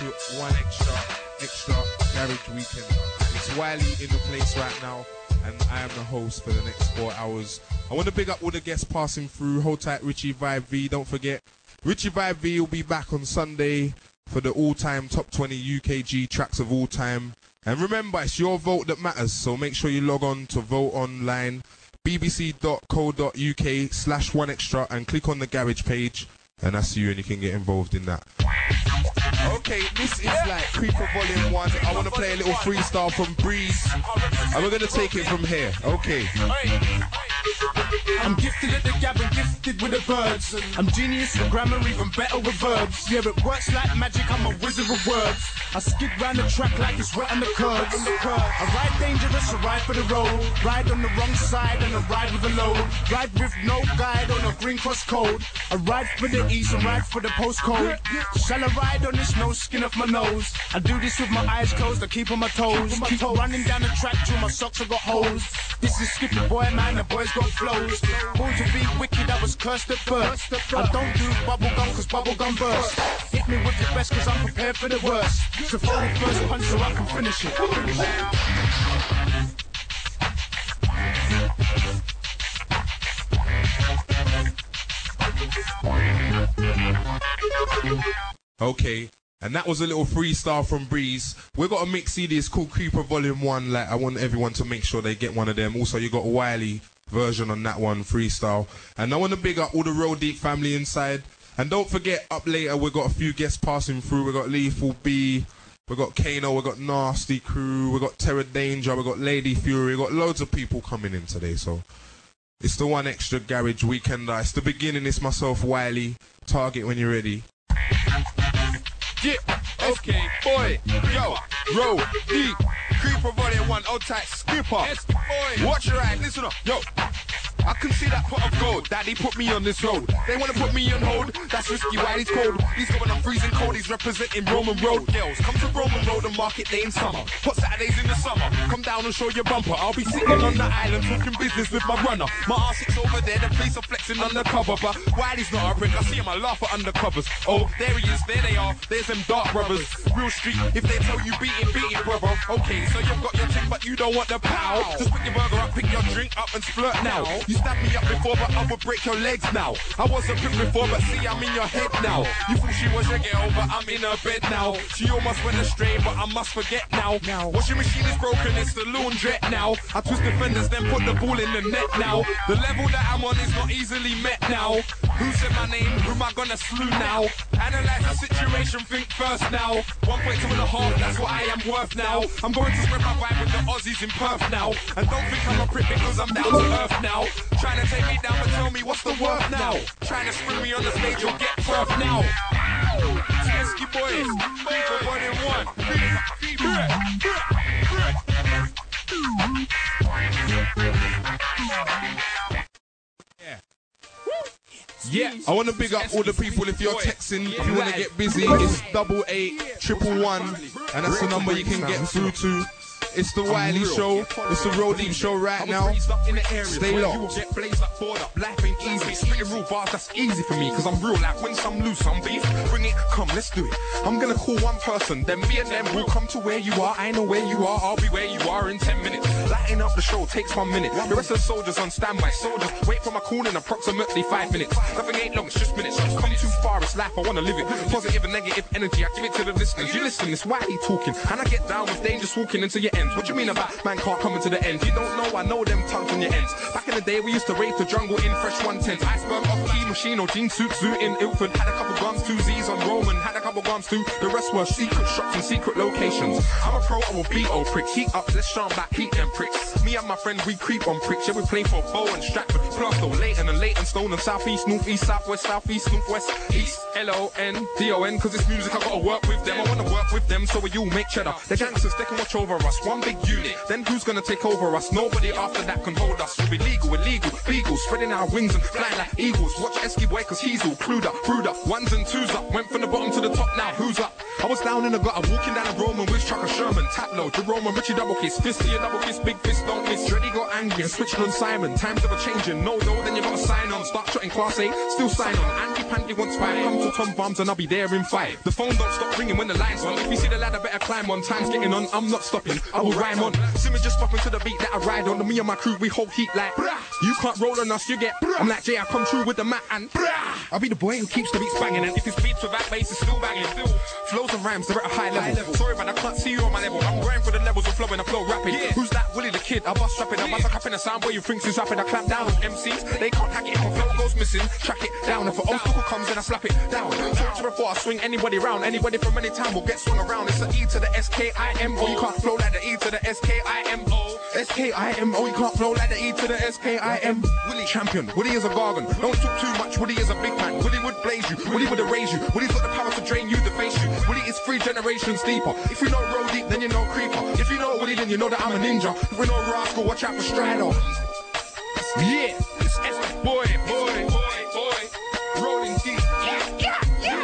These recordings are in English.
to one extra garage weekend. It's Wiley in the place right now, and I am the host for the next 4 hours. I want to big up all the guests passing through. Hold tight, Richie Vibe V. Don't forget, Richie Vibe V will be back on Sunday for the all-time top 20 UKG tracks of all time. And remember, it's your vote that matters, so make sure you log on to vote online, bbc.co.uk/1extra, and click on the garage page, and that's you, and you can get involved in that. Okay, this is like Creeper Volume 1. I want to play a little freestyle from Breeze, and we're going to take it from here. Okay. I'm gifted at the gab and gifted with the birds. I'm genius for grammar, even better with verbs. Yeah, it works like magic, I'm a wizard of words. I skid round the track like it's wet on the curves. I ride dangerous, I ride for the road. Ride on the wrong side and I ride with a load. Ride with no guide on a green cross code. I ride for the east and ride for the postcode. Shall I ride on this no skin off my nose? I do this with my eyes closed, I keep on my toes. Keep running down the track till my socks have got holes. This is Skippy Boy, man, the boys got flows. Born to be wicked, I was cursed at birth. I don't do bubblegum cause bubblegum burst. Hit me with your best cause I'm prepared for the worst. So throw the first punch so I can finish it. Okay, and that was a little freestyle from Breeze. We got a mix CD, it's called Creeper Volume 1. Like, I want everyone to make sure they get one of them. Also, you got a Wiley version on that one, freestyle. And I want to big up all the Roll Deep family inside. And don't forget, up later, we got a few guests passing through. We got Lethal B, we got Kano, we got Nasty Crew, we got Terror Danger, we got Lady Fury, we got loads of people coming in today. So it's the one extra garage weekend. It's the beginning. It's myself, Wiley. Target when you're ready. Yeah, okay, boy, yo, Roll Deep, Creeper Volume 1, old tight skipper. Watch your eye, listen up, yo. I can see that pot of gold, daddy put me on this road. They wanna put me on hold, that's risky, Wiley's cold. He's going on freezing cold, he's representing Roman Road. Girls, come to Roman Road and market day in summer. Hot Saturdays in the summer, come down and show your bumper. I'll be sitting on the island talking business with my runner. My R6 over there, the police are flexing undercover. But Wiley's not a prick, I see him, I laugh at undercovers. Oh, there he is, there they are, there's them dark brothers. Real street, if they tell you beat it, brother. Okay, so you've got your thing, but you don't want the pow. Just pick your burger up, pick your drink up and splurt now. You stabbed me up before, but I would break your legs now. I was a prick before, but see, I'm in your head now. You thought she was your girl, but I'm in her bed now. She almost went astray, but I must forget now. Washing machine is broken, it's the laundrette now. I twist the fenders, then put the ball in the net now. The level that I'm on is not easily met now. Who said my name? Who am I gonna slew now? Analyze the situation, think first now. 1.2.5, that's what I am worth now. I'm going to spread my vibe with the Aussies in Perth now. And don't think I'm a prick because I'm down to earth now. Trying to take me down but tell me what's the worth now. Trying to spring me on the stage, you'll get perf now. Tesky boys, Creeper Volume 1. Yeah, I want to big up all the people. If you're texting, if you want to get busy, it's 881111, and that's the number you can get through to. It's the Wiley Show. It's the Roll Deep Show right now. Stay locked. Life ain't easy. Spitting real bars, that's easy for me. Cause I'm real, like win some, lose some beef. Bring it, come, let's do it. I'm gonna call one person, then me and them will come to where you are. I know where you are, I'll be where you are in 10 minutes. Lighting up the show takes 1 minute. The rest of the soldiers on standby. Soldiers, wait for my call in approximately 5 minutes. Nothing ain't long, it's just minutes. Come too far, it's life, I wanna live it. Positive and negative energy, I give it to the listeners. You listen, it's Wiley talking. And I get down with dangerous walking into your ends. What you mean about man can't come into the end? You don't know, I know them tongues on your ends. Back in the day, we used to raid the jungle in fresh 110s. Iceberg off key machine or jean suit zoo in Ilford. Had a couple guns, 2 Z's on Roman. Had a couple guns too. The rest were secret shops and secret locations. I'm a pro, I will beat old pricks. Heat up, let's shine back, heat them pricks. Me and my friends, we creep on pricks. Yeah, we play for Bow and Stratford. Plasto, Leighton and Leighton Stone and southeast, northeast, southwest, southeast, northwest, east. L-O-N-D-O-N. Cause it's music, I gotta work with them. I wanna work with them so we all make cheddar. The gangsters, they can watch over us. One big unit. Then who's gonna take over us? Nobody after that can hold us. We'll be legal, illegal, legal, spreading our wings and flying like eagles. Watch Esky Boy cause he's all clued up, brewed up. 1s and 2s up, went from the bottom to the top, now who's up? I was down in the gutter, walking down the Roman with Chuck a Sherman, tap load, Jerome and Richie double kiss, fist to your double kiss, big fist, don't miss. Dreddy got angry and switched on Simon. Times ever changing, no, then you gotta sign on. Start shotting class A, still sign on. Andy Panty wants five, come to Tom Bombs and I'll be there in 5. The phone don't stop ringing when the line's on. If you see the ladder, better climb on. Time's getting on, I'm not stopping, I will rhyme on. Simmer just stopping to the beat that I ride on. Me and my crew, we hold heat like you can't roll on us, you get. I'm like Jay, I come true with the mat and I'll be the boy who keeps the beats banging. And if it's beats without bass, it's still banging. Flows and rhymes, they're at a high level. Sorry, but I can't see you on my level. I'm going for the levels of flow and I flow rapid. Yeah. Who's that Willie the Kid? I bust rapping, I bust a cap in a sound boy who thinks he's rapping. I clamp down on MCs, they can't hack it. If my flow goes missing, track it down. If an obstacle comes, then I slap it down. Talk to before I swing anybody round. Anybody from any town will get swung around. It's the E to the S-K-I-M-O. You can't flow like the E to the S-K-I-M-O. S-K-I-M-O. You can't flow like the E to the S-K-I-M. Willie champion, Willie is a gargan. Don't talk too much, Willie is a big man. Willie would blaze you, Willie would erase you. Willie's got the power to drain you, to face you. Willie is 3 generations deeper. If you know Roadie, then you know Creeper. If you know Willie, then you know that I'm a ninja. If you know Rascal, watch out for Strider. Yeah, it's S boy, rolling deep. Yeah.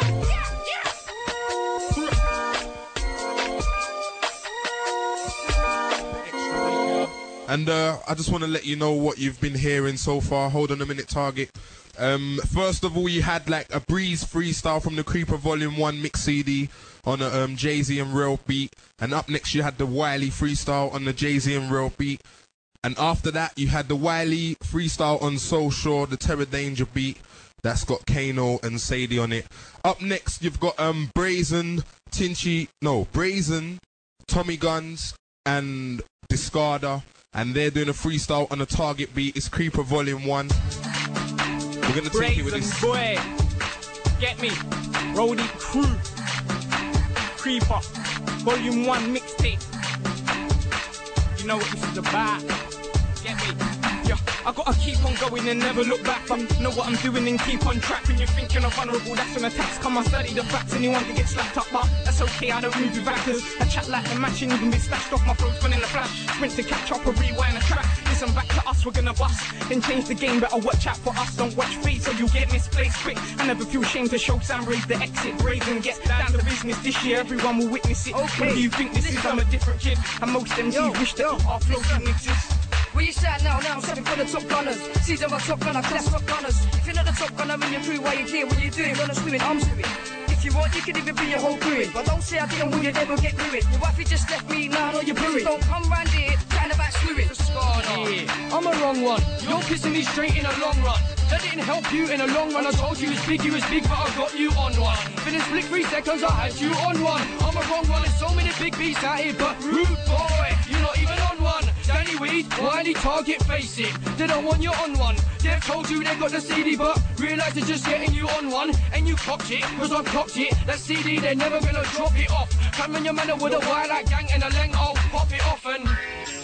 And I just want to let you know what you've been hearing so far. Hold on a minute, Target. First of all, you had like a Breeze freestyle from the Creeper Volume 1 mix CD on a Jay-Z and Real beat. And up next, you had the Wiley freestyle on the Jay-Z and Real beat. And after that, you had the Wiley freestyle on Soul Shore, the Terror Danger beat. That's got Kano and Sadie on it. Up next, you've got Brazen, Tommy Guns, and Discarder. And they're doing a freestyle on a Target beat. It's Creeper Volume 1. We're going to take it with this. Boy, get me. Roadie Crew. Creeper. Volume 1 mixtape. You know what this is about. Get me. Yeah, I gotta keep on going and never look back. I know what I'm doing and keep on track. When you're thinking of vulnerable, that's when attacks come. I study the facts. Anyone can get slapped up, but that's okay. I don't move with actors. I chat like the match and even be slashed off. My throat's running a flash. Sprint to catch up or rewind a track. Listen back to us, we're gonna bust. Then change the game, better watch out for us. Don't watch face or you'll get misplaced quick. I never feel shame to show Sam raise the exit. Brave and get down to business this year. Everyone will witness it. Okay. What do you think this is? I'm a different kid. And most MCs wish that our flow didn't exist. Where you sat now, I'm stepping for the top gunners. Season of top gunner, class top gunners. If you're not the top gunner in your crew, why you here? What you doing? You're not screwing, I'm screwing. If you want, you can even be your whole crew. But don't say I didn't win, you never get ruined. Your wife, you just left me, now I know you're brewing. Don't come round here, trying about screwing. Yeah, I'm a wrong one. You're pissing me straight in a long run. That didn't help you in a long run. I told you it's big, but I got you on one. Finished split 3 seconds, I had you on one. I'm a wrong one, there's so many big beats out here, but rude boy, you're not even on one. Danny Weed, Wiley Target facing. They don't want you on one. They've told you they got the CD, but realize they're just getting you on one. And you cocked it, cause I've clocked it. That CD, they're never gonna drop it off. Come on your manner with a wire like gang and a leng, I'll pop it off and...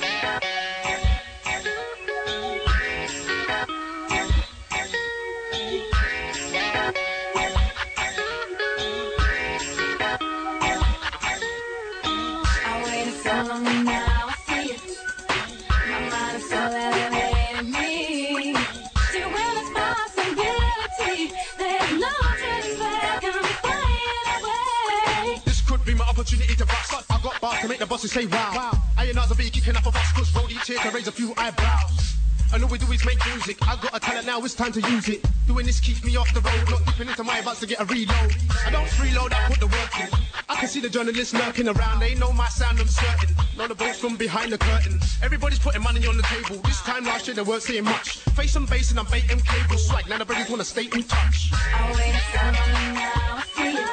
Opportunity to bust. I got bars to make the bosses say wow. I ain't not be kicking up a fuss, cause roll each here to raise a few eyebrows. And all we do is make music. I got a talent now, it's time to use it. Doing this keeps me off the road, not dipping into my butts to get a reload. I don't freeload, I put the work in. I can see the journalists lurking around, they know my sound, I'm certain. Know the boats from behind the curtain. Everybody's putting money on the table. This time last year they weren't saying much. Face some bass and I'm baiting cables. Swag, now the brothers wanna stay in touch. I wait a summer now, I see it.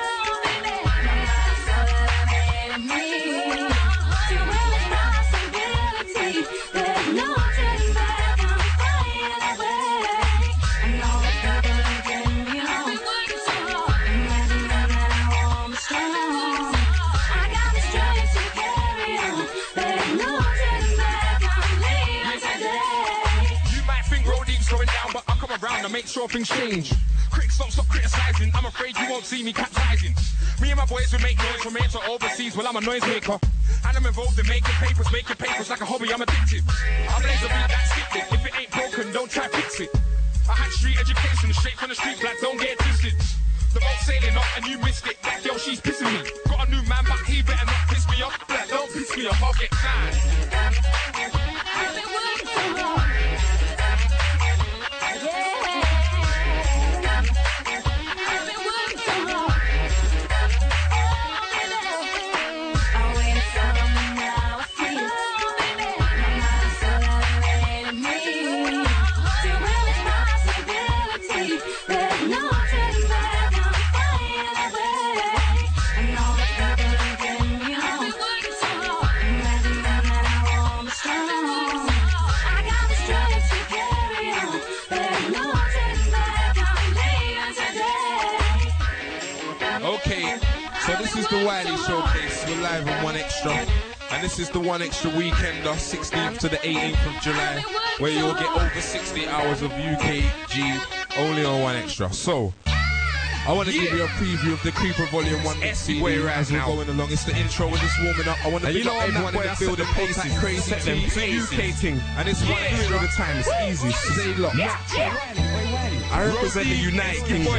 To make sure things change. Critics don't stop criticizing. I'm afraid you won't see me capsizing. Me and my boys will make noise from here to overseas. Well, I'm a noisemaker. And I'm involved in making papers like a hobby. I'm addicted. I blaze a beat that's skipped it. If it ain't broken, don't try fix it. I had street education straight from the street, black, don't get twisted. The boat sailing up and you missed it. That girl, she's pissing me. Got a got a new man, but he better not piss me off. Like, don't piss me off, I'll get tired. I've been working so hard. This is the Wiley Showcase. We're live on 1Xtra. And this is the 1Xtra Weekender, 16th to the 18th of July, where you'll get over 60 hours of UKG only on 1Xtra. So, I want to give you a preview of the Creeper Volume 1 CD as we're going along. It's the intro, we're just warming up. I want to big up everyone in the building, paces, crazy UK ting. And it's what I do it all the time, it's easy. Stay locked. I represent the United Kingdom.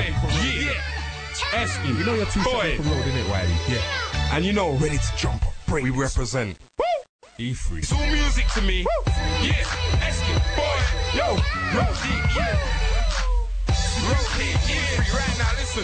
Esky, you know you're too strong from road, innit, Wiley? Yeah. And you know, ready to jump. We represent. E3. It's all music to me. Woo. Yeah, Esky, boy. Yo, Roadie, yeah. Roadie, yeah. Right now, listen.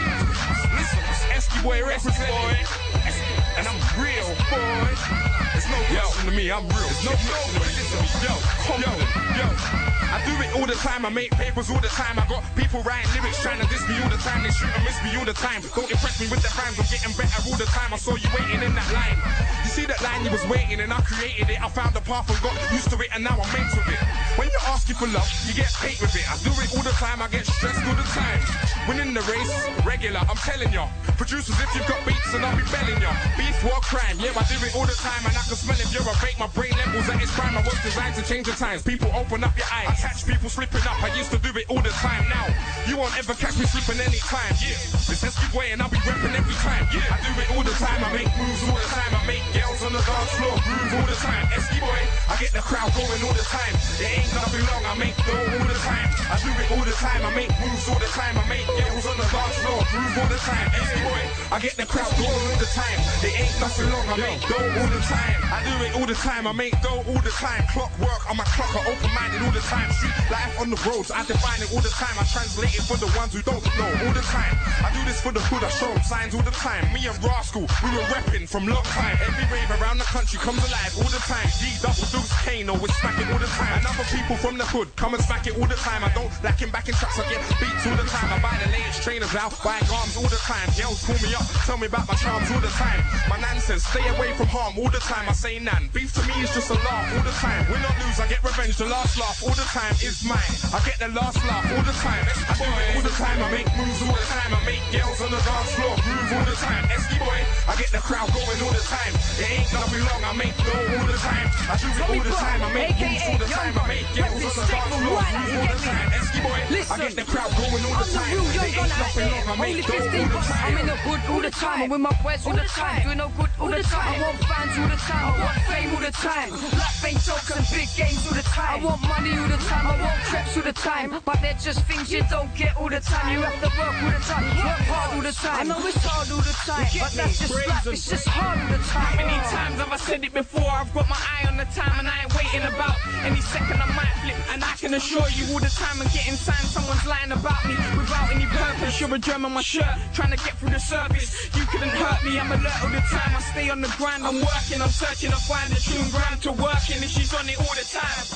Listen, it's Esky boy representing. And I'm real, boy. There's no question to me, I'm real. There's no question to me. Listen to me, yo, confident, yo. I do it all the time, I make papers all the time. I got people writing lyrics trying to diss me all the time. They shoot and miss me all the time. Don't impress me with the rhymes, I'm getting better all the time. I saw you waiting in that line. You see that line, you was waiting and I created it. I found the path and got used to it and now I'm mates with it. When you're asking for love, you get paid with it. I do it all the time, I get stressed all the time. Winning the race, regular, I'm telling ya. Producers, if you've got beats and I'll be belling ya. Beef, war, crime, yeah, I do it all the time. And I can smell if you're a fake, my brain levels at its prime. I was designed to change the times. People open up your eyes. I catch people slipping up, I used to do it all the time. Now, you won't ever catch me slipping any time. Yeah, it's Esky boy and I'll be repping every time. Yeah, I do it all the time, I make moves all the time. I make girls on the dance floor groove all the time. Esky boy, I get the crowd going all the time. It ain't nothing long, I make dough all the time. I do it all the time, I make moves all the time. I make girls on the dance floor groove all the time. Esky boy, I get the crowd going all the time. It ain't nothing long, I make dough all the time. I do it all the time, I make dough all the time. Clockwork, I'm a clocker, open-minded all the time. Street life on the roads, I define it all the time. I translate it for the ones who don't know all the time. I do this for the hood, I show them signs all the time. Me and Rascal, we were repping from long time. Every rave around the country comes alive all the time. G double deuce Kano, we smack it all the time. And other people from the hood come and smack it all the time. I don't lack him back in trucks, I get beats all the time. I buy the latest trainers out, buying arms all the time. Girls call me up, tell me about my charms all the time. My nan says, stay away from harm all the time. I say nan, beef to me is just a laugh all the time. Win or lose, I get revenge, the last laugh all the time is mine. I get the last laugh all the time. I do it all the time, I make moves all the time. I make girls on the dance floor groove all the time. Esky boy, I get the crowd going all the time. It ain't nothing long, I make dough all the time. I do it all the time, I make moves all the time. I make girls on the dance floor groove all the time. Esky boy, I get the crowd going all the time. It ain't nothing long, I make dough all the time. I'm in the hood all the time, I'm with my boys all the time. Doing no good all the time. I want fans all the time, I want fame all the time. Black fame jokes and big games all the time. I want money all the time, I want creps all the time. But they're just things you don't get all the time. You have to work all the time, work hard all the time. I know it's hard all the time, but that's just life, it's just hard all the time. Many times have I said it before, I've got my eye on the time and I ain't waiting about. Any second I might flip, and I can assure you all the time I'm getting signed, someone's lying about me without any purpose. You're a germ on my shirt, trying to get through the surface. You couldn't hurt me, I'm alert all the time. I stay on the grind, I'm working, I'm searching to find a true grind to work in, and she's on it all the time.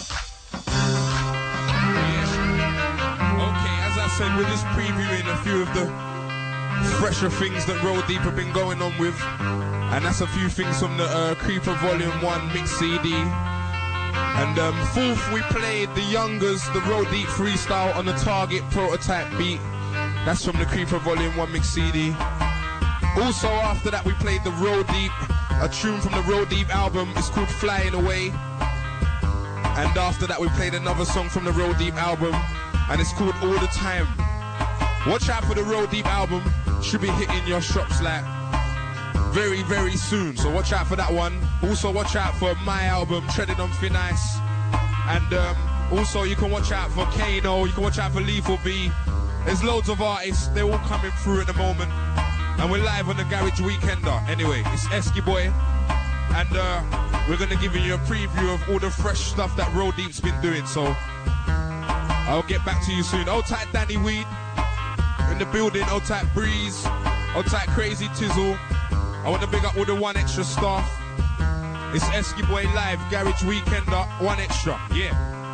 Okay, as I said, we're just previewing a few of the fresher things that Roll Deep have been going on with. And that's a few things from the Creeper Volume 1 mix CD. And fourth, we played the Youngers, the Roll Deep freestyle on the Target prototype beat. That's from the Creeper Volume 1 mix CD. Also, after that, we played the Roll Deep, a tune from the Roll Deep album. It's called Flying Away. And after that, we played another song from the Roll Deep album, and it's called All the Time. Watch out for the Roll Deep album. Should be hitting your shops like very, very soon. So watch out for that one. Also watch out for my album, Treading on Thin Ice. And also you can watch out for Kano. You can watch out for Lethal B. There's loads of artists. They're all coming through at the moment. And we're live on the Garage Weekender. Anyway, it's Esky Boy. And we're going to give you a preview of all the fresh stuff that Roll Deep's been doing. So I'll get back to you soon. Old tight Danny Weed in the building. Old tight Breeze. Old tight Crazy Tizzle. I want to big up all the One Extra staff. It's Esky Boy live, Garage Weekender, One Extra. Yeah.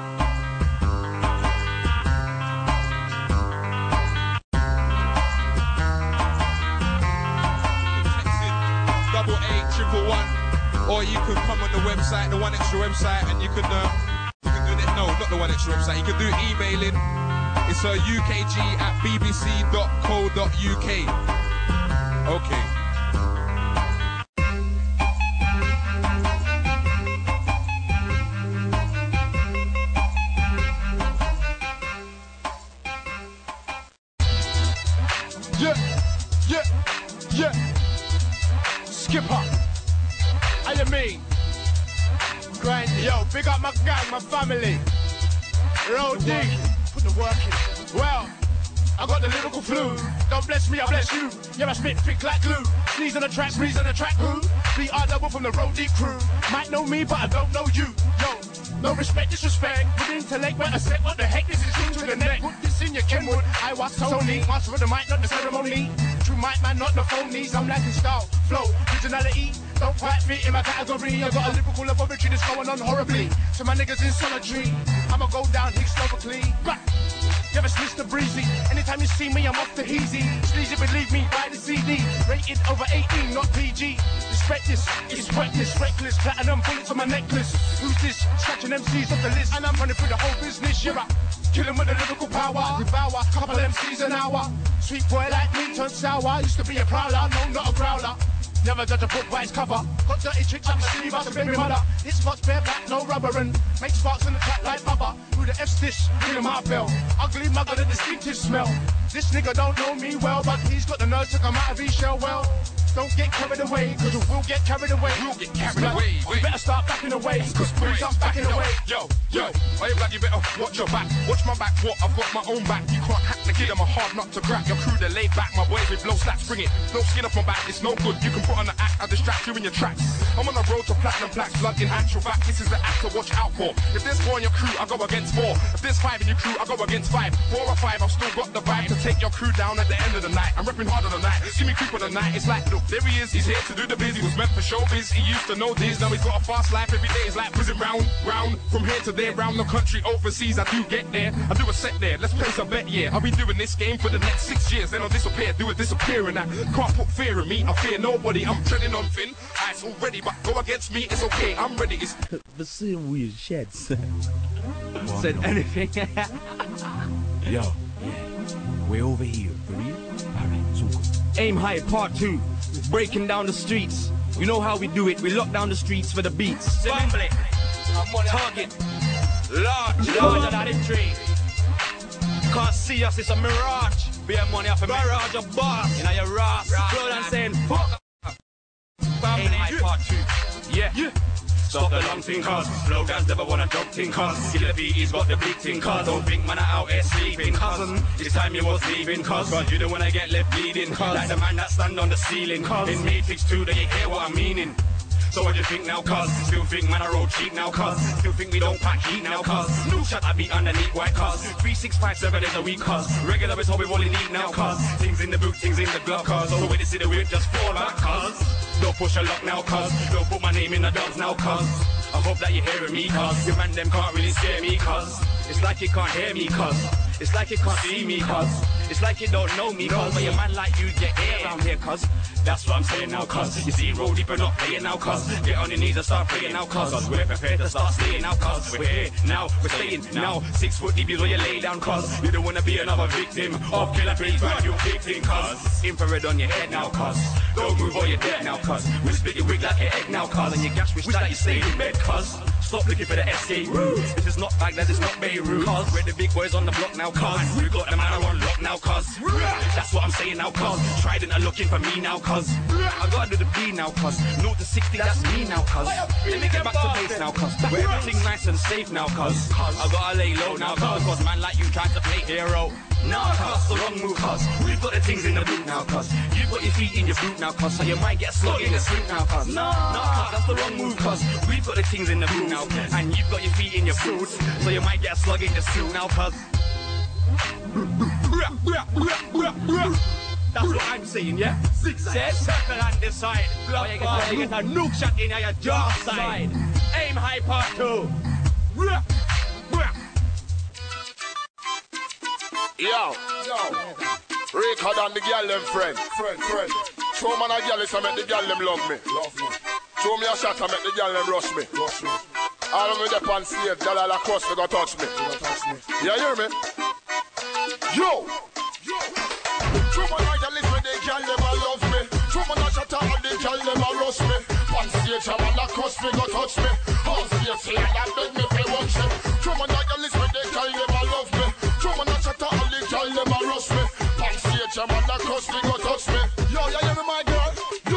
Text it 88811, or you could come on the website, the One Extra website, and you can do that. No, not the One Extra website. You can do emailing. It's ukg@bbc.co.uk. Okay. Yeah. Skipper. I mean. Grind. Yo, big up my gang, my family. Roll deep. Put the work in. Well, I got the lyrical flu. Don't bless me, I bless you. Yeah, I spit thick like glue. Sneeze on the track, breeze on the track. Who? BR double from the Roll Deep crew. Might know me, but I don't know you. Yo. No respect, disrespect. With intellect, better set. What the heck? This is king to the neck. Put this in your Kenwood. I was Tony. Master of the mic, not the ceremony. True mic man, not the phonies. I'm lacking style, flow, originality. Don't quite fit in my category. I got a lyrical laboratory that's going on horribly. So my niggas in solitary. I'ma go down historically. Never switch to breezy. Anytime you see me, I'm off the heezy. Sleazy, believe me, buy the CD. Rated over 18, not PG. Respect this, it's wetness, reckless. Platinum bullets on my necklace. Who's this? Scratching MCs off the list. And I'm running through the whole business. Yeah, killing with the lyrical power. Devour, couple MCs an hour. Sweet boy like me turned sour. Used to be a prowler, no, not a growler. Never judge a book by its cover. Got dirty tricks up my sleeve, I can baby mother. This spot's bare back, no rubber, and make sparks in the track like Bubba. Who the F's this? Ring my bell. Ugly mugger, the distinctive smell. This nigga don't know me well, but he's got the nerve to come out of his shell well. Don't get carried away, cause we'll get carried away. We'll get carried away. You better start backing away, cause we're just backing away. Yo, hey blood, you better watch your back. Watch my back, what? I've got my own back. You can't hack the kid, I'm a hard nut to crack. Your crew, they're laid back, my boys with low slats, bring it. No skin off my back, it's no good. You can put on the act, I distract you in your tracks. I'm on the road to platinum plaques, blood in actual fact. This is the act to watch out for. If there's 4 in your crew, I go against 4. If there's 5 in your crew, I go against 5. 4 or 5, I've still got the vibe to take your crew down at the end of the night. I'm repping hard on the night. See me creep on the night, it's like, look, there he is, he's here to do the biz. He was meant for showbiz, he used to know this. Now he's got a fast life, every day is like whizzing round, from here to there, round the country, overseas. I do get there, I do a set there, let's place a bet, yeah. I'll be doing this game for the next 6 years, then I'll disappear, do it disappearing. I can't put fear in me, I fear nobody. I'm treading on thin ice already, but go against me, it's okay, I'm ready. It's the same weird sheds. Said anything. Yo, way over here, for real? Alright, so Aim High Part 2. Breaking down the streets. You know how we do it. We lock down the streets for the beats. Family. Target. Larger than the tree. Can't see us, it's a mirage. We have money off a mirage of boss. You know your Ross. Blood and saying fuck. Aim High Part 2. Yeah. Stop the long thing, cause slogans never wanna joke thing, cause Killer B's got the big thing, cause don't think man are out here sleeping, cousin. It's time you was leaving, cause you don't wanna get left bleeding, cause like the man that stand on the ceiling, cause in Matrix 2 they hear what I'm meaning. So what do you think now, cuz? Still think man I roll cheap now, cuz? Still think we don't pack heat now, cuz? No shot I beat underneath white, cuz? 3, 6, 5, 7 days a week, cuz? Regular is how we rolling deep now, cuz? Things in the boot, things in the glove, cuz? So when they see the whip, just fall back, cuz? Don't push a lock now, cuz? Don't put my name in the dubs now, cuz? I hope that you're hearing me, cuz? Your man them can't really scare me, cuz? It's like you can't hear me, cuz? It's like you can't see me, cuz? It's like you don't know me, cuz? But your man like you get air around here, cuz? That's what I'm saying now, cuz. You see, roll deep and not playing now, cuz. Get on your knees and start praying now, cuz. We're prepared to start staying now, cuz. We're here now, we're staying now. 6 foot deep is where you lay down, cuz. You don't wanna be another victim of Killer B's brand new big thing, cuz. Infrared on your head now, cuz. Don't move or you're dead now, cuz. We'll split your wig like an egg now, cuz. And your gas wish that you stay in bed, cuz. Stop looking for the escape route. This is not Baghdad, it's not Beirut, cuz. We're the big boys on the block now, cuz. We got the man on lock now, now, cuz. That's what I'm saying now, cuz. Trident are looking for me now, cuz. I gotta do the B now, cuz. Note to 60, that's me now, cuz. Let me get back to base now, cuz. Where everything nice and safe now, cuz. I gotta lay low now, cuz. Man like you tried to play hero. Nah, cuz, the wrong move, cuz. We've got the things in the boot now, cuz. You've got your feet in your boot now, cuz. So you might get slug in the suit now, cuz. Nah, cuz, that's the wrong move, cuz. We've got the things in the boot now, and you've got your feet in your boot. So you might get slug in the suit now, cuz. That's what I'm saying, yeah? Success, circle and decide. Or you get a nuke shot in your jaw side. Aim high part 2. Yo, Rico and the girl them friend. Show man a girl is to make the girl them love me. Show me a shot to make the girl them rush me. All of me dep on stage, girl all across me go touch me. You hear me? Yo. Show man a girl is when the girl them a love me. Show man a shot and the girl them a rush me. On stage, a man across me go touch me. On stage, say that beg me for watch me. Show man a girl is when the girl them a love me. Show man a shot and the girl them a rush me. On stage, a man across me go touch me. Yo, you hear me, my girl? Yo.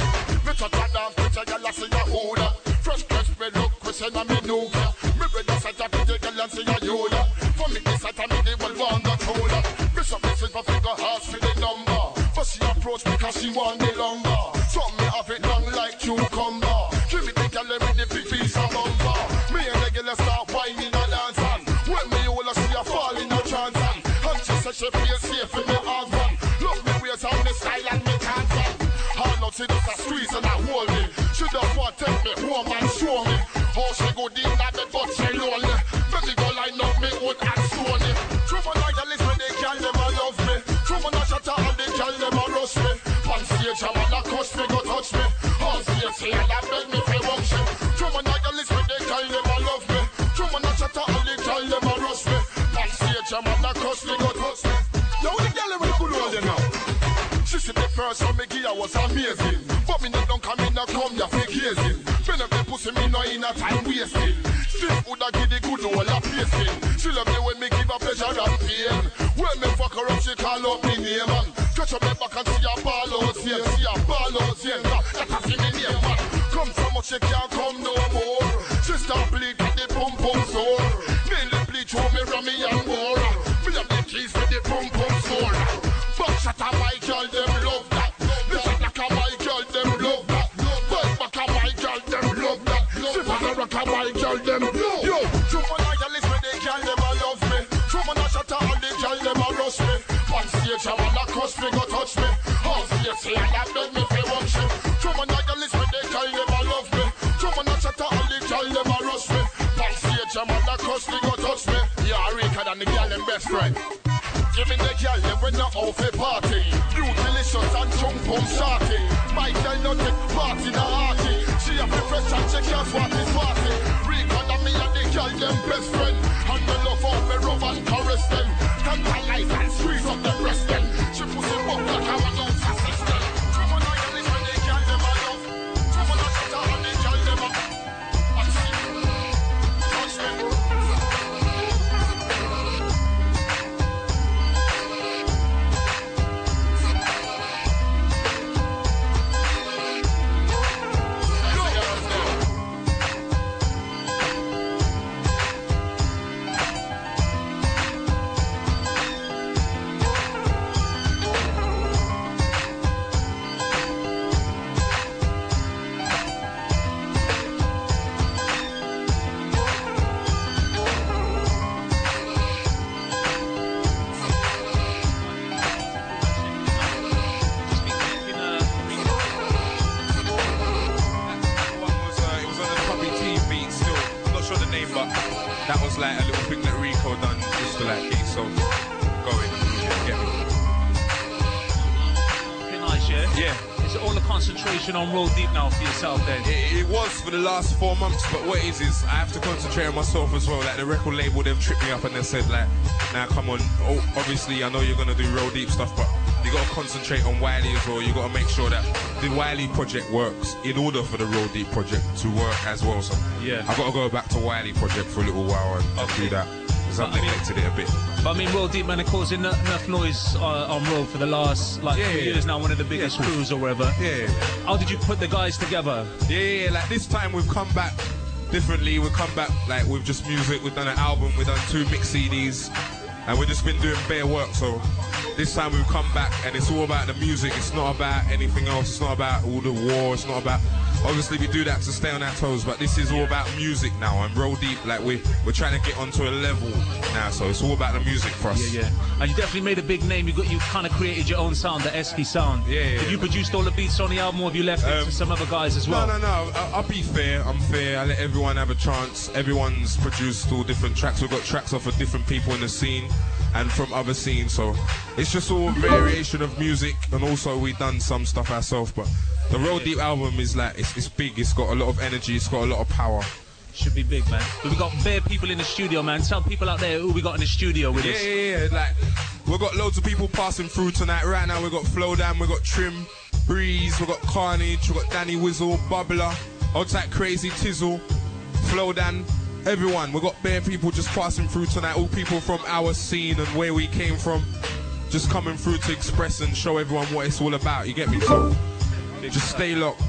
Me touch a dance, touch a girl and say a hoola. Fresh me look, question and me nuka. Me brother set up with the girl and say a yoda. For me this at me the one want the shoulder. Bishop message for figure house for the number. But she approach me cause she want the longer. So me have it long like cucumber. Give me the girl with the big piece of bumper. Me and the girl start whining and dancing. When me all see her fall in a trance. And she said she feel safe in me husband. Love me ways on the style and me can't run. Her not see just a squeeze and a hold me. She just want to take me home and show me how she go deep in the butt she lonely. Baby girl line up me wood and stony. True man like a list when they girl them a love me. True man a shatter and they girl them a rush me. On stage a man a cuss me go touch me. On stage say a beg me for watch me. True man like a list when they girl them a love me. True man a shatter and they girl them a rush me. On stage a man a cuss me go touch me. Yo the girl them cool all you know. She said the first time me give her was amazing. But me no don't come in a come ya fake gazing. When up the pussy me no in a time wasting. Still woulda give the good old a pacing. She love me when me give her pleasure and pain. When me fuck her up she call up me name and catch up me back and see her ball out here. See her ball out here. That a see me name man. Come so much she can't come no more. She start bleed with the pum pum sore. Mainly bleach home me ram me and more. Me have the keys with the pum pum sore. Back shot a my girl them love that. Listen like a my girl them love that. Back a my girl them love that. Sip on a rock a my girl them. Yo, true man a girl is when the girl them a love me. True man a shot a and the girl them a rush me. On stage a man a cuss me go touch me. On stage say a beg me for watch me. True man a girl is when the girl them a love me. True man a shot a and the girl them a rush me. On stage a man a cuss me go touch me. Yeah, Rica and the girl them best friend. Give me the girl them when not off a party. Beautylicious and chung pum shorty. My girl not take part in a hearty. She have the fresh and she can't swat this party. Rica and me and the girl them best friend. And the love of me rub and caress them. Thank her life and squeeze up the breast them. She pussy buck like I'm a nose assistant. Trouble like a list when the girl them a love. Trouble like a and the girl them a touch me. That was like a little thing that Rico done just to like get yourself going. Get me? Pretty nice, yeah? Yeah. Is it all the concentration on Roll Deep now for yourself then? It was for the last 4 months, but what it is I have to concentrate on myself as well. Like the record label, they've tripped me up and they said like, now come on, obviously I know you're going to do Roll Deep stuff, but you got to concentrate on Wiley as well. You got to make sure that the Wiley project works in order for the Roll Deep project to work as well. So yeah, I've got to go back to Wiley project for a little while and do that. because I've neglected it a bit. But I mean, Roll Deep, man, are causing enough noise on Roll for the last, like, 2 years now, one of the biggest crews or whatever. Yeah. How did you put the guys together? Yeah, like this time we've come back differently. We've come back like with just music. We've done an album, we've done 2 mix CDs, and we've just been doing bare work. So this time we've come back and it's all about the music. It's not about anything else. It's not about all the war. It's not about... Obviously we do that to stay on our toes, but this is all about music now. And Roll Deep, like we're trying to get onto a level now, so it's all about the music for us. Yeah. And you definitely made a big name. You kind of created your own sound, the Esky sound. Yeah. Did you produce all the beats on the album, or have you left it to some other guys as well? No. I'll be fair. I'm fair. I let everyone have a chance. Everyone's produced all different tracks. We've got tracks off of different people in the scene and from other scenes, so it's just all variation of music. And also we've done some stuff ourselves, but the Roll Deep album is like, it's big, it's got a lot of energy, it's got a lot of power. Should be big, man. But we got bare people in the studio, man. Tell people out there who we got in the studio with us. Yeah, like, we've got loads of people passing through tonight. Right now we've got Flowdown, we've got Trim, Breeze, we've got Carnage, we've got Danny Wizzle, Bubbler, Outside Crazy, Tizzle, Flowdown, everyone. We've got bare people just passing through tonight, all people from our scene and where we came from, just coming through to express and show everyone what it's all about, you get me? So just stay locked.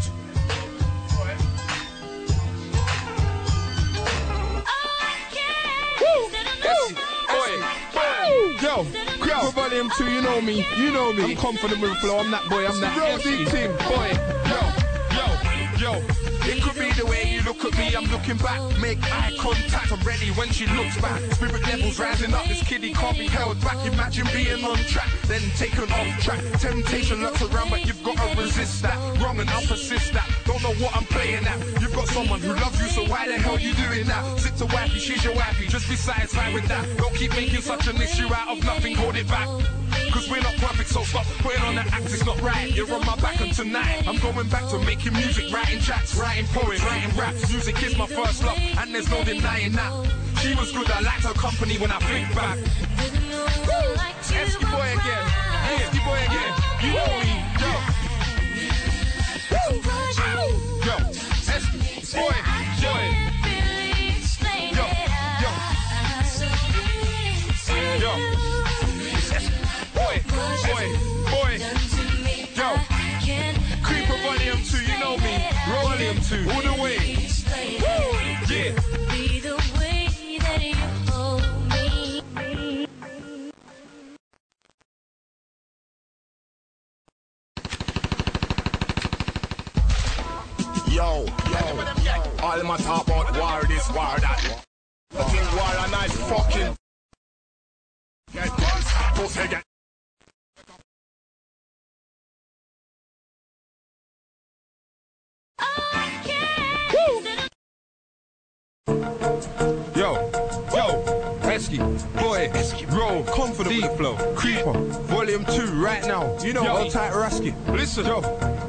Yo, Creeper Volume 2, you know me. I'm confident with the flow, I'm that boy, I'm that MC team, boy. Yo, it could be the way you look at me, I'm looking back. Make eye contact, I'm ready when she looks back. Spirit levels rising up, this kiddie can't be held back. Imagine being on track, then taken off track. Temptation lurks around, but you've got to resist that. Wrong and I'll persist that, don't know what I'm playing at. You've got someone who loves you, so why the hell you doing that? Sit to wifey, she's your wifey, just be satisfied with that. Don't keep making such an issue out of nothing, hold it back. Cause we're not perfect, so stop putting on the act, it's not right. You're on my back and tonight I'm going back to making music, writing tracks, writing poems, writing raps. Music is my first love, and there's no denying that. She was good, I liked her company when I think back. Esky boy again, Esky boy again. You know me, yo, Esky boy, yo. Boy, yo, Creeper Volume 2, you know me, Volume 2, all the way, woo, yeah. Yo, all my talk about war this, war that. Fucking war and I fucking get Esky, boy, Roll, Confident, Deep Flow, Creeper, Volume 2, right now. You know, Old Tight Rasky. Listen, yo.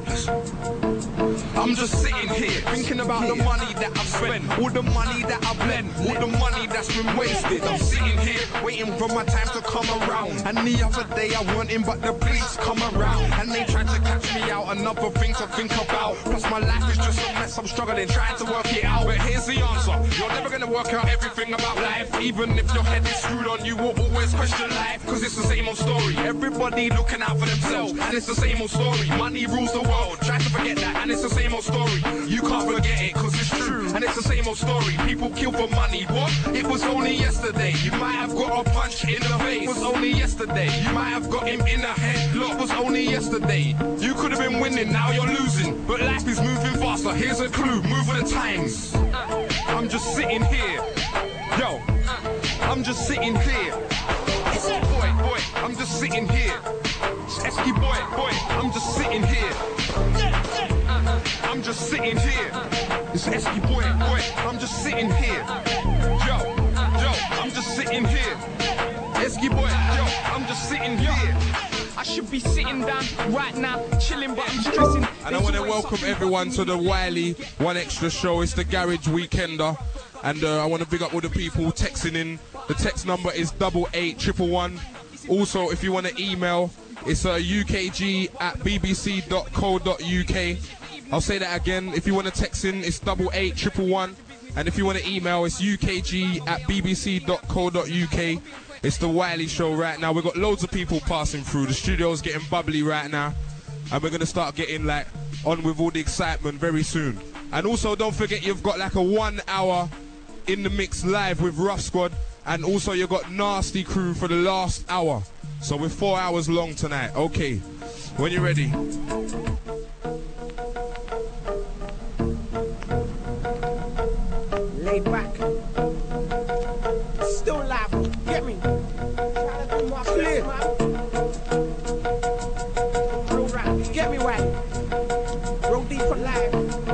I'm just sitting here thinking about the money that I've spent, all the money that I've bled, all the money that's been wasted. I'm sitting here waiting for my time to come around. And the other day I weren't in, but the police come around and they tried to catch me out. Another thing to think about. Plus my life is just a mess. I'm struggling trying to work it out. But here's the answer: you're never gonna work out everything about life. Even if your head is screwed on, you will always question life. Cause it's the same old story. Everybody looking out for themselves, and it's the same old story. Money rules the world. Try to forget that, and it's the same old story. You can't forget it, cause it's true, and it's the same old story. People kill for money, what? It was only yesterday. You might have got a punch in the face. It was only yesterday. You might have got him in the head. Look, it was only yesterday. You could have been winning, now you're losing. But life is moving faster, here's a clue, move with the times. I'm just sitting here. Yo, I'm just sitting here. Boy, I'm just sitting here. Esky boy, I'm just sitting here. I'm just sitting here. It's Esky boy, I'm just sitting here. Yo, I'm just sitting here. Esky boy, I'm just sitting here. I should be sitting down right now, chilling, but I'm stressing. And I want to welcome everyone to the Wiley One Extra show. It's the Garage Weekender. And I want to big up all the people texting in. The text number is 88111. Also, if you want to email, it's ukg@bbc.co.uk. I'll say that again. If you want to text in, it's 88111. And if you want to email, it's ukg@bbc.co.uk. It's the Wiley Show right now. We've got loads of people passing through. The studio's getting bubbly right now. And we're going to start getting like on with all the excitement very soon. And also don't forget you've got like a 1 hour in the mix live with Rough Squad. And also you've got Nasty Crew for the last hour. So we're 4 hours long tonight. Okay, when you're ready. Laid back. Still alive. Get me. Clear. Real rap. Get me right. Roll deep alive.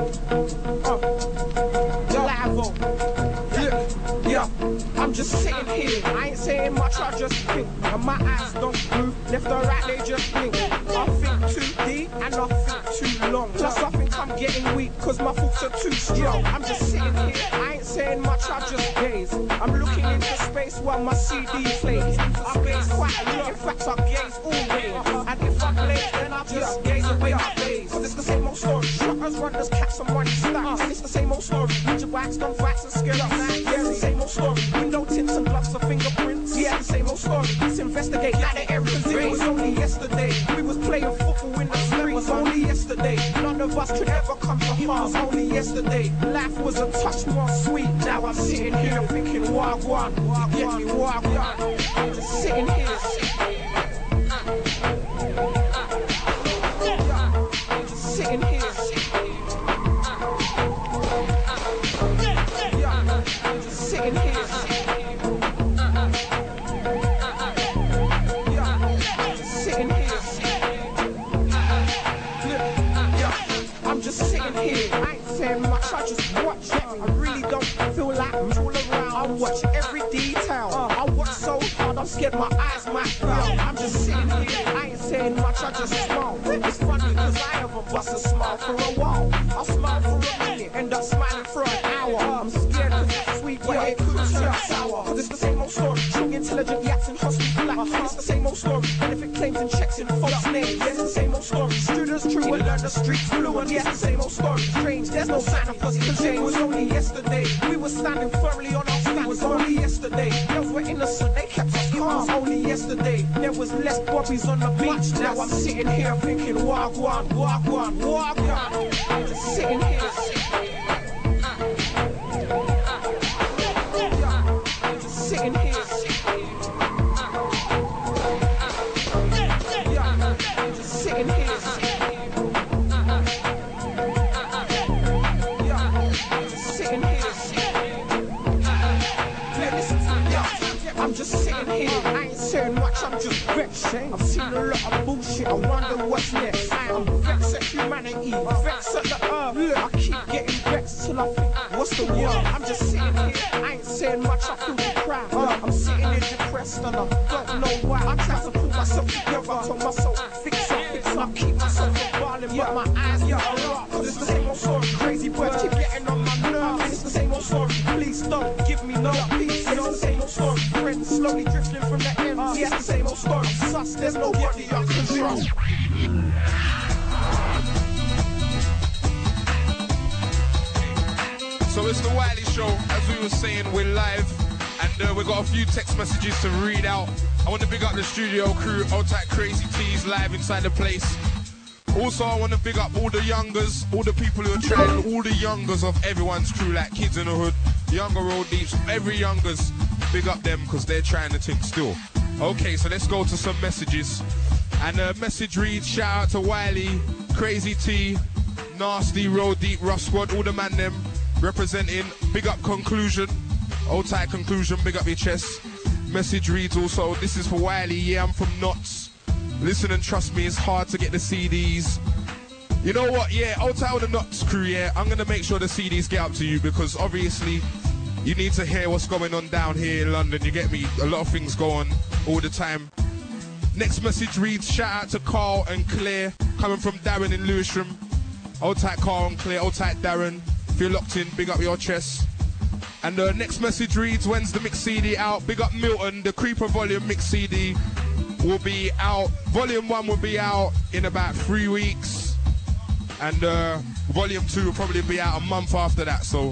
Live. Yeah. I'm just sitting here. I ain't saying much, I just think. And my eyes don't move. Left or right, they just blink. I think too deep and I think too long. Plus I think I'm getting weak cause my thoughts are too strong. I'm just sitting here. I ain't saying much, I just gaze. I'm looking into space while my CD plays. I gaze quite a lot, in fact I gaze always. And if I glaze, then I just gaze away my gaze. Cause it's the same old story. Shutters, runners, cats and money stacks. And it's the same old story. Ninja wax, done fights and scary nights. Yeah, it's the same old story. Window tints and gloves of fingerprints. Yeah, it's the same old story. Let's investigate like the areas. It was only yesterday. We was playing football in the street. It was only yesterday. None of us could ever come to pass. Only yesterday. Life was a touch more sweet. Now I'm sitting here thinking, wagwan. Get me wagwan. I'm just sitting here. I'm just sitting here. I'm just sitting here. I'm just sitting here. I ain't saying much, I just watch it. I really don't feel like I'm all around. I watch every detail. I watch so hard, I'm scared my eyes might fail. I'm just sitting here. I ain't saying much, I just smile. It's funny cause I haven't bust a smile for a while. I'll smile for a minute, end up smiling for an hour. I'm scared cause it's sweet, but it could turn sour. Cause it's the same old story. True intelligent yaks in hospital black. And it's the same old story. Benefit claims and checks in false names. Yeah, it's the same old story. Students true and learn the streets fluent. Yeah, it's the same old story. Strange, there's no sign of positive change. It was only yesterday. We were standing firmly on our feet. It was only yesterday. Girls were innocent, they kept us calm. Only yesterday. There was less bobbies on the beach. Now I'm sitting here thinking, wagwan, wagwan, wagwan. I'm just sitting here. I'm just sitting here. I'm just sitting here. I'm just sitting here, I ain't saying much, I'm just vexed. I've seen a lot of bullshit, I wonder what's next. I am vexed at humanity, vexed at the earth. Look, I keep getting vexed till I think, what's the word? I'm just sitting here, I ain't saying much, I feel deprived. I'm sitting here depressed and I don't know why. I try to pull myself together, told myself, fix up, I keep myself from balling, but my eyes are up. Cause it's the same old story, crazy birds keep getting on my nerves. And it's the same old story, please don't give me no peace. It's the same old story, friends slowly drifting from the end. Yeah, it's the same old story, sus, there's nobody I can trust. So it's the Wiley Show, as we were saying, we're live. And we've got a few text messages to read out. I want to big up the studio crew, Old Tight Crazy T's live inside the place. Also, I want to big up all the youngers, all the people who are trying, all the youngers of everyone's crew, like Kids in the Hood, Younger Road Deeps, every youngers, big up them because they're trying to think still. Okay, so let's go to some messages. And the message reads, shout out to Wiley, Crazy T, Nasty, Road Deep, Rough Squad, all the man them representing. Big up Conclusion, Old Tight Conclusion, big up your chest. Message reads also, this is for Wiley, yeah, I'm from Knots. Listen and trust me, it's hard to get the CDs. You know what, yeah, Old Tight with the Knots crew, yeah, I'm going to make sure the CDs get up to you because obviously you need to hear what's going on down here in London, you get me? A lot of things go on all the time. Next message reads, shout out to Carl and Claire, coming from Darren in Lewisham. Old Tight Carl and Claire, Old Tight Darren, if you're locked in, big up your chest. And the next message reads, when's the mix CD out? Big up Milton, the Creeper Volume mix CD will be out. Volume 1 will be out in about 3 weeks. And Volume 2 will probably be out a month after that. So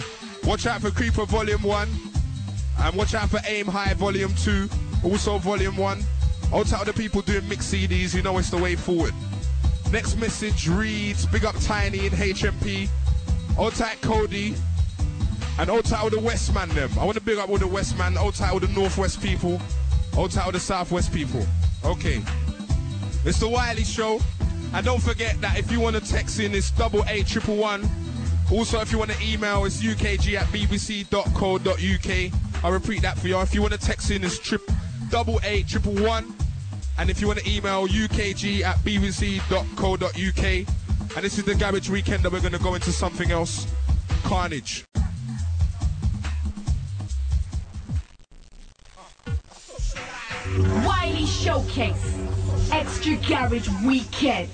Watch out for Creeper Volume 1. And watch out for Aim High Volume 2. Also Volume 1. Out to the people doing mix CDs, you know it's the way forward. Next message reads, big up Tiny in HMP. Out to Cody. And out to all the West man them. I want to big up all the West man, out to all the Northwest people. Out to all the Southwest people. Okay. It's the Wiley Show. And don't forget that if you want to text in, it's 88111. Also, if you want to email, it's ukg@bbc.co.uk. I'll repeat that for you. If you want to text in, it's 88111. And if you want to email, ukg@bbc.co.uk. And this is the Garage Weekend that we're going to go into something else. Carnage. Wiley Showcase. Extra Garage Weekend.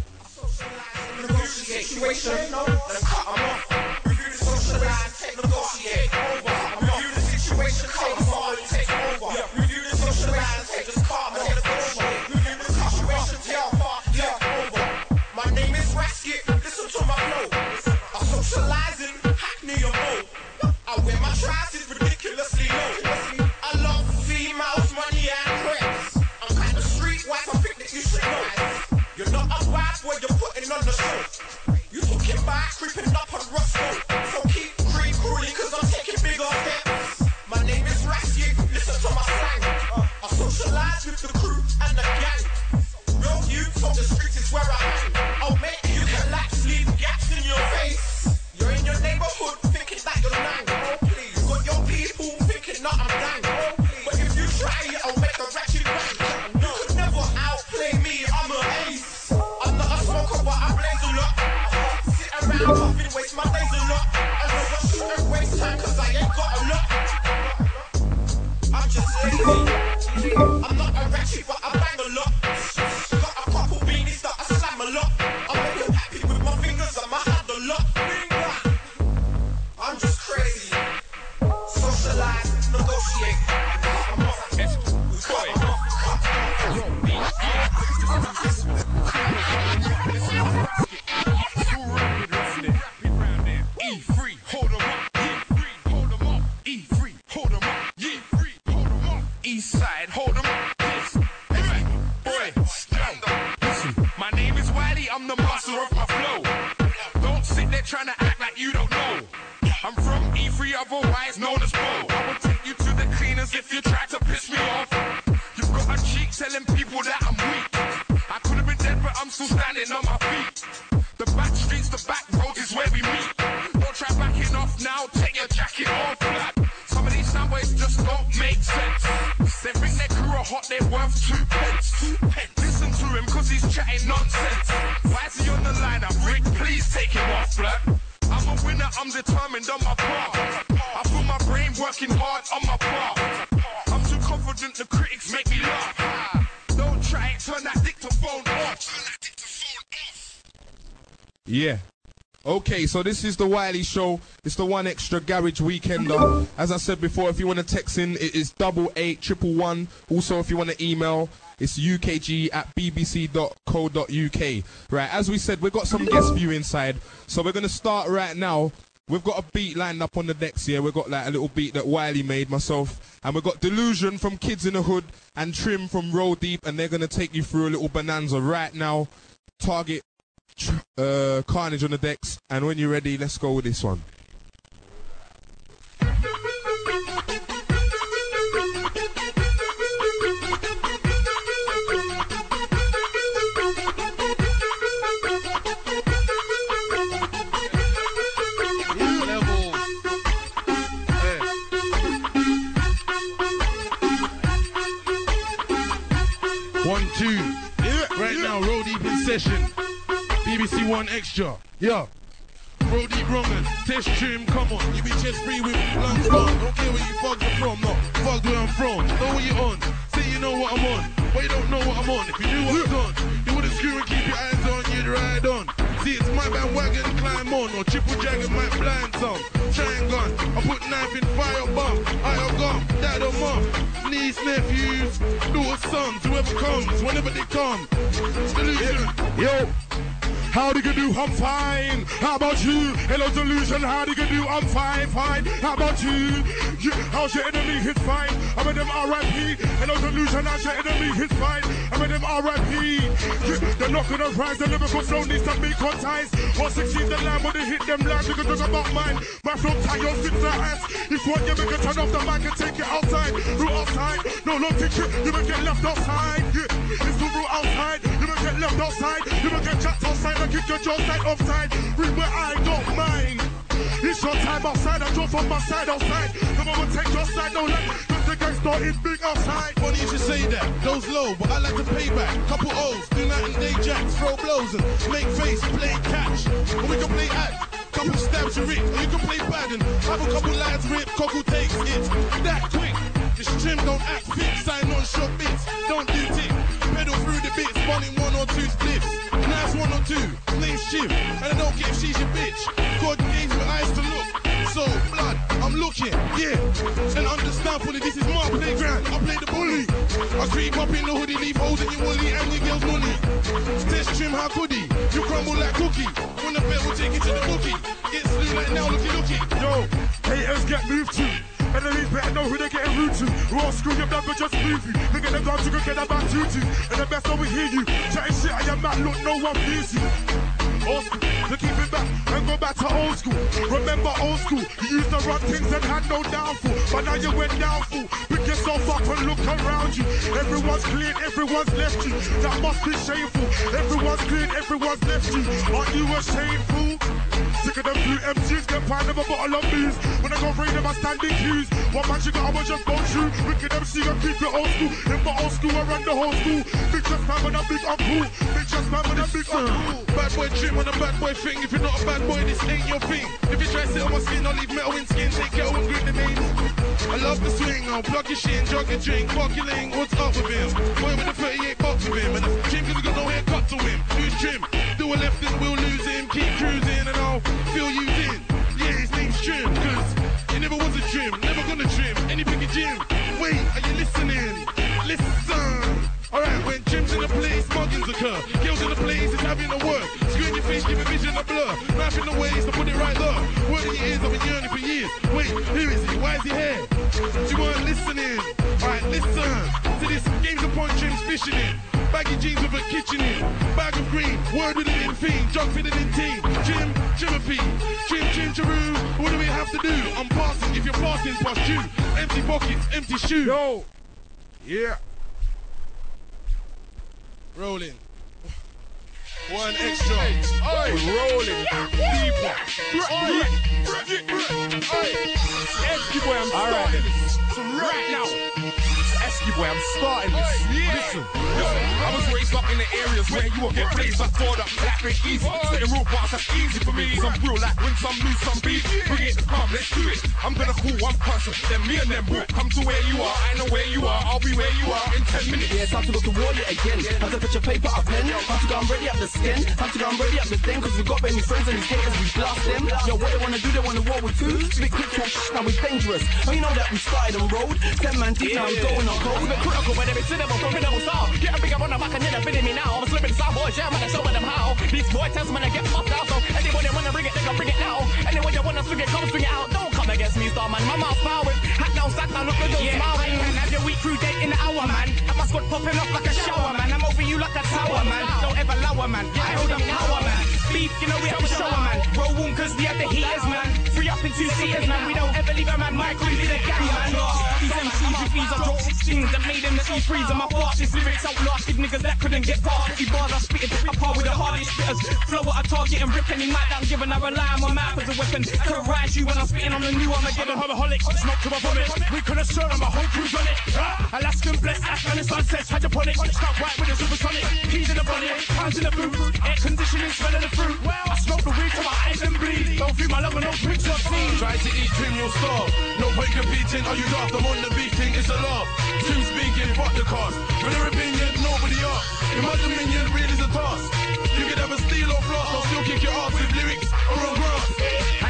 Situation, then cut them off. Review the socialize, take negotiate over. Review the situation, take over, take over. Review the socialize, take this car, take negotiate. Review the situation, take over. My name is Rasket, listen to my flow. I'm socializing, hackney and mo. I wear my trousers ridiculously low. I love females, money and crepes. I'm kind of streetwise, I think that you should know. You're not a wife where you're putting on the show. You talking back, creeping up on Roscoe. So keep cruising, cause I'm taking bigger steps. My name is Rasky, listen to my slang. I socialize with the crew and the gang. Real youth on the streets is where I hang. Oh mate, you can lapse, leave gaps in your face. You're in your neighborhood thinking that you're nang. Oh please, got your people thinking that I'm dang. Oh please, but if you try it, I'll make a ratchet bang. You could never outplay me, I'm an ace. I'm not a smoker, but I blaze a lot. Around puffing, waste my days a lot. I don't want to and waste time cause I ain't got a lot. I'm just lazy. I'm not a ratchet but I bang a lot. Got a couple beanies that I slam a lot. I'm making happy with my fingers and my hand a lot. I'm just crazy. Socialize, negotiate. I'm off. Eastside, hold 'em up. This, boy, stand up. Listen, my name is Wiley, I'm the master of my flow. Don't sit there trying to act like you don't know. I'm from E3, otherwise known as Bo. I will take you to the cleaners if you try to piss me off. You've got a cheek telling people that I'm weak. I could have been dead, but I'm still standing on my feet. The back streets, the back roads is where we meet. Don't try backing off now, take your jacket off, lad. Some of these soundwaves just don't make sense. They think their crew are hot, they're worth 2 pence. Listen to him, cause he's chatting nonsense. Why is he on the lineup? Rick, please take him off, blood. I'm a winner, I'm determined on my path. I feel my brain working hard on my path. I'm too confident, the critics make me laugh. Don't try it, turn that dictaphone off. Yeah. Okay, so this is the Wiley Show. It's the one extra Garage Weekender. As I said before, if you want to text in, it is 88111. Also, if you want to email, it's ukg@bbc.co.uk. Right, as we said, we've got some guest view inside. So we're going to start right now. We've got a beat lined up on the decks here. We've got like a little beat that Wiley made, myself. And we've got Delusion from Kids in the Hood and Trim from Roll Deep. And they're going to take you through a little bonanza right now. Target Carnage on the decks, and when you're ready, let's go with this one. One, two. Right now, Roll Deep in session. BBC One Extra, yeah. Roll Deep Wrongers, test trim, come on. You be chest free with lungs gone. Don't care where you fucked are from, no. Fucked where I'm from. Know what you're on. Say you know what I'm on, but you don't know what I'm on. If you knew what I'm on, you wouldn't screw and keep your eyes on, you'd ride on. See, it's my bandwagon, climb on, or triple dragon might blind some. Try and gun, I put knife in fire bomb. I have gone, dad or mom. Niece, nephews, daughter, sons, whoever comes, whenever they come. Delusion. Yo. How do you do? I'm fine. How about you? Hello Delusion, how do you do? I'm fine, fine. How about you? How's your enemy? He's fine. I'm in them R.I.P. Hello Delusion, how's your enemy? He's fine. I'm in them R.I.P. They're not gonna rise. The lyrical flow needs to be ties. 116 the line when they hit them lines. You can talk about mine. My flow tie your six ass. If what you make a turn off the mic and take it outside. Root outside. No, don't think you will get left outside. It's the root outside. You will get left outside. You will get jacked outside and kick your jaw side offside. Read where I don't mind. It's your time outside. I draw from my side outside. Come on, take your side. Don't let the gangster is big outside. Funny you should say that. Goes low, but I like to pay back. Couple O's, do night and day jacks, throw blows and make face, play catch. Or we can play act. Couple stabs you rip, or you can play bad and have a couple lads rip. Cockle takes it that quick. This trim don't act fit, sign on short bits. Don't do tick. Pedal through the bits, one in 1 or 2 splits. Nice 1 or 2, name's Shiv, and I don't care if she's your bitch. God gave me eyes to look, so blood, I'm looking, yeah. And understand fully, this is my playground. I play the bully. I creep up in the hoodie, leave holes in your woolly and your girl's money. Test trim, how could he? You crumble like cookie. When the bell will take it to the bookie. Get slew like now, looky. Yo, haters get moved to. Enemies better know who they're getting rude to. Raw screw your blood, but just move you. Nigga, them guns, you can get about duty. And the best we hear you. Chatting shit at your man, look, no one views you. Old school, to keep it back and go back to old school. Remember old school, you used to run things and had no downfall. But now you went downfall. Pick yourself up and look around you. Everyone's clean, everyone's left you. That must be shameful. Everyone's clean, everyone's left you. Aren't you ashamed, fool? Sick of them blue MCs, get pint of a bottle of booze. When I go raid them, I stand in queues. One man you got, I'ma just go through. Wicked MC, I keep it old school. In my old school, I run the whole school. Big just man with a big uncool. Big just man with a big uncool. Bad boy trim on a bad boy thing. If you're not a bad boy, this ain't your thing. If you try to sit on my skin, I'll leave metal in skin. Take care and grip the main. I love the swing, I'll plug your shit, jog your drink, bark your lane. What's up with him? Boy with the 38 bucks with him. And the trim, cause we got no haircut to him. Who's trim? Do a left and we'll lose him. Keep cruising and I'll fill you in. Yeah, his name's Trim, cause he never was a trim, never gonna trim, any pick a gym. Wait, are you listening? Listen. Alright, when Trim's in the place, muggins occur. Girls in the place, it's having a word. Screen your face, give a vision a blur. Knife in the waist, I put it right there. Word in your ears, I've been yearning for years. Wait, who is he? Why is he here? You weren't listening. Alright, listen to this game's a point Trim's fishing in. Baggy jeans with a kitchen in. Bag of green, word with it in fiend. Jug fitted in team. Trim, Trimopy. Trim, Chiru. What do we have to do? I'm passing. If you're passing, past you. Empty pockets, empty shoes. Yo. Yeah. Rolling. One extra. Rolling. Deeper. Esky boy, I'm starting this. So right now. Esky boy, I'm starting this. Listen. I was raised up in the areas where you will get raised up for the that ain't easy. Setting roadblocks, that's easy for me. Some real like win, some lose, some beat. Bring it, come, let's do it. I'm gonna call one person, then me and them will come to where you are. I know where you are, I'll be where you are in 10 minutes. Yeah, time to look toward it again. Time to put your paper up pen. Time to go and ready up the skin. Time to go and ready up the thing. Cause we got many friends and these haters, we blast them. Yo, what they wanna do, they wanna war with two. Speak quick talk, now we dangerous. Oh, you know that we started on road. 10 man deep, now I'm going on cold. Been critical, but every cinema from middle style. Get a bigger on the back and then they're bidding me now. I'm slipping some boys, yeah, man, I'm showing them how. These boy tests, man, I get popped out. So anybody wanna bring it, they can bring it now. Anyone you wanna swing it, come swing it out. Don't come against me, star man. My mouth's powering. Hat down, sat down, look at those smiling. And have your week crew date in the hour, man. And my squad popping off like a shower, man. I'm over you like a tower, man. Don't ever lower, man. I hold them power, man. Beef, you know we have to show a man. Roll warm cause we have the heaters, man. Free up in 2 seaters, man. We don't ever leave a man. Micro in the gang, man. These MCs with these are drop 16s that made them the E3s and my fastest lyrics outlasted niggas that couldn't get past. Every bars I spit it apart with the hardest spitters. Flow at a target and rip any mic down, giving I rely on my mouth as a weapon. Terrorize you when I'm spitting on the new Armageddon. Homaholics, smoke to my vomit. We could have shown my whole crew's on it. Alaskan blessed, Afghanistan says hydroponic. Start white with a supersonic. Keys in the bonnet, pounds in the boot. Air conditioning, smell of the fruit. I smoke the weed till my eyes and bleed. Don't feel my love and no pics of me. Try to eat trim, you'll starve. No point competing, are you daft? I'm on the beat thing, it's a laugh. Trim speaking, fuck the cast. For their opinion, nobody asked. In my dominion, real is a task. You could have a steal or floss, I'll still kick your ass with lyrics or on grass. Hang on.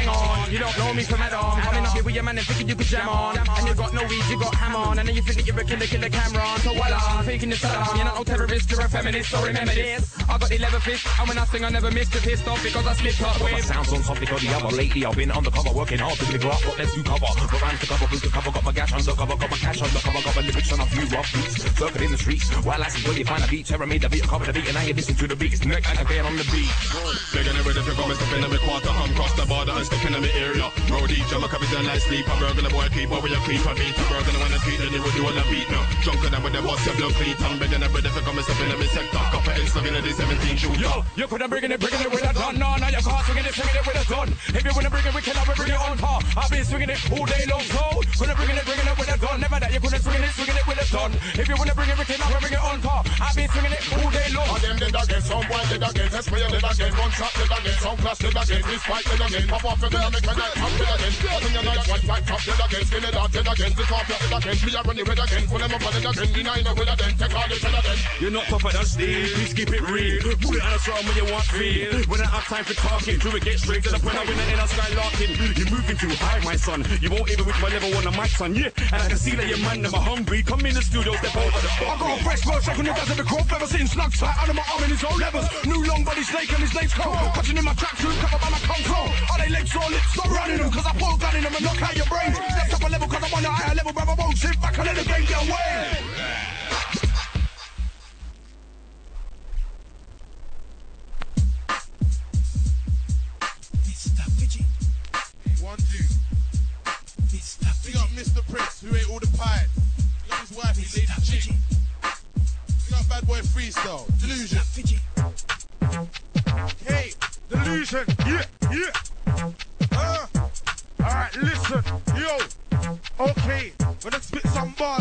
You don't know me from Adam. Coming up here with your man and thinking you could jam on. And you got no weed, you got ham on. And then you think that you're a killer Cameron. So voila, faking the Saddam. You're not no terrorist, you're a feminist, so remember this. I got the leather fist, and when I sing I never miss the pissed off because I slipped up with. Sounds on something or the other. Lately I've been undercover, working hard to figure out what let's do cover. Got rhymes to cover, boots to cover, got my gash undercover, got my cash undercover, got my lyrics on a few rough beats. Circle in the streets, while I see where you find a beat. Terror made the beat, cover the beat, and now you listen to the beats. Neck and again on the beat. Begging never if you come and step in every quarter, cross the border and step in every area. Roadie, jump a capital like sleep, a burglar boy keep over your creep, a beat, a burglar wanna treat, then you would do all the beat now. Drunker than with the boss, your blood cleat. I'm begging never if you come and step in every sector. Copper and slugging at the 17 shooter. Yo, you couldn't bring it with a gun. No, now you can't swing it with a gun. If you wanna bring it, we can have it, bring it on par. I've been swinging it all day long, so couldn't bring it with a gun. Never that you couldn't swing it with a gun. If you wanna bring it, we can have it, bring it on par. I've been swinging it all day long. All them did again, some boy did again, test me did again, gunshot did again, some clash did again, this fight did again, pop off the dynamic and that top did again, but in your night one fight top did again, skin it out did again, this off did again, me a run it with again, pull them up on it again, me nine with again, take all this again. You're not tougher than Steve, please keep it real. Put it on a song when you want feel. When I have time for talking, do it get straight to the point. I win it in a sky larking. You're moving too high, my son. You won't even reach my level on the mic, son. Yeah, and I can see that your man never hungry. Come in the studio, step over the bar. I got a fresh verse, second it doesn't record. Ever sitting snug tight under my arm in his own levers. New long body snake and his name's cold. Catching in my tracksuit, covered by my control. Are they legs or lips? Stop running them, cause I pull gun in them and knock out your brain. Step up a level, cause I'm on a higher level, brother. Won't sit back and let the game get away. We got Mr. Prince, who ate all the pie. We got his wife, he laid the chick. We got Bad Boy Freestyle, Delusion. Hey, Delusion, yeah. Alright, listen, yo. Okay, gonna spit some bars.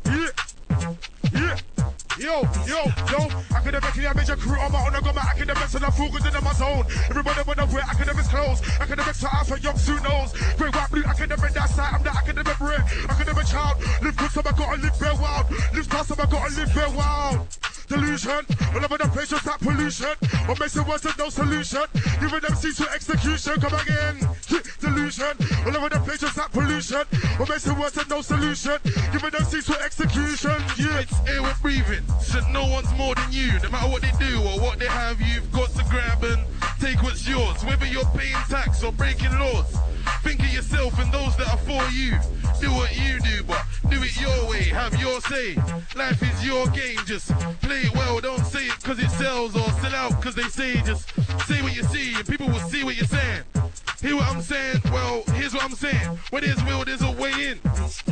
Yeah. Yo, academic, I made your crew on my own. I got my academics and I'm focused in my zone. Everybody wanna wear academics clothes. Academics are out for young suit nose. Grey, white, blue, academic, that side. I'm the academic brain. Academic child. Live good, so I gotta live very wild. Live fast, so I gotta live very wild. Delusion, all over the place, just that pollution. What makes it worse than no solution? Giving them seats for execution. Come again. Delusion, all over the place, just that pollution. What makes it worse than no solution? Giving them seats for execution. Yeah, it's air we're breathing. So no one's more than you. No matter what they do or what they have, you've got to grab and take what's yours. Whether you're paying tax or breaking laws. Think of yourself and those that are for you. Do what you do, but do it your way. Have your say. Life is your game. Just play it well. Don't say it because it sells or sell out because they say. Just say what you see and people will see what you're saying. Hear what I'm saying? Well, here's what I'm saying. Where there's will, there's a way in.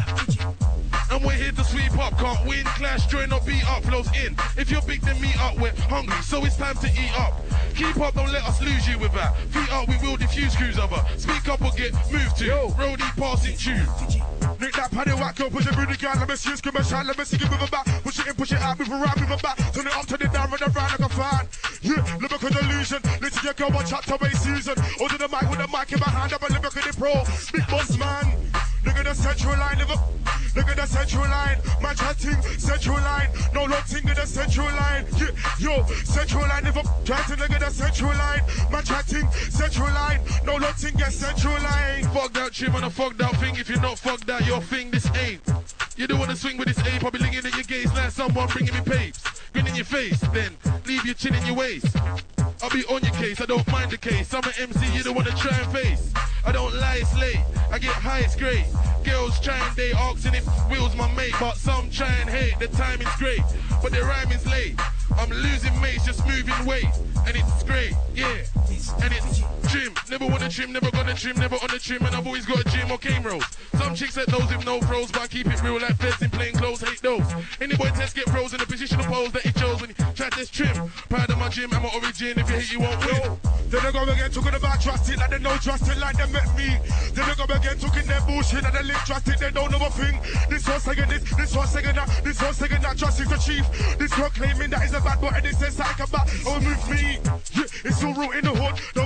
And we're here to sweep up. Can't win, clash, join or beat up. Flows in. If you're big, then meet up. We're hungry, so it's time to eat up. Keep up, don't let us lose you with that. Feet up, we will diffuse crews over. Speak up or get moved to. Roadie passing tune. Nick that paddy whack, go push it through the gun. Let me see you scream a shot, let me see you move it back. Push it out, move around, move it back. Turn it up, turn it down, run around like a fan. Yeah, lyrical delusion. Listen, you go watch out to my season. Holding the mic with the mic in my hand, I'm a lyrical pro. Big boss man. Look at the central line, look at the central line. My chatting, central line. No lotting in the central line. Yeah, yo, central line, never chatting, look at the central line. My chatting, central line. No lotting, get central line. Fuck that trim and a fuck that thing. If you're not fuck that, your thing, this ain't. You don't want to swing with this ape. I'll be looking at your gaze like someone bringing me papes. Grin in your face, then leave your chin in your waist. I'll be on your case, I don't mind the case. I'm an MC you don't want to try and face. I don't lie, it's late. I get high, it's great. Girls try and they asking if Will's my mate. But some try and hate, the timing's great. But the rhyming's late. I'm losing mates, just moving weight. And it's great, yeah. And it's trim. Never wanna trim, never gonna trim, never on the trim. And I've always got a gym or cane rolls. Some chicks that those with no pros, but I keep it real like feds in plain clothes, hate those. Any boy test get pros in the position of pose that he chose when he tried to trim. Proud of my gym, I'm an origin. If you hate, you won't win. Then they go again, talking about trust it like they know trust it like they met me. Then they go again, talking their bullshit like they live trust it, they don't know a thing. This one saying this one saying that, this one saying that trust is the chief. This one claiming that is a bad boy and this says like a bad. Oh, move me. Yeah, it's all real in the hood. The way everybody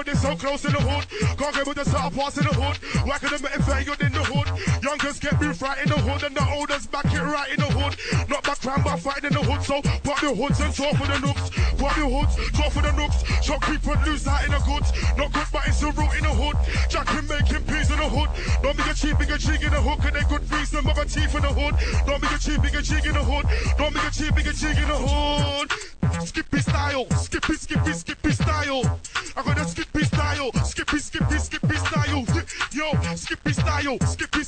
they so close in the hood. Can't get with the start pass in the hood. Why could they make it fair, you're in the hood? Youngers get beef right in the hood, and the olders back it right in the hood. Not back crime, but fight in the hood. So pop the hoods and talk for the nooks. Pop the hoods, talk for the nooks. Shot people lose out in the goods. Not good, but it's a root in the hood. Jack can make him peace in the hood. Don't be a cheap, big a jig in the hood. Cause they good reason, mother teeth in the hood. Don't be a cheap, big a jig in the hood. Don't be a cheap, big a jig in the hood. Skippy style, skippy style. I got a skippy style, skippy style. Yo, skippy style, skippy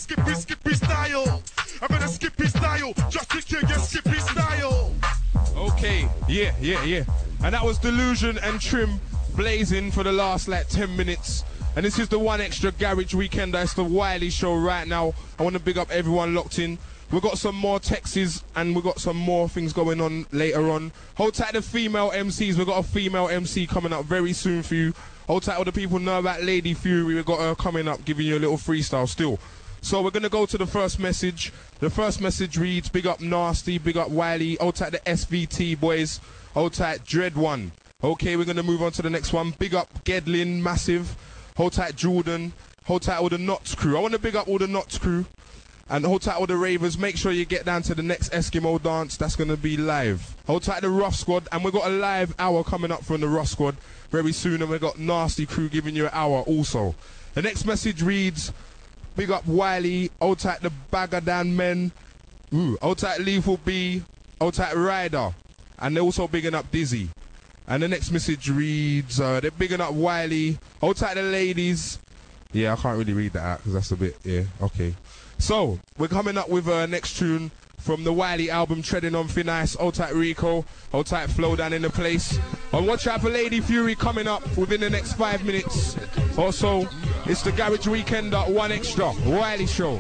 style. I got a skippy style, just to kill your skippy style. Okay, yeah. And that was Delusion and Trim blazing for the last like 10 minutes. And this is the One Extra Garage Weekend. That's the Wiley show right now. I want to big up everyone locked in. We've got some more texts and we've got some more things going on later on. Hold tight the female MCs. We've got a female MC coming up very soon for you. Hold tight all the people know about Lady Fury. We've got her coming up giving you a little freestyle still. So we're going to go to the first message. The first message reads, big up Nasty, big up Wiley. Hold tight the SVT boys. Hold tight Dread One. Okay, we're going to move on to the next one. Big up Gedlin, massive. Hold tight Jordan. Hold tight all the Knots crew. I want to big up all the Knots crew. And hold tight all the ravers. Make sure you get down to the next Eskimo dance. That's going to be live. Hold tight the Rough Squad. And we've got a live hour coming up from the Rough Squad very soon. And we've got Nasty crew giving you an hour also. The next message reads, big up Wiley. Hold tight the Bagadan Men. Hold tight Lethal B. Hold tight Ryder. And they're also bigging up Dizzy. And the next message reads, they're bigging up Wiley. Hold tight the ladies. Yeah, I can't really read that out because that's a bit, yeah, okay. So, we're coming up with our next tune from the Wiley album, Treading on Thin Ice. Hold tight Rico, hold tight Flow down in the place. And watch out for Lady Fury coming up within the next 5 minutes. Also, it's the Garage Weekend at One Extra, Wiley Show.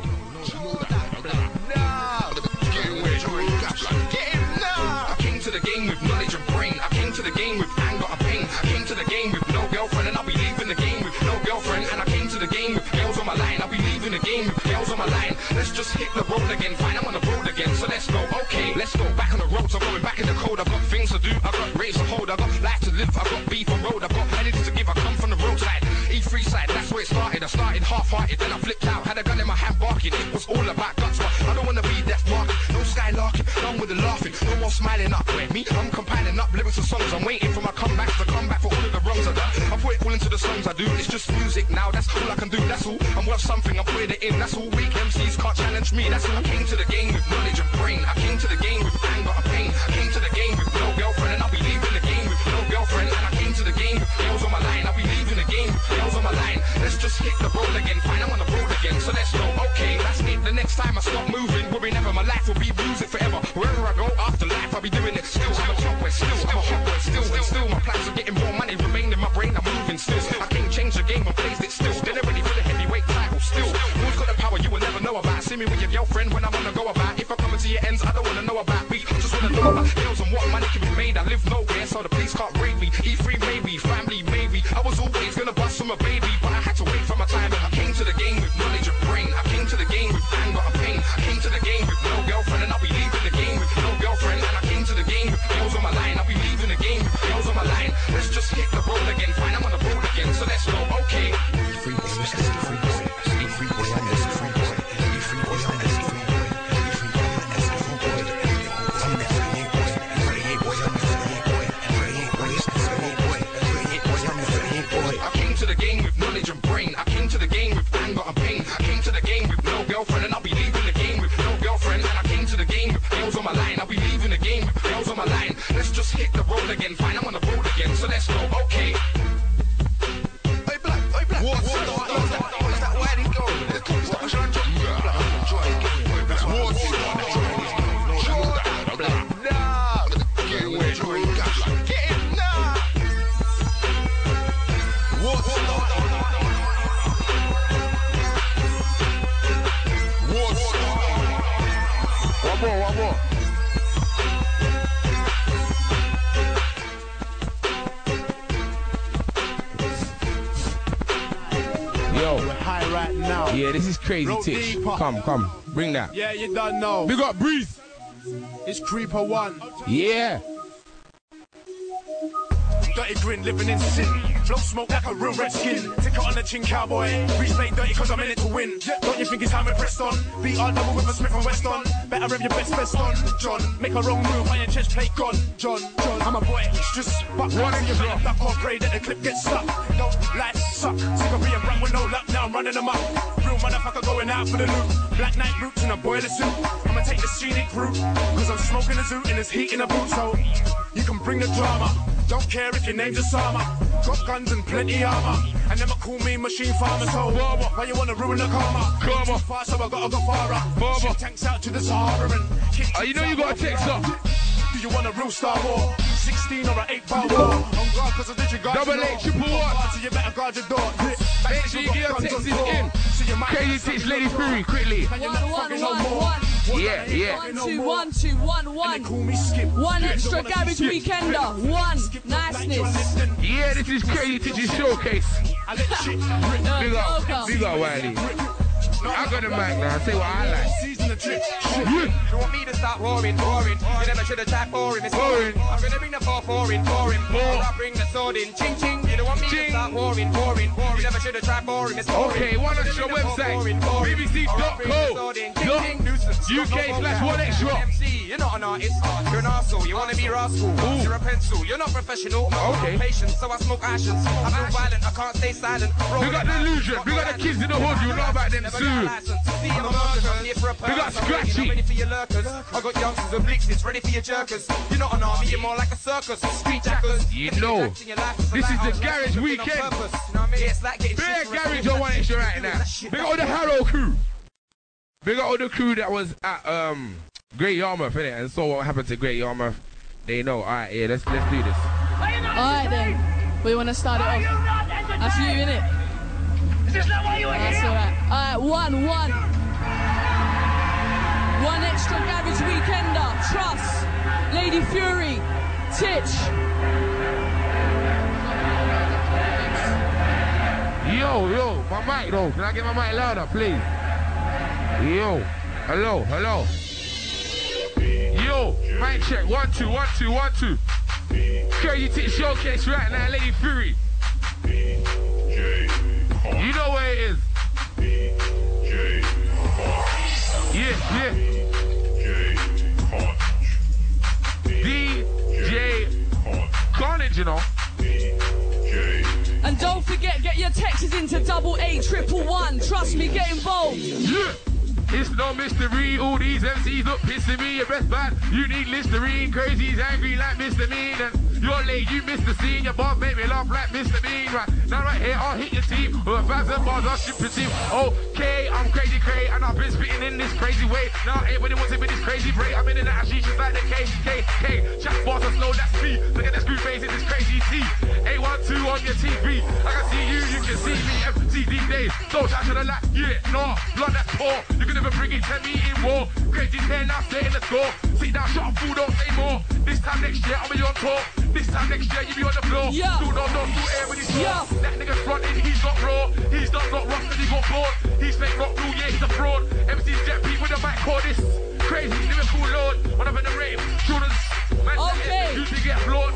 I came to the game with knowledge and brain. I came to the game with anger and pain. I came to the game with no girlfriend and I'll be leaving the game with no girlfriend. And I came to the game with girls on my line. I'll be leaving the game with girls on my line. Let's just hit the road again. Fine, I'm on the road again. So let's go. Okay, let's go back on the road. So I'm going back in the cold. I've got things to do. I've got race to hold. I've got life to live. I've got beef on road. I've got energy to give. I come from the roadside. E3 side, that's where it started. I started half-hearted, then I flipped out. Had a gun in my hand barking. It was all about guts, but I don't want to be deaf marking. No skylarking, done with the laughing. No more smiling up. Wait, me, I'm compiling up lyrics and songs. I'm waiting for my comeback to come back for all of the wrongs I've done. I put it all into the songs I do. It's just music now, that's all I can do. That's all. I'm worth something, I'm putting it in. That's all. Weak MCs can't challenge me. That's all. I came to the game with knowledge and brain. I came to the game with anger and pain. I came to the game with no girlfriend, and I'll be leaving the game with no girlfriend. And I came to the game with girls on my line. I'll be leaving the game with girls on my line. Let's just hit the road again. Fine, I'm on the road again. So let's go. Okay, that's it. The next time I stop moving, worry never. My life will be music forever. Wherever I go after life, I'll be doing it still. I'm a hot boy still. I'm a hot boy still. And still, my plans are getting more money. Remain in my brain. I'm moving still. I can't change the game. I placed it still. They're ready for the heavyweight title still. Who's got the power you will never know about? See me with your girlfriend when I wanna go about. If I come into your ends, I don't wanna know about. We just wanna know about girls and what money can be made. I live nowhere, so the police can't raid me. E3 maybe, family maybe. I was always gonna bust from a baby, but I had to wait for my time. I came to the game with knowledge and brain. I came to the game with anger and pain. I came to the game with no girlfriend, and I'll be leaving the game with no girlfriend. And I came to the game with girls on my line. I'll be leaving the game with girls on my line. Let's just hit the road again. Fine, I'm on the road again, so let's go. Okay. Free boy, free boy, free boy, free boy, free boy, free boy, I came to the game with knowledge and brain. I came to the game with anger and pain. I came to the game with no girlfriend, and I'll be leaving the game with no girlfriend. And I came to the game with girls on my line. I'll be leaving the game with girls on my line. Let's just hit the road again. Fine, I'm on the road again, so let's go. Okay. Hey, black, hey, black. What's that Wiley go? One more. Yo, we're high right now. Yeah, this is crazy, Titch. Come, bring that. Yeah, you done know. Big up, breathe. It's Creeper One. Yeah. Dirty grin living in sin. Blow smoke like a real redskin. Take it on the chin, cowboy. Reach play dirty cause I'm in it to win. Don't you think it's time we pressed on? BR double with a Smith and Weston. Better have your best on, John. Make a wrong move, iron chest plate gone. John, I'm a boy, just buck one in your back. Duck or pray that the clip gets stuck. Don't life suck. Sick of being run with no luck, now I'm running them up. Real motherfucker going out for the loot. Black night boots in a boiler suit. I'ma take the scenic route. Cause I'm smoking a zoot and there's heat in the boot. So you can bring the drama. Don't care if your name's Osama. Got guns and plenty armor. And never call me machine farmer. So why you wanna ruin the karma? Too far, so I gotta go far. Shoot tanks out to the Sahara and kick. You know you got a text up. Do you want a real Star War? 16 or an 8-bar war? On guard cause I did your guard. Double A, triple one. So you better guard your door. Make sure you get your texts in. Crazy Tits Lady Fury, quickly. Yeah. 1, 2, 1, 2, 1, 1. One extra garage weekender. One niceness. Yeah, this is Crazy Tits Showcase. Big up, Wiley. I got the mic now, say what I like. You want me to start roaring? You never should have tried for him, it's boring. I'm gonna bring the 4-4 in, for him. I bring the sword in, ching ching. You don't want me to start roaring. You never should have tried for him, it's boring. Okay, one extra website, bbc.co.uk/1extra. You're not an artist, you're an arsehole. You wanna be rascal, you're a pencil. You're not professional, okay. Patience, so I smoke ashes. I feel violent, I can't stay silent. We got the illusion, we got the kids in the hood, you know about them soon. We got Scratchy. Ready for your lurkers. I got youngsters and blitzes ready for your jerkers. You're not an army, you're more like a circus. Street jackers. You know, this is the garage weekend. Big garage on 1extra right now. Big up all the Harrow crew. Big up all the crew that was at Great Yarmouth, innit? And so what happened to Great Yarmouth, they know. Alright, yeah, let's do this. Alright then. We wanna start it off. That's you, innit? Is this not why you were here? That's alright. Alright, one extra garage weekender. Trust, Lady Fury, Titch. Yo, my mic though. Can I get my mic louder, please? Yo, hello. Yo, mic check. 1 2 1 2 1 2. Crazy Titch Showcase right now, Lady Fury. You know where it is. Yeah. DJ Carnage, you know. And don't forget, get your texts into 8811. Trust me, get involved. Yeah. It's no mystery, all these MCs look pissing me. Your best bad, you need Listerine. Crazy's angry like Mr. Mean. And you're late, you missed the scene. Your boss made me laugh like Mr. Mean. Right now right here, I'll hit your team with 1,000 bars, I'll ship your team. Okay, I'm crazy cray, and I've been spitting in this crazy way. Now everybody wants to be this crazy break. I've been in the ashes just like the KKK. Chat bars are slow, that's me. Look at the screw faces, it's crazy T. 812 on your TV. I can see you can see me. MC these days. So chat to the light, blood that's poor. You can never bring it to me in war. Crazy's here now, stay in the score. Sit down, shut up, fool, don't say more. This time next year, I'll be on tour. This time next year, you be on the floor. Yeah. Do air with his jaw. That nigga's fronting, he's got raw. He's not rock and he got bored. He's fake rock rule, yeah, he's a fraud. MC's jet beat with a mic cord. This crazy, Liverpool Lord. When I'm in the rave, Jordan's man, okay. You get flawed.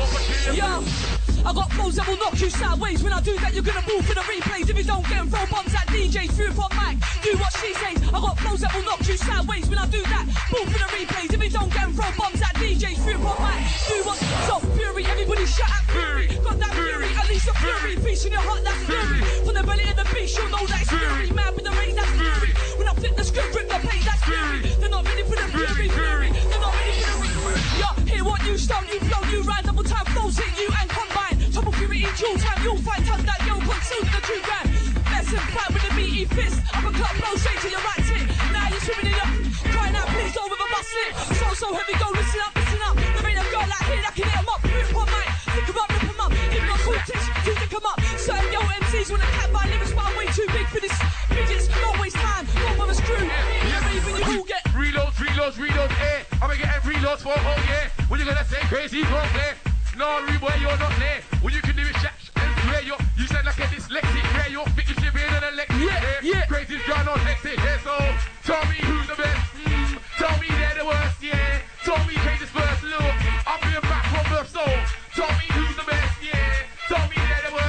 Yeah. I got flows that will knock you sideways. When I do that, you're gonna boo for the replays. If you don't get them, throw bombs at DJs, through from mic. Do what she says. I got flows that will knock you sideways. When I do that, boo for the replays. If you don't get them, throw bombs at DJs, through from mic. Do what? So Fury, everybody shut up, Fury. Got that Fury, at least a Fury. Peace in your heart, that's Fury. From the belly of the beast, you'll know that's Fury. Man with the rain, that's Fury. When I flip the script, rip the page, that's Fury. They're not ready for the Fury. They're not ready for the Yo, hear what you stone, you flow, you ride, double time flows hit you and combine. Trouble Fury in dual time, you'll find time that you'll consume the true brand. Lesson fight with a meaty fist, uppercut blow straight to your right tit. Now you're swimming in your crying out, please don't with a muscle. So heavy, go listen up. There ain't a girl out here that can hit 'em up. Rip on mic, think about rip 'em up. Give 'em a cool tish, to think 'em up. Certain yo MCs wanna cat by lyrics, but I'm way too big for this. Midgets, don't waste time, don't bother screw. Even you will get reloads, I'ma get reloads for all year. When you gonna say crazy, don't play. No, boy, you're not there. What you can do is chat and swear you sound like a dyslexic. Where you're fixing your brain and electric. Yeah. Crazy's gone on hectic. Yeah, so tell me who's the best. Tell me they're the worst. Yeah. Tell me Crazy's first look. I'll be back from the soul. Tell me who's the best. Yeah. Tell me they're the worst.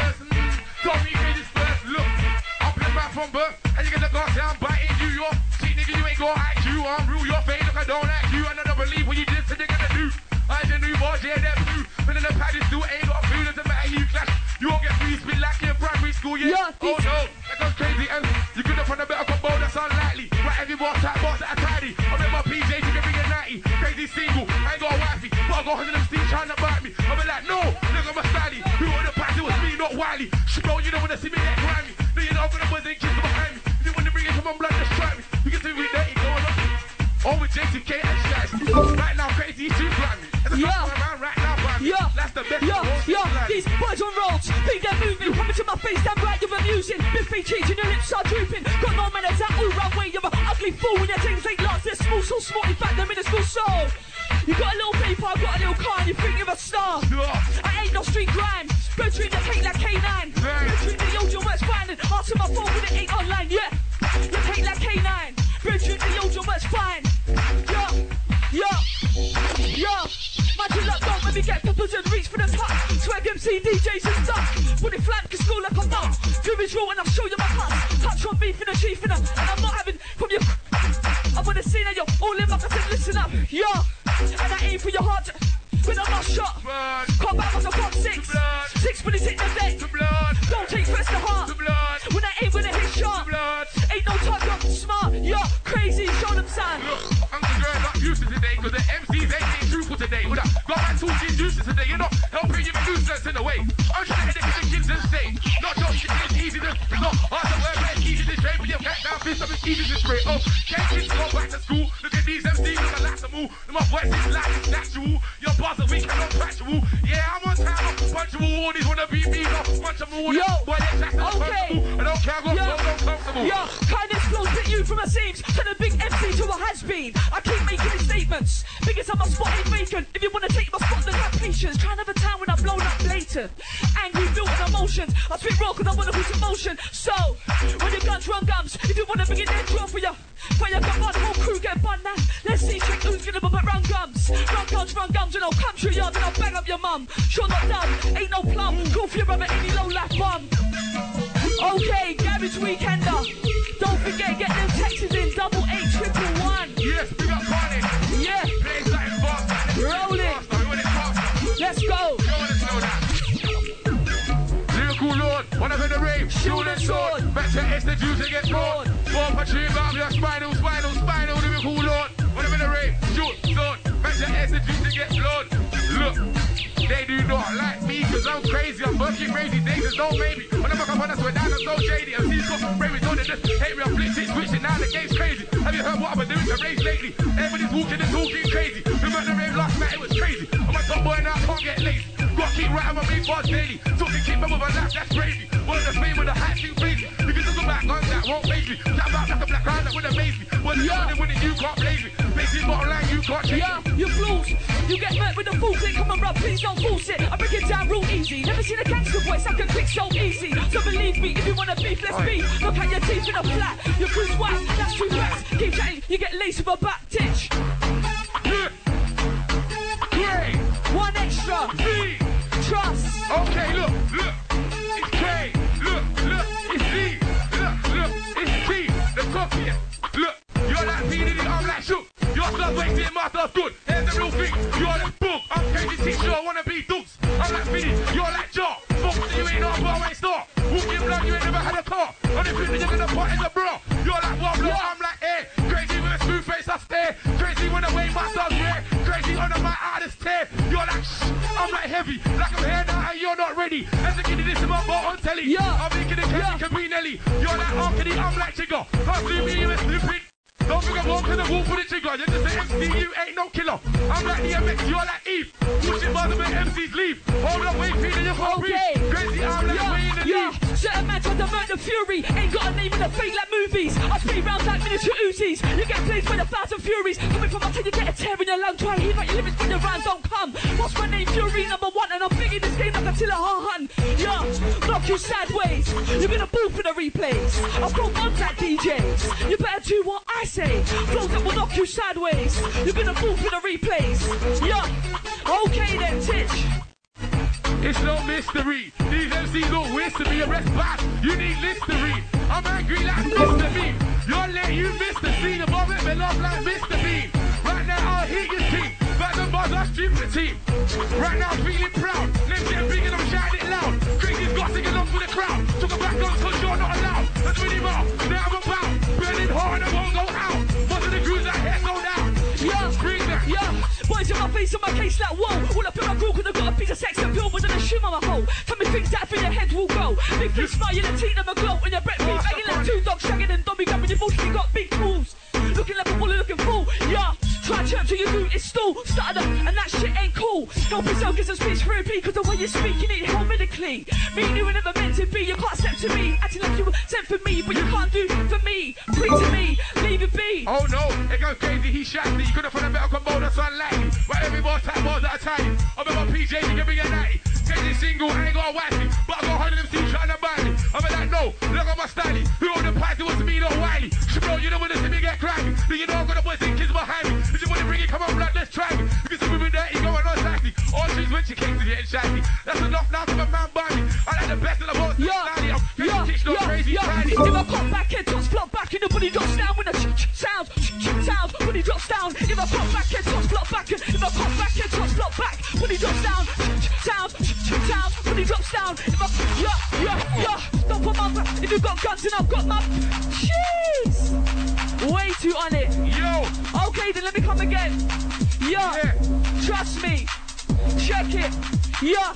from birth. And you get the gun, say I'm biting you. Your cheat nigga, you ain't got IQ. I'm real, your face, look, I don't like you. And I don't believe what you did, so you're gonna do. I'm the new boss, yeah, them too. But in the paddy still ain't got food, doesn't matter you clash. You won't get free spin like in primary school, yeah. Oh no, that goes crazy. And you could have found a better combo, that's unlikely. Right, every boss that are tidy. I'm in my PJs, you can bring a 90. Crazy single, I ain't got a wifey. But I got 100 of them steam trying to bite me. I'm like, no, look at my style. Who would have passed? It was me, not Wiley. Bro, you don't wanna see me get grimy. No, you know I'm gonna buzz and kiss behind me. If you wanna bring it to my blood, just try me. You can see me dirty, going on. All with JCK and Shash. Right now, crazy, too grimy. Right now, that's the best. These boys on roads, think they're moving. Coming to my face, damn right, you're amusing. Biffy cheating, your lips are drooping. Got no manners, that all round way. You're an ugly fool when your things ain't lost. They're small, so small, in fact, they're minuscule. So, you got a little paper, I got a little car, and you think you're a star. I ain't no street grime. Go treat the cake like K9. Go treat the old, your work's fine. And answer my phone when it ain't online, yeah. You take like K9. Go treat the old, your work's fine. Imagine luck don't let me get peppers and reach for the top. Swag MC, DJs and stuff. Put it flat, cause school like a mum. Do is raw and I'll show you my cuts. Touch on beef and a chief in them. And I'm not having from your. I wanna see that you're all in my I said listen up. And I aim for your heart. When I'm not shot. Come back on the front 6. 6 bullets hit the neck. Don't take first the heart. When I aim with a hit shot. Ain't no touch, I'm smart. Crazy, show them sign. I'm the girl not used to today, cause the MCs ain't truthful today. Got my talking juices today, you're not helping you with nuisance in a way. I'm trying to educate the kids and stay. Not your shit, it's easy to no, hard to wear, but it's easy to trade with your cat down fist up, it's easy to spray. Oh, can't kids go back to school? Look at these MCs, look like some move. My voice is like it's natural. Your bars are weak and unpatchable. Yeah, I'm on time, I'm punchable. All these wanna beat me, no, punchable. Boy, they're jacked and punchable. I don't care, I got so uncomfortable. Kindness flows at you from a seams. Turn a big MC to a has-been. I keep making these statements. Biggest on my spot ain't vacant. If you wanna take my spot, then have patience. Try another time when I'm blown up blatant. Angry, built on emotions. I spit raw cause I wanna push emotion. So, when your guns run gums, if you wanna bring it then draw for ya. Gun, whole crew get bun now. Let's see, check who's gonna bump run gums. Run gums, and I'll come to ya, then I'll bang up your mum. Sure not done, ain't no plum. Call for your brother, any low life bum. Okay, Garage Weekender. Don't forget, get them texts in 8811. Yes, big up Barney. Yeah. Plays like fast. Roll it. Let's go. Lyrical Lord, one of the rave. Shield and sword. Better it's the Jews that get bored. Born for tree, but I'm your spinal. Lyrical Lord, one of the rave. Shield, sword. Better it's the Jews that get blood. Look. They do not like me cause I'm crazy. I'm working crazy days and don't make me. When I'm up on us, we're down, I'm so shady. I'm seeing got bravery, so they just hate me. I'm flipping, switching, now the game's crazy. Have you heard what I've been doing to race lately? Everybody's walking and talking crazy. Remember the rave last night, it was crazy. I'm a top boy now, I can't get lazy. Gotta keep writing my big bars daily. Talking keep up with my laugh, that's crazy. One of the same with a hat too crazy. You can just go back on that, won't face me. Tap out like a black eye, that would amaze me. When the morning when you can't blaze me. Basically bottom line, you can't change me. You fools, you get hurt with the full clip. Come on, rub, please don't force it. I break it down real easy. Never seen a gangster voice I can click so easy. So believe me, if you wanna beef, let's beef. Look at your teeth in a flat. Your crew's white, that's too fast. Keep chatting, you get laced with a back ditch. Great. One extra. V. Trust. Okay, look. It's K. Look. It's Z. Look. It's T. The coffee. Look. You're like P. Diddy, I'm like Shook. Your stuff wasted, my stuff good. Here's the real thing. You're like book. I'm crazy teacher, I wanna be dukes. I'm like Vinny, you're like Jar. Fuck that you ain't on bar, I ain't star. Walking blood, you ain't never had a car. On the food, you're gonna put in the bra. You're like Wobbler, I'm like air. Crazy with a smooth face, I stare. Crazy when I wave my stuff rare. Crazy under my artist tear. You're like shh, I'm like heavy. Like I'm here now and you're not ready. As a kid, this is my bar on telly. I'm making a candy, can be Nelly. You're like Arkady, I'm like Jigger. Can't do me, you're stupid. Don't think I'm walking the wall for the trigger. You're just an MC, you ain't no killer. I'm like DMX, you're like Eve. Pushing bars and make MCs leave. Hold up, wait, Peter, you can't breathe. Crazy, I'm like Wayne and Eve. Certain man tried to murder Fury. Ain't got a name in the fake like movies. I speed rounds like miniature Uzis. You get placed by 1,000 Furies. Coming from my head, you get a tear in your lung. Try and heave out your limits when your rhymes don't come. What's my name? Fury #1. And I'm big in this game like Attila Hun. Knock you sideways. You're gonna ball for the replays. I've got guns at DJs. You better do what I say. Flows that will knock you sideways. You're gonna fall for the replays. Okay then, Titch. It's no mystery. These MCs don't waste to be arrested back. You need listery. I'm angry like team. Right now, feeling proud. Let's get big and I'm shouting it loud. Crazy's got singing along for the crowd. Took a back guns cause you're not allowed. Let's win him out. Now I'm about. Burning hard and I won't go out. Most of the crews out here sold out. Yeah, boys in my face on my case like whoa. All up in my grill cause I got a piece of sex appeal with an shim on my hole. Tell me things that for your head will go. Big fish smile, you're the teeth of a glow. And your breath me banging like two dogs shagging and Dobby grabbing your bullshit. You got big moves. Looking like a bully looking fool. Yeah, try to chirp till you do it's still started up and that shit ain't cool. Help yourself get some speech therapy cause the way you speak you need help medically. Me and you were never meant to be. You can't step to me acting like you were sent for me, but you can't do for me. Bring to me, leave it be. Oh no, it goes crazy, he's shafty. You could've found a better combo that's unlikely. But every more tap balls that are tiny. I'm about PJ, you can bring a 90. Crazy single, I ain't got a wifey. But I got 100 of them trying to buy me. I'm like, no, look at my style. Who on the party was me, not Wiley. Bro, you don't want to see me get cracky. Do you know I've got the boys and kids behind me? If you want to bring it, come on, like, let's try me. Because if we've been dirty, going on sassy. All trees when she came to getting shaggy. That's enough now to my man Barney. I like the best of the most. Crazy, if I pop back head tops flop back and the body drops down when the sounds body drops down. If I pop back head tops flop back and if I pop back head tops flop back body drops down. Sounds body drops down. If I don't put my back. If you got guns and I've got my jeez. Way too on it. Yo. Okay, then let me come again. Yeah. Trust me. Check it. Yeah.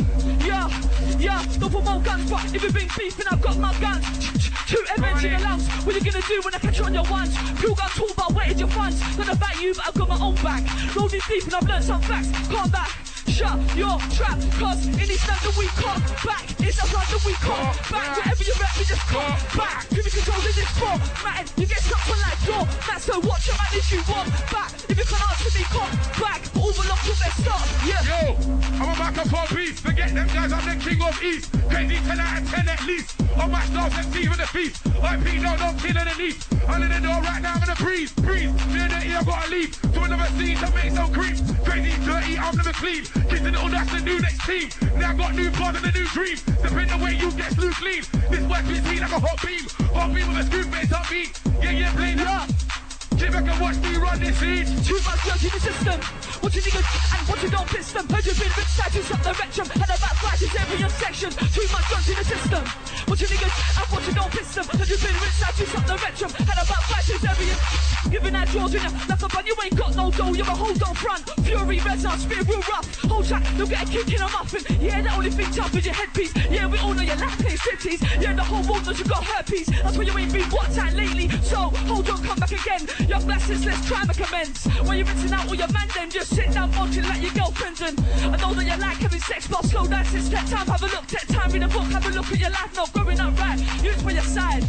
Don't put more guns, but if you've been beefing, I've got my guns. Two MNs in the lungs. What you gonna do when I catch you on your ones? Pure gun talk about where is your funds? Not about you, but I've got my own back. Rolling deep and I've learned some facts. Calm back. Shut your trap, cause in this night that we come back. It's a run that we come back. Wherever you're at, we just come back. Give me control in this form. Man, you get stuck on that door. That's so watch your man if you want back. If you can answer me, come back. All belong to their start. Yeah. Yo, I'm a microphone beast. Forget them guys, I'm the king of East. Crazy 10 out of 10 at least. On my stars and see with the feast. IP, no, don't kill underneath. Under the door right now, I'm in a breeze. Me and the ear, gotta leave. To another scene to make some creep. Crazy, dirty, I'm never clean. Kids in the old, that's the new next team. Now I got new bars and a new dream. Depending on where you get slew clean. This work is heat like a hot beam. Hot beam with a scoop, it's up beat. Yeah, play that. Sit back and watch me run this scene. Too much drugs in the system. What you niggas and what you don't piss them. Heard you been rich side to some direction. Had about five to every section. Too much drugs in the system. What you niggas and what you don't piss them. Heard you been rich side to some direction. Had about five to every. Giving that jaws in you like a bun. You ain't got no dough. You're a hold on front. Fury, res out, spit real rough. Whole track, you'll get a kick in a muffin. Yeah, the only thing tough is your headpiece. Yeah, we all know your lap plays striptease. Yeah, the whole world knows you got herpes. That's why you ain't been watched at lately. So hold on, come back again. Your blessings, let's try and commence. While you're rinsing out all your man, then just sit down, watching like your girlfriends. And I know that you like having sex, but slow down since that time. Have a look, take time in the book, have a look at your life, not going up right. Use for your side.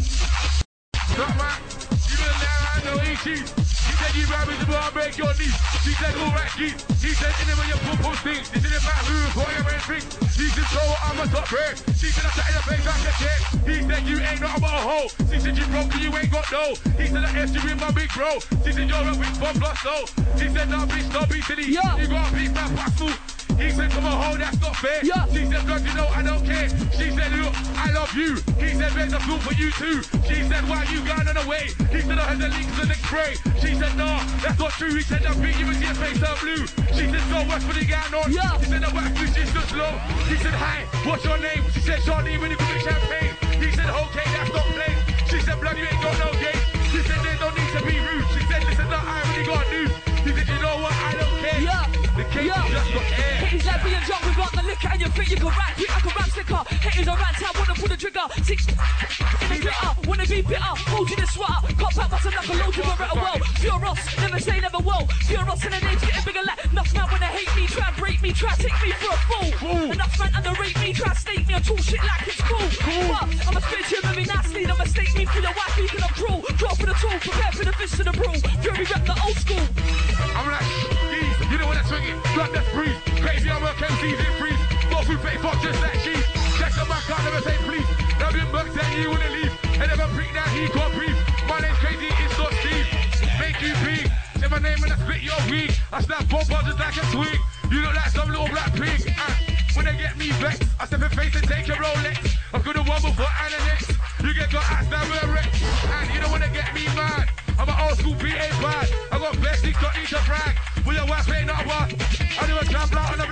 Stop, man. You know that I know E.T. He said you grab the bar, break your knees. She said all right, geez. He said in when your poo-poo stinks. It didn't matter who, boy, your man thinks. He said so I'm a top grade. She said I sat in the place like a kid. He said you ain't nothing but a hoe. She said you broke and you ain't got no. He said I asked you with my big bro. She said you're a big bomb plus no. He said no bitch, no obesity. Yeah. You got a piece that possible. He said, come on, hold, that's not fair. Yeah. She said, God, you know, I don't care. She said, look, I love you. He said, there's a fool for you too. She said, why you going on the way? He said, I heard the links and the spray. She said, no, that's not true. He said, I beat you with your face so blue. She said, so what's for the going on? Yeah. She said, the wax blue, she's just low. He said, hi, what's your name? She said, Charlie, really good champagne. He said, okay, that's not plain. She said, blood, you ain't got no game. She said, there's no need to be rude. She said, listen, no, I really got news. He said, you know what, I don't care. Yeah. The case just got air. Haters like being drunk without the liquor and you think you can rap quick, I can rap slicker. Haters are rant out, wanna pull the trigger. Six in the glitter, wanna be bitter. Hold you the sweater, cop out button like a load you were at a well. Pure Ross, never say never will. Pure Ross and the name's getting bigger like enough man when they hate me, try and break me, try and take me for a fool. Enough man underrate me, try and stake me and talk shit like it's cool. But I'ma spit you and me nasty, I'ma stake me for your wife, you can approve. Draw for the tool, prepare for the fist and the brew. Fury rep the old school. I'm like, you know when I swing it, blood that's breeze. Crazy, I work MCs in freeze. Go through fake fuck just like cheese. Check the back, I never say please. Now been bucks and you wanna leave. And never prick that he can't breathe. My name's Crazy, it's not Steve. Make you big. Say my name and I split your wig. I snap both buzzers like a twig. You look like some little black pig. When they get me vexed, I step in face and take your Rolex. I'm gonna wobble for Ananex. You get got ass down with a wreck. And you don't wanna get me mad. I'm an old school PA bad. I got best things, don't need to brag. Well, your wife ain't not a boss. I do a jump out on the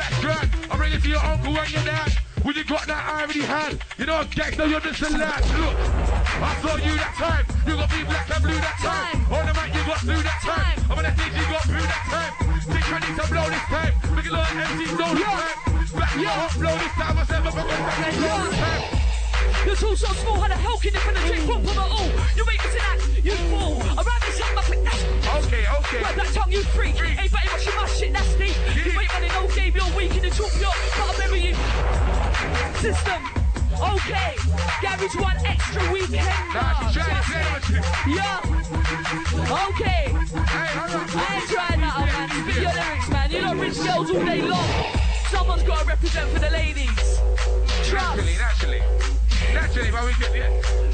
to your uncle and your dad. When you got that I already had. You know, gangster, you're just a lad. Look, I saw you that time. You got me black and blue that time. On the mic, you got blue that time. I'm on that stage, you got blue that time. Think I need to blow this time. Because all the MCs know this time. Back your up, blow this time. I said, blow this time. You're too so small, how the hell can you penetrate proper at all? You make me to that, you fool. Around this up, my quick, that's okay. Like that tongue, you freak. Ain't better much, you my shit, that's deep. You ain't running no game, you're weak in the talk, but I remember you. System, okay. Garage one extra weekend. Yeah. Okay. I ain't trying that out, man. Spit your lyrics, man. You know rich girls all day long. Someone's got to represent for the ladies. Trust. Naturally, but we get it.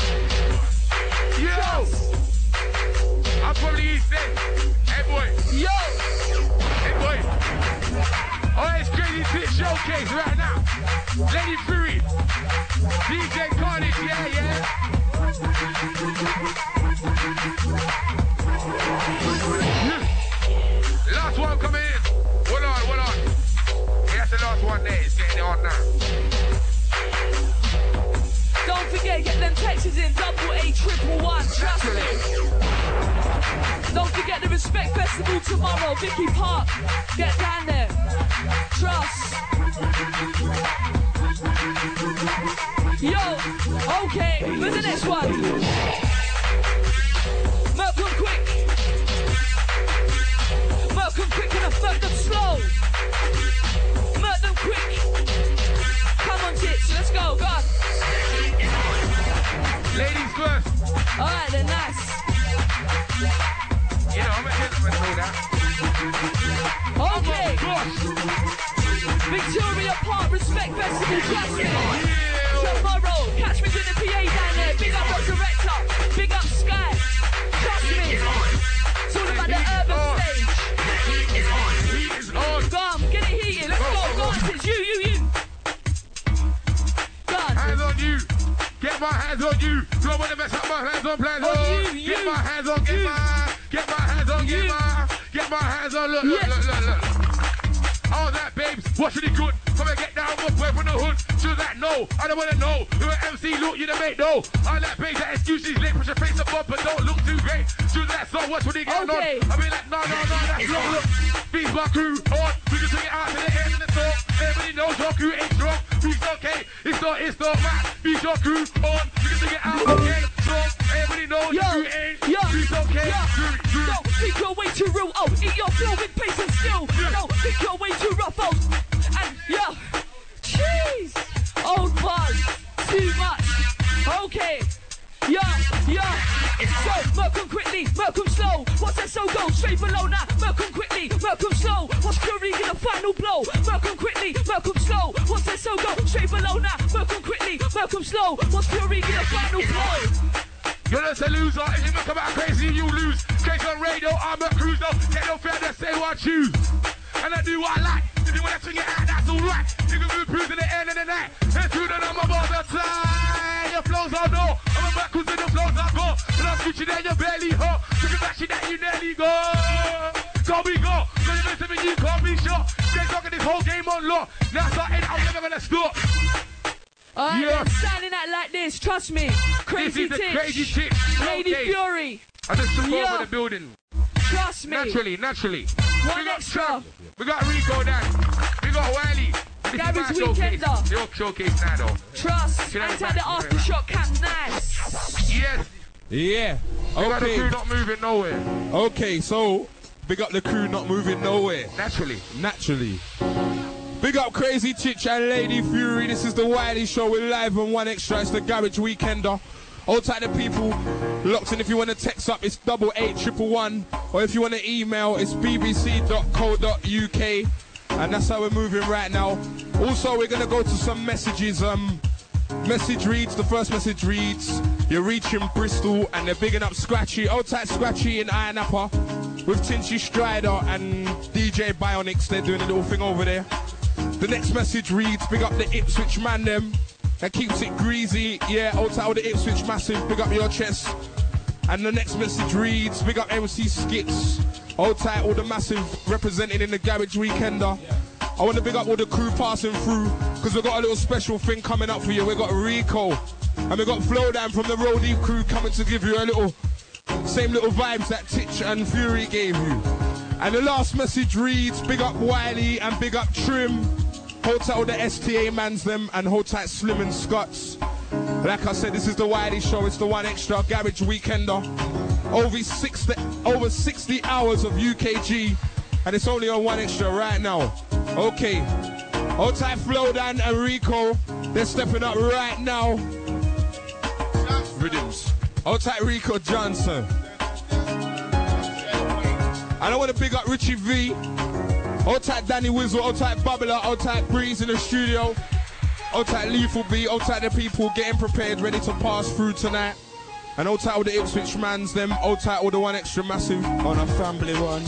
Yo! I'm probably East End. Hey, boy. Yo! Hey, boy. Oh, it's Crazy Tip Showcase right now. Lady Fury. DJ Carnage, yeah. Last one coming in. Hold on. That's the last one there. It's getting on now. Don't forget, get them texts in, 8811, trust me. Don't forget the Respect Festival tomorrow, Vicky Park, get down there, trust. Yo, okay, where's the next one? Mercom quick and murk them slow. Murk them quick. Come on, tits, let's go, go on. Ladies first. Alright, then nice. You know, I'm a gentleman, know that. Okay. Victoria Park Respect Festival, trust me. Tomorrow, catch me doing the PA down there. Big up Resurrector, big up Sky. Trust me. It's all about the urban stage. Heat is on. Go on, get it heated. Let's go. Go on, it's you. Go on. Hands on you. Get my hands on you. Don't want to mess up my hands on plans. Get my hands on. Get my hands on. Get my hands on. Look. All that, babes. What's really good? Come and get down with boy from the hood. She was like, no, I don't want to know. You're an MC, look, you the mate, no. I like babes that excuses late, push your face above, but don't look too great. She was like, so what's really going on? I be like, no, that's not look. Beats my crew on. We can take it out to the end of the talk. Everybody knows your crew ain't strong. Beats okay. It's not mad. Beats your crew on. We can take it out, okay. So everybody knows your crew ain't. Beats okay. Yo, think you're way too real. Oh, eat your flow with pace and skill. No, think you're way too rough. Oh, and yeah. Jeez. Old buzz. Too much. Okay. Yeah. So, Mercom quickly, Mercom slow. What's that so go? Straight below now. Mercom quickly, Mercom slow. What's Fury in the final blow? Mercom quickly, Mercom slow. What's that so go? Straight below now. Mercom quickly, Mercom slow. What's Fury in the final blow? You're just a loser. If you look about crazy, you lose. Case on radio, I'm a cruiser. Get no fair to say what I choose. And I do what I like. If you want to swing it out, that's alright. You can move cruise in the end of the night. And through the number of the time. Your flows are no. I'm a backwards in the flows I go. And I'm switching and you're barely hot. Looking back shit that you nearly go. Can't be go. Cause you're missing me, you can't be shot. They're talking this whole game on lock. Now starting, I'm never gonna stop. Alright, then standing out like this, trust me. Crazy This is the Titch. Crazy Titch. Lady Okay. Fury. I just took over the building. Trust me. Naturally. One extra. We got Rico Dan. We got Wiley. This Garage is my showcase. Weekender. Your showcase now, though. Trust. You know, And the aftershock camp nice. Yes. Yeah. We got the crew not moving nowhere. Okay, so big up the crew not moving nowhere. Naturally. Big up Crazy Titch and Lady Fury. This is the Wiley Show. We're live on One Extra. It's the Garage Weekender. All type of people locked in. If you want to text up, it's 88111. Or if you want to email, it's bbc.co.uk. And that's how we're moving right now. Also, we're going to go to some messages. Message reads. The first message reads, you're reaching Bristol and they're bigging up Scratchy. Old tight Scratchy in Iron Upper with Tinchy Strider and DJ Bionics. They're doing a little thing over there. The next message reads, big up the Ipswich man them. That keeps it greasy. Yeah, old tight all the Ipswich massive. Big up your chest. And the next message reads, big up MC Skits. Old tight all the massive represented in the Garage Weekender. I want to big up all the crew passing through, because we've got a little special thing coming up for you. We've got Rico, and we've got Flowdown from the Roll Deep crew coming to give you a little, same little vibes that Titch and Fury gave you. And the last message reads, big up Wiley and big up Trim. Hold tight all the STA mans them, and hold tight Slim and Scots. Like I said, this is the Wiley show. It's the One Extra Garage Weekender. Over 60 hours of UKG, and it's only on One Extra right now. Okay, hold tight Flowdown and Rico. They're stepping up right now. Rhythms. Hold tight Rico Johnson. And I want to big up Richie V. Hold tight Danny Wizzle. Hold tight Bubbler. Hold tight Breeze in the studio. Hold tight Lethal B. Hold tight the people getting prepared, ready to pass through tonight. And hold tight all the Ipswich mans, them. Hold tight all the One Extra Massive on a family one.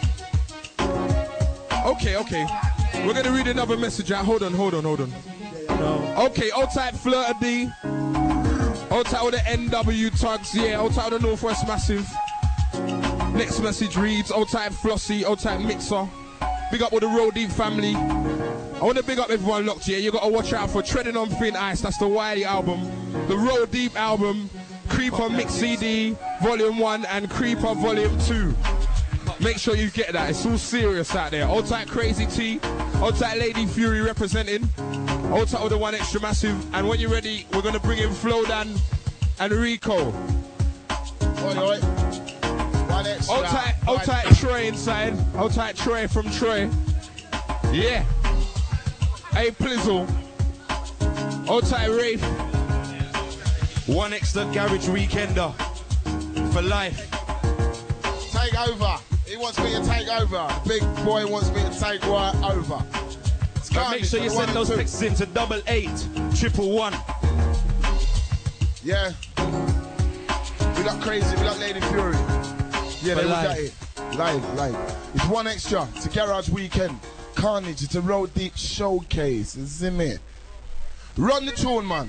Okay. We're going to read another message out. Hold on. No. Okay, hold tight Flirter D. Hold tight all the NW tugs, yeah. Hold tight all the Northwest Massive. Next message reads, hold tight Flossie, hold tight Mixer. Big up all the Roll Deep family. I want to big up everyone locked here. You got to watch out for Treading on Thin Ice. That's the Wiley album. The Roll Deep album. Creeper Mix CD, Volume 1 and Creeper Volume 2. Make sure you get that. It's all serious out there. Hold tight Crazy T. Hold tight Lady Fury representing. Hold tight all the One Extra Massive. And when you're ready, we're going to bring in Flowdown and Rico. Oi. One Extra. Hold tight Troy inside. Hold tight Troy from Troy. Yeah. Hey, Plizzle. Hold tight Rafe. One Extra Garage Weekender. For life. Take over. He wants me to take over. Big boy wants me to take right over. But make sure you send those texts in to 888111. Yeah. We got Crazy, we got Lady Fury. Yeah, they got it. Live. It's One Extra. It's a Garage Weekend. Carnage. It's a Roll Deep showcase. It's in it. Run the tune, man.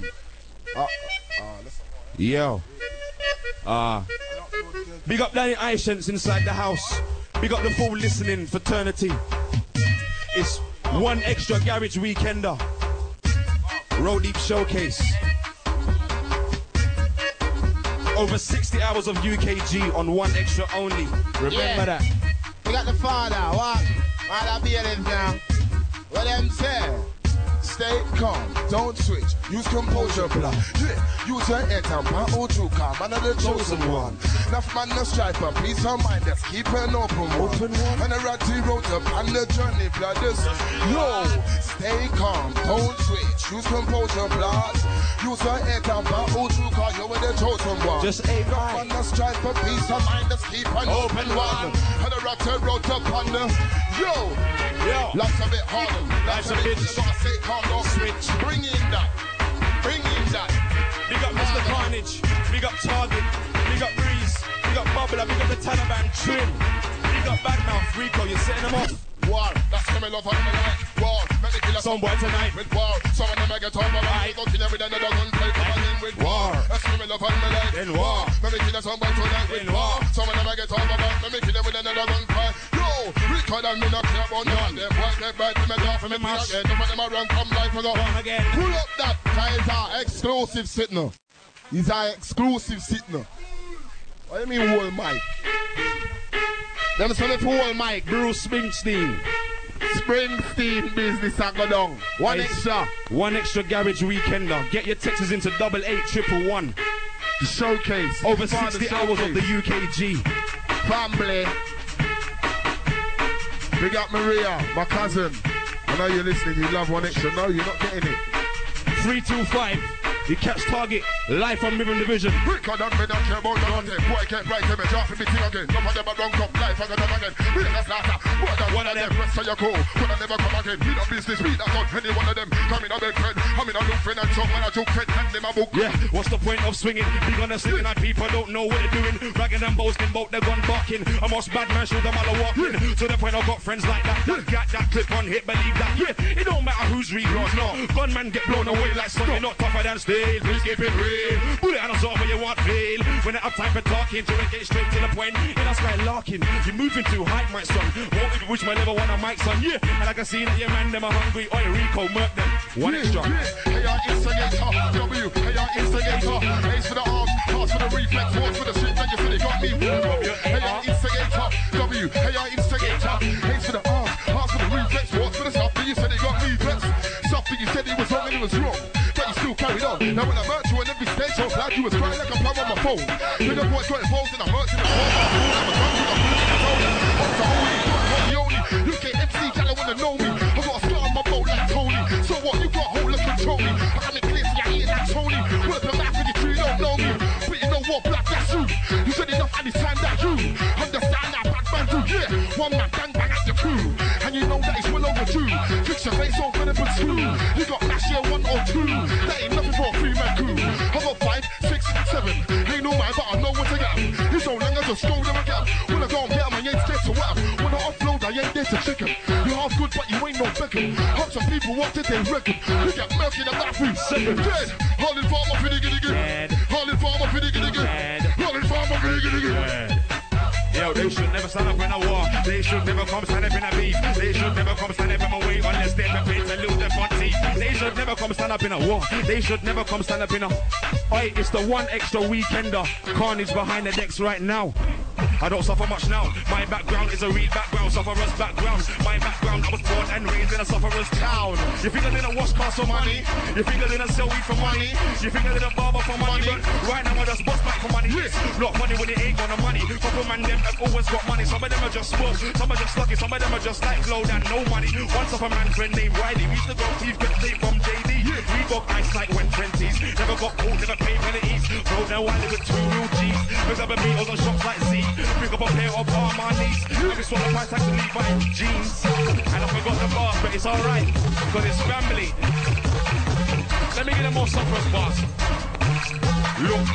Yo. Big up Danny Ishens inside the house. Big up the full listening fraternity. It's One Extra Garage Weekender. Roll Deep showcase. Over 60 hours of UKG on One Extra only. Remember that. We got the father. What? I'll be in now. What them say? Stay calm, don't switch, use composure block. Yeah, use your head and my own true calm, man of the chosen one. Enough man no stripe and peace of mind, let's keep an open one. And a ratty road up on the journey, blooders. Yo, stay calm, don't switch, use composure block. Use your head and my own true calm, you're the chosen one. Just a man no stripe and peace of mind, let's keep an open one. And a ratty road up on the, yo, life's a bit harder, life's a bit stay calm. Don't switch. Bring in that. Big up Mr. Carnage. Big up Target. Big up Breeze. Big up Bubbler. Big up the Taliban Trim. Big up Badmouth Rico. You're setting them off. War. That's coming off on the night. War. Let me kill a some boy tonight. With war. Some of them I get over. I go kill them with another gunplay. Coming in with war. That's coming off on the night. In war. Let me kill some boy tonight. With war. Some of them I get over. Let me kill them with another gunplay. Yo. Rico and me not care about none. Them boys get bad to me off and me mash. Some of them I run come life and go. Pull up that. He's our exclusive sitting. He's our exclusive sitting. What do you mean whole mic? Them say the whole mic. Bruce Springsteen. Springsteen business I go down. One Extra. One Extra Garage Weekender. Get your texts into 8811. The showcase. Over 60 hours of the UKG. Family. Big up Maria, my cousin. I know you're listening, you love One Extra. No, you're not getting it. 325. You catch Target live from Rhythm Division. Rick, I don't care about nothing. Boy, can't write him, drop him again. Some of them are wrong up life, I got them again. We just laugh. One of them, rest of your crew. One of never come again. We don't business, we don't got any one of them. Come in a bed friend, I'm in a new friend and chop when I took friend, hand them a book. Yeah, what's the point of swinging? Big on the singing and people don't know what they're doing. Ragging and boasting about the gun barking. I'm most bad man, shoot them all walking. To the point I've got friends like that. Got that clip on hit, believe that. Yeah, it don't matter who's real or not. Gunman get blown away like something not tougher than steel. Please keep it real. real. Bullet and a song where you want feel. When I have time for talking, to get straight to the point. And that's like larking. You're moving too high, my son. Won't even reach my level when I mic, son. Yeah, and I can see that your man, them are hungry. Oi, Rico, murk them. One extra. Hey, I instigator. W. Hey, I instigator. Ace for the arms, pass for the reflex, force for the shit. Then you said it got me. Hey, I instigator. W. Hey, I instigator. Ace for the arms, pass for the reflex, force for the stuff. Then you said it got me. Something you said it was wrong and it was wrong. But you still carried on. Now when I hurt you on every stage, so glad you was crying like a plug on my phone. Big up boys got involved in the hurts in the phone. I'm a gun to the food in the phone. I'm the only, you can't MC, y'all wanna know me. I got a scar on my boat like Tony. So what, you got a whole lot of control me. I got me clear so you're eating like Tony. Work the back with you two, you don't know me. But you know what, black, that's you. You said enough and it's time that you understand that bad man do, yeah. One man bang bang at the crew. And you know that it's well overdue. Fix your face on for the screw. You got last year 1 or 2. That ain't nothing for a 3-man crew. I got 5, 6, 7. Ain't no man, but I know what to get. It's so long as I scold them again. When I go and get them, I ain't scared to wet. When I offload, I ain't there to chick 'em. You're half good, but you ain't no Beckham. Hope some people what did they reckon? You get milk in the bathroom. Dead. Holding farmer for the giddy. Holding farmer for the giddy. Holding farmer for the giddy. Yo, they should never stand up in a war. They should never come stand up in a beef. They should never come stand up in my way unless they're prepared to lose their front teeth. They should never come stand up in a war. They should never come stand up in a... Oi, it's the one extra weekender. Carnage behind the decks right now. I don't suffer much now. My background is a real background, sufferer's background. My background, I was born and raised in a sufferer's town. You think I didn't wash cars for money? You think I didn't sell weed for money? You think I didn't barber for money? But right now I just bust back for money. Yes, not money when it ain't got no money. Couple man them have always got money. Some of them are just spoke, some are just lucky, some of them are just like low and no money. Once of a man friend named Riley, we used to go thief, get tape from JD. We got ice like when 20s. Never got caught, never paid penalties. Bro, now I live with 2 real G's. Pick up a Beatles on shops like Z. Pick up a pair of Armani's. Every swallow my tax to Levi jeans. And I forgot the bars, but it's alright, because it's family. Let me get a more sufferers bars. Look.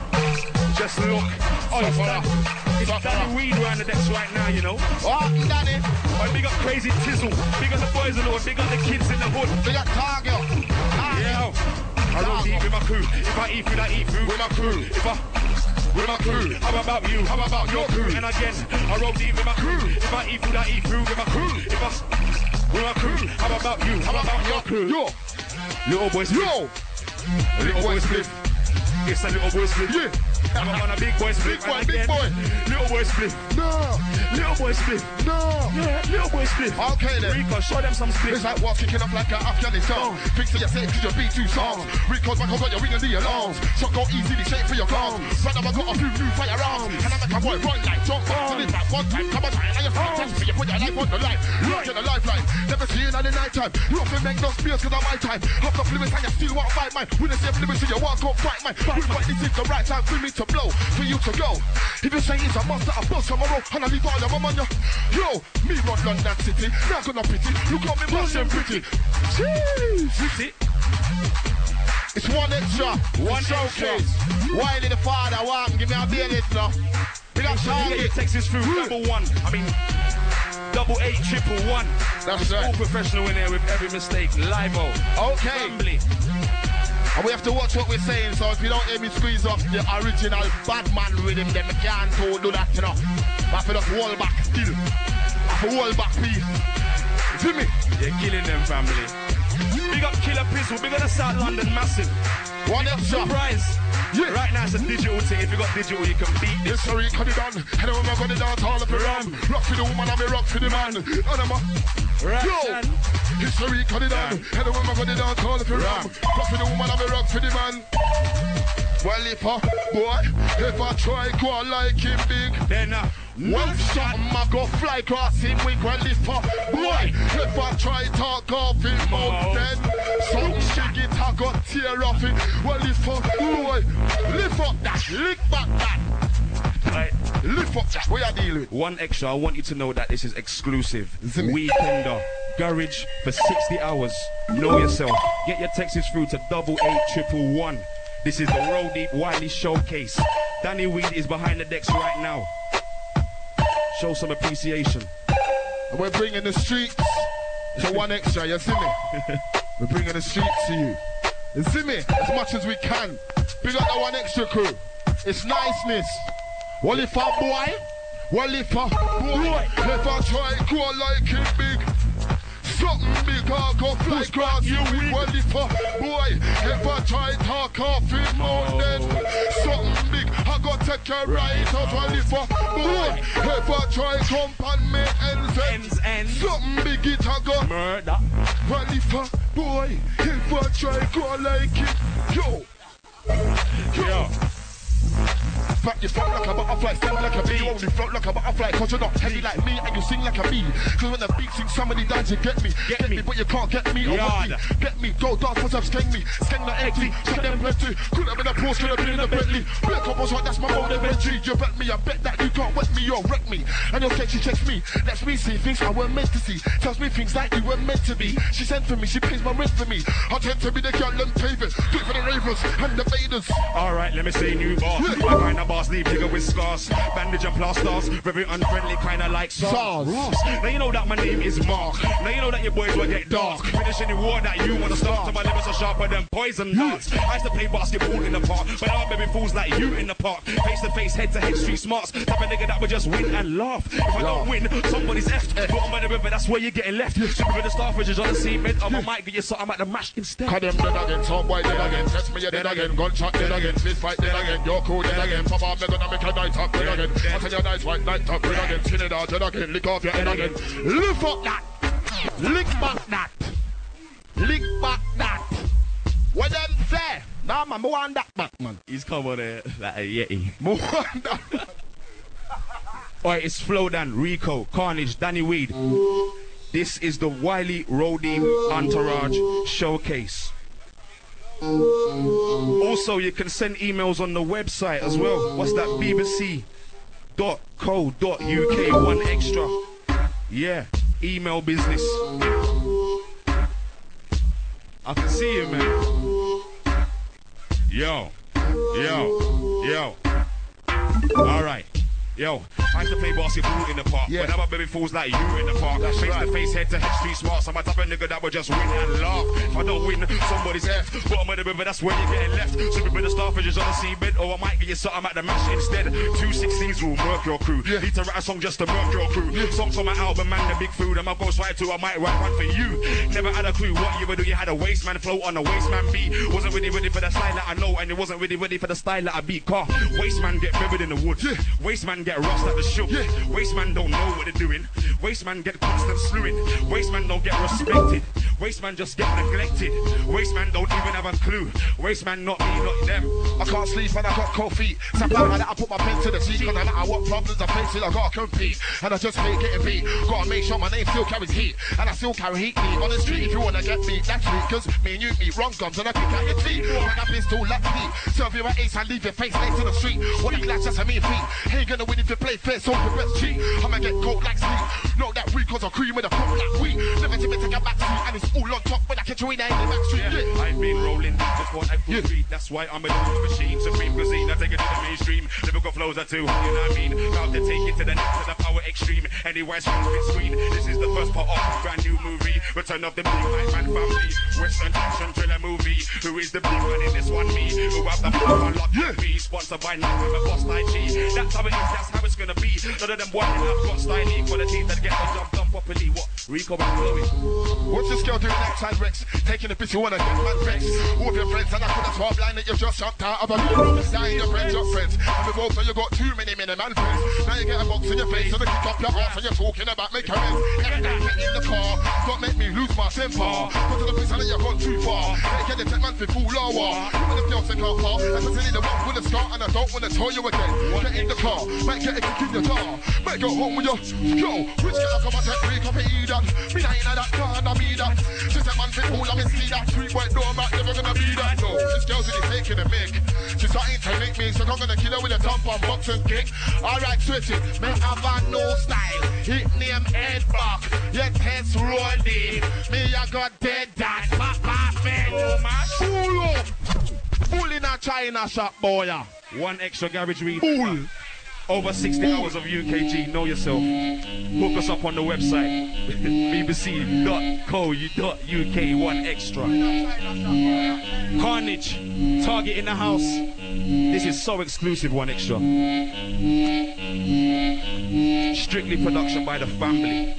Just look. Oh, it's Danny Weed around the decks right now, you know. Oh, Danny. Oh, big up Crazy Tizzle. Big up the boys in the hood. Big up the kids in the hood. Big up Target. Yeah. I roll deep with my crew. If I eat food, I eat food. With my crew. With my crew. How about you? How about your crew? And again, I roll deep with my crew. If I eat food, I eat food with my crew. With my crew. How about you? How about your crew? Yo. Little boy split. Yo. Little boy split. It's a little boy split. Yeah. I'm on a big boy split. Big boy. Little boy split. No. Little boy split. No. Yeah, little boy split. Okay then. Rico, show them some split. It's like what kicking up like Afghanistan. Things to yourself cause you beat 2 songs. Rico's back, I got your ring and the alarms. Shot go easily, shape for your guns. Right now I got a few new firearms. And I make a boy run like John Fast. And it's like one time, come on time. Now you're fantastic, but you put your life on the line. Look at the lifeline. Never see you in the night time. You have to make no spears cause of my time. Hop the limits and you still want to fight mine. With the same limits, so you want to fight mine. We fight this is the right time for me to blow. For you to go. If you say it's a monster, I bust tomorrow and I leave all your mum on you. Yo, me run London City, not gonna pity. Look at me boss and pretty. Pretty. It's one extra, one showcase. Wiley the father, one, give me a bail now. We got Target. Texas through double 1. I mean, 8811. That's right. All professional in there with every mistake. Live-o. Okay. Family. And we have to watch what we're saying, so if you don't hear me squeeze off the original bad man rhythm, then we can't do that, you know. But for just wall back still. For wall back piece. See me? You're killing them, family. Big up Killer Pizzle, big up the South London Massive. One extra. Surprise. Yeah. Right now it's a digital thing. If you got digital, you can beat this. History cut it down. And I'm gonna dance all of the ram. Rock for the woman, I'm a rock for the man. And I'm a... Right, yo. History cut it down. And I'm gonna dance all of the ram. Rock for the woman, I'm a rock for the man. Well, if I try go on like him big, then one shot I go fly across him with well if boy, if I try talk off him out then some shit it I got tear off it. Well if boy, lift up that, lick back that. Right. Lift up that, what you deal with? One extra, I want you to know that this is exclusive. Weekender. Garage for 60 hours. Know yourself. Get your texts through to 88111. This is the Roll Deep Wiley Showcase. Danny Weed is behind the decks right now. Show some appreciation. And we're bringing the streets to one extra, you see me? We're bringing the streets to you. You see me? As much as we can. Big up the One Extra crew. It's niceness. Well, if a boy, well, if a boy, if I try to go like it big, something big, I'll go fly across you. Well, if a boy, if I try to talk off it mountain, something big, I go take a ride out. Well, if a boy, if I try to come and make ends, something big, it I go murder. Well, if a boy, if I try to go like it, yo. Fact, you float like a butterfly, sing like a bee. You only float like a butterfly, cause you're not heavy like me, and you sing like a bee. Cause when the beat sings, somebody dies, you get me. Get me, but you can't get me. Get me, go dance, cause I've skeng me. Skeng the empty, shut them plenty. Could have been a Porsche, could have been in a Bentley. Black up was hot, that's my own inventory. You bet me, I bet that you can't wet me or wreck me. And your sex, she checks me. Lets me see things I weren't meant to see. Tells me things like you weren't meant to be. She sent for me, she pays my rent for me. I tend to be the girl and favorite. Do it for the ravers and the faders. Alright, let me say new bar. My kind of boss, leave nigga with scars. Bandage and plasters, very unfriendly, kinda like SARS. Now you know that my name is Mark. Now you know that your boys will get dark. Finish any war that you wanna start. So my limits are sharper than poison darts. I used to play basketball in the park, but now baby fools like you in the park. Face to face, head to head, street smarts. Type of nigga that would just win and laugh. If I don't win, somebody's effed. Bottom by the river, that's where you're getting left. Super with the starfishes on the seabed. I might get you something at the mash instead. Cut them dead again, some boy dead again. Test me, you dead again. Gunshot dead again. Fist fight dead again. Your crew dead again. Papa, I'm gonna make a night up dead again. I tell you nice white night up dead again. Skin it out dead again. Lick off your head again. Lift up that. Lick back that. Lick back that. What them say? Nah, man, more on that back, man. He's come on there like a Yeti. More on that. Alright, it's Flowdan, Rico, Carnage, Danny Weed. This is the Wiley Roadie Entourage Showcase. Also, you can send emails on the website as well. What's that? bbc.co.uk. One extra. Yeah, email business. I can see you, man. Yo. Alright. Yo, I used to play basketball in the park, but now my baby fools like you in the park. Face to face, head to head, street smart. I'm a type of nigga that would just win and laugh. If I don't win, somebody's F. Bottom of the river, that's where you're getting left. Super with the starfishes on the seabed, or I might get you something at the mash instead. 216s will murk your crew. Need to write a song just to murk your crew. Songs from my album, man, the big food. I'm a ghost right too, I might write one for you. Never had a clue what you would do. You had a waste man flow on a waste man beat. Wasn't really ready for the style that I know, and it wasn't really ready for the style that I beat. Car, waste man get buried in the wood. Waste man get rust at the shook. Waste man don't know what they're doing. Waste man get constant slewing. Waste man don't get respected. Waste man just get neglected. Waste man don't even have a clue. Waste man not me, not them. I can't sleep and I got cold feet. Sometimes I put my pen to the seat, cause I know what problems I face till I gotta compete. And I just hate getting beat. Gotta make sure my name still carries heat. And I still carry heat me on the street. If you wanna get me, that's me. Cause me and you meet wrong gums and I kick out your teeth. When I pistol like me. Serve you an ace and leave your face laid to the street. What a glass just a mean feet. Ain't gonna win if you play fair, so your best cheat. I'ma get cold like sleep. Know that we cause a cream with a pop like we. Never to me take a back seat. And it's all on top when I catch you in the back street. I've been rolling before I could street. That's why I'm a little machine. Supreme cuisine, I take it to the mainstream. Lyrical flows are too high, you know what I mean? About to take it to the next, to the power extreme. Anyway, screen. This is the first part of a brand new movie. Return of the big white man family. Western action thriller movie. Who is the big man in this one? Me. Who have the power unlocked with me. Sponsored by Nike, I'm a boss IG. That's how it is, that's how it's gonna be. None of them boys have got style equality that get the job done properly. What? Rico and Chloe. What's this girl doing next time, Rex? Taking a piss, you wanna get man Rex. All of your friends, and I could have swore blind that you just jumped out of a room. Dying your friends, your friends. And the both of you got too many men and friends. Now you get a box in your face, and they kick up your ass, and you're talking about making amends. Get in the car, don't make me lose my temper. Go to the place, and you've gone too far. They get the tech man for full hour. You want the girls to car far, and I'm telling the one with a scar, and I don't wanna tell you again. Get in the car, might get a kick in your car. Might go home with your, yo, which girl come and take 3 copy eat that? Me not in that car, and I be that. She said man for full, I see that. 3 white door, Mac never gonna be that. No, this girl's really taking a mic. She's starting to make me, so I'm gonna kill her with a tampon box and kick. Alright, switch it. Me have a no style. Hit name head back. Your test rolling. Me I got dead that. Papa man. Pull up. Pull in a China shop, boy. One extra garage read. Pull. Over 60 hours of UKG, know yourself. Hook us up on the website, bbc.co.uk, 1 extra. Carnage, Target in the house. This is so exclusive, 1 extra. Strictly production by the family.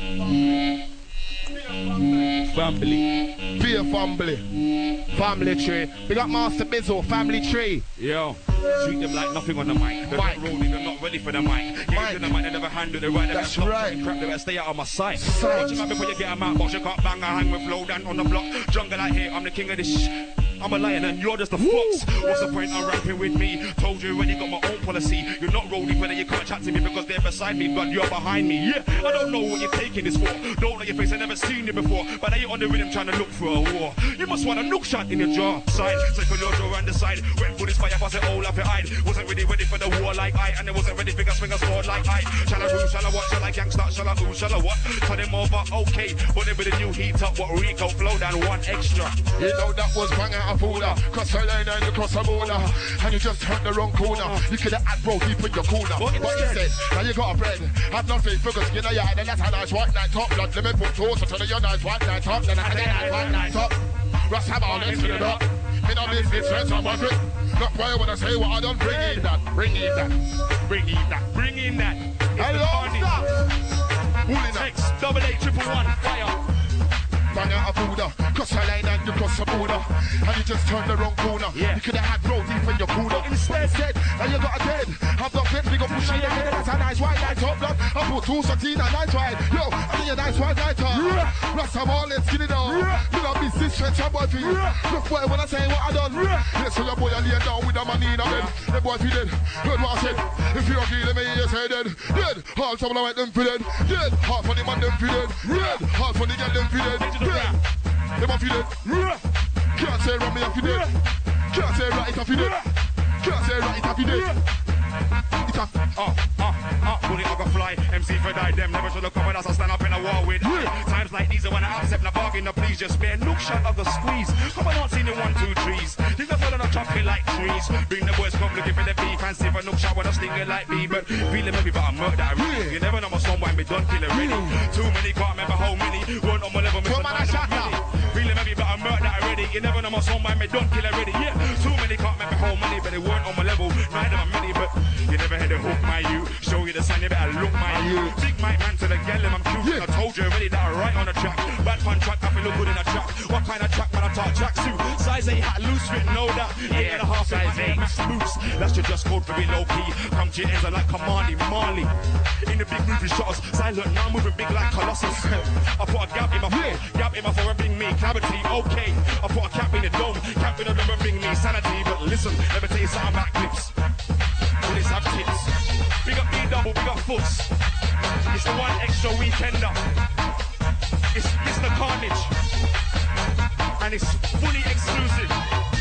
Be a family. Family tree. We got Master Bizzle, family tree. Yo, treat them like nothing on the mic. They're not rolling, they're not ready for the mic. Get them the mic, they never handle it right. That's right. Crap, they better stay out of my sight. Watch them out before you get them out, box. You can't bang a hang with flow down on the block. Jungle out here, I'm the king of this I'm a lion and you're just a fox. What's the point of rapping with me? Told you already, got my own policy. You're not rolling, whether you can't chat to me because they're beside me, but you're behind me. Yeah, I don't know what you're taking this for. Don't know your face, I never seen you before. But now you're on the rhythm trying to look for a war. You must want a nook shot in your jaw. Side, circle your jaw around the side. Went for this fire, pass it all off your eye. Wasn't really ready for the war like I, and it wasn't ready for swing a sword like I. Shall I room, shall I what, shall I gangsta, shall I who, shall I what? Turn them over, okay. But then with a new heat up, what Rico flow down 1 extra. You know that was bang out of order. Cross the line and you cross the border. And you just turned the wrong corner. You could have had bro deep in your corner. But instead, now you got a bread. Have nothing for good skin, yeah, and that's a nice white night top. Blood, let me put toast to your nice white night top. Then I nice white night top. Russ have all this filled up. Me no business, friends, I'm it. Not why when I say what I done, bring in that. Bring in that. Bring in that. Bring in that. Hello, stop. Pulling up. 68811 fire. Bang out a Buddha, cross a line and you cross a border. And you just turned the wrong corner. Yeah. You could have had bro deep in your corner. Instead, and you got a dead. Have the fence, we got push on your head. That's a nice white light top blood. I put 2 satina, nice white. Yo, I need a nice white light top. Rust of all, let's get it on. You know, business stretch your boy for you. Look boy, when I say what I done. Yes, so your boy, I lay down with a man in a bed. The boy feel dead. Heard what I said. If you're feeling me, you say dead. Dead. Half some of them them feel dead. Dead. Half for the man them feel dead. Dead. Half for the girl them feel dead. Dead. Them off you dead. Can't say right me off you dead. Can't say right it off you dead. Can't say right it off you dead. It off. Bullet I got fly. MC for die them. Never should have come with us. I stand up in a war with. Times like these are when I accept the bargain. The please just spare. Look shot of the squeeze. Come on, not seen the 1, 2, 3s. Think the fella not chopping like trees. Bring the boys come looking for the beef and see if a nook shot with a stinger like me. But feeling maybe but I murder really. You never know my son why me done kill it really. Too many can't remember how many. Weren't on my level. Come on, I shot now. Feeling maybe but I murder already. You never know my son why me done kill it already. Yeah. Too many can't remember how many, but they weren't on my level. Neither am many, but you never had a hook my you. Show you the sign, you better look my you. Big Mike man to the gal, I'm cute. I told you already that I right on the track. Bad fun track, I feel look good in a track. What kind of track, man, I talk tracksuit. Size 8 hat, loose fit, know that. 8.5 size 8 max boots. That's your just code for be low key. Come to your ends, I like Kamali, Marley. In the big movie shots, silent, now moving big like Colossus. I put a gap in my foot, gap in my foot, bring me clarity, okay. I put a cap in the dome, cap in the dome, bring me sanity. But listen, let me tell you something about clips. All this have tits. Big up B-double, big up Foots. It's the 1 extra weekender. It's Mr. Carnage. And it's fully exclusive.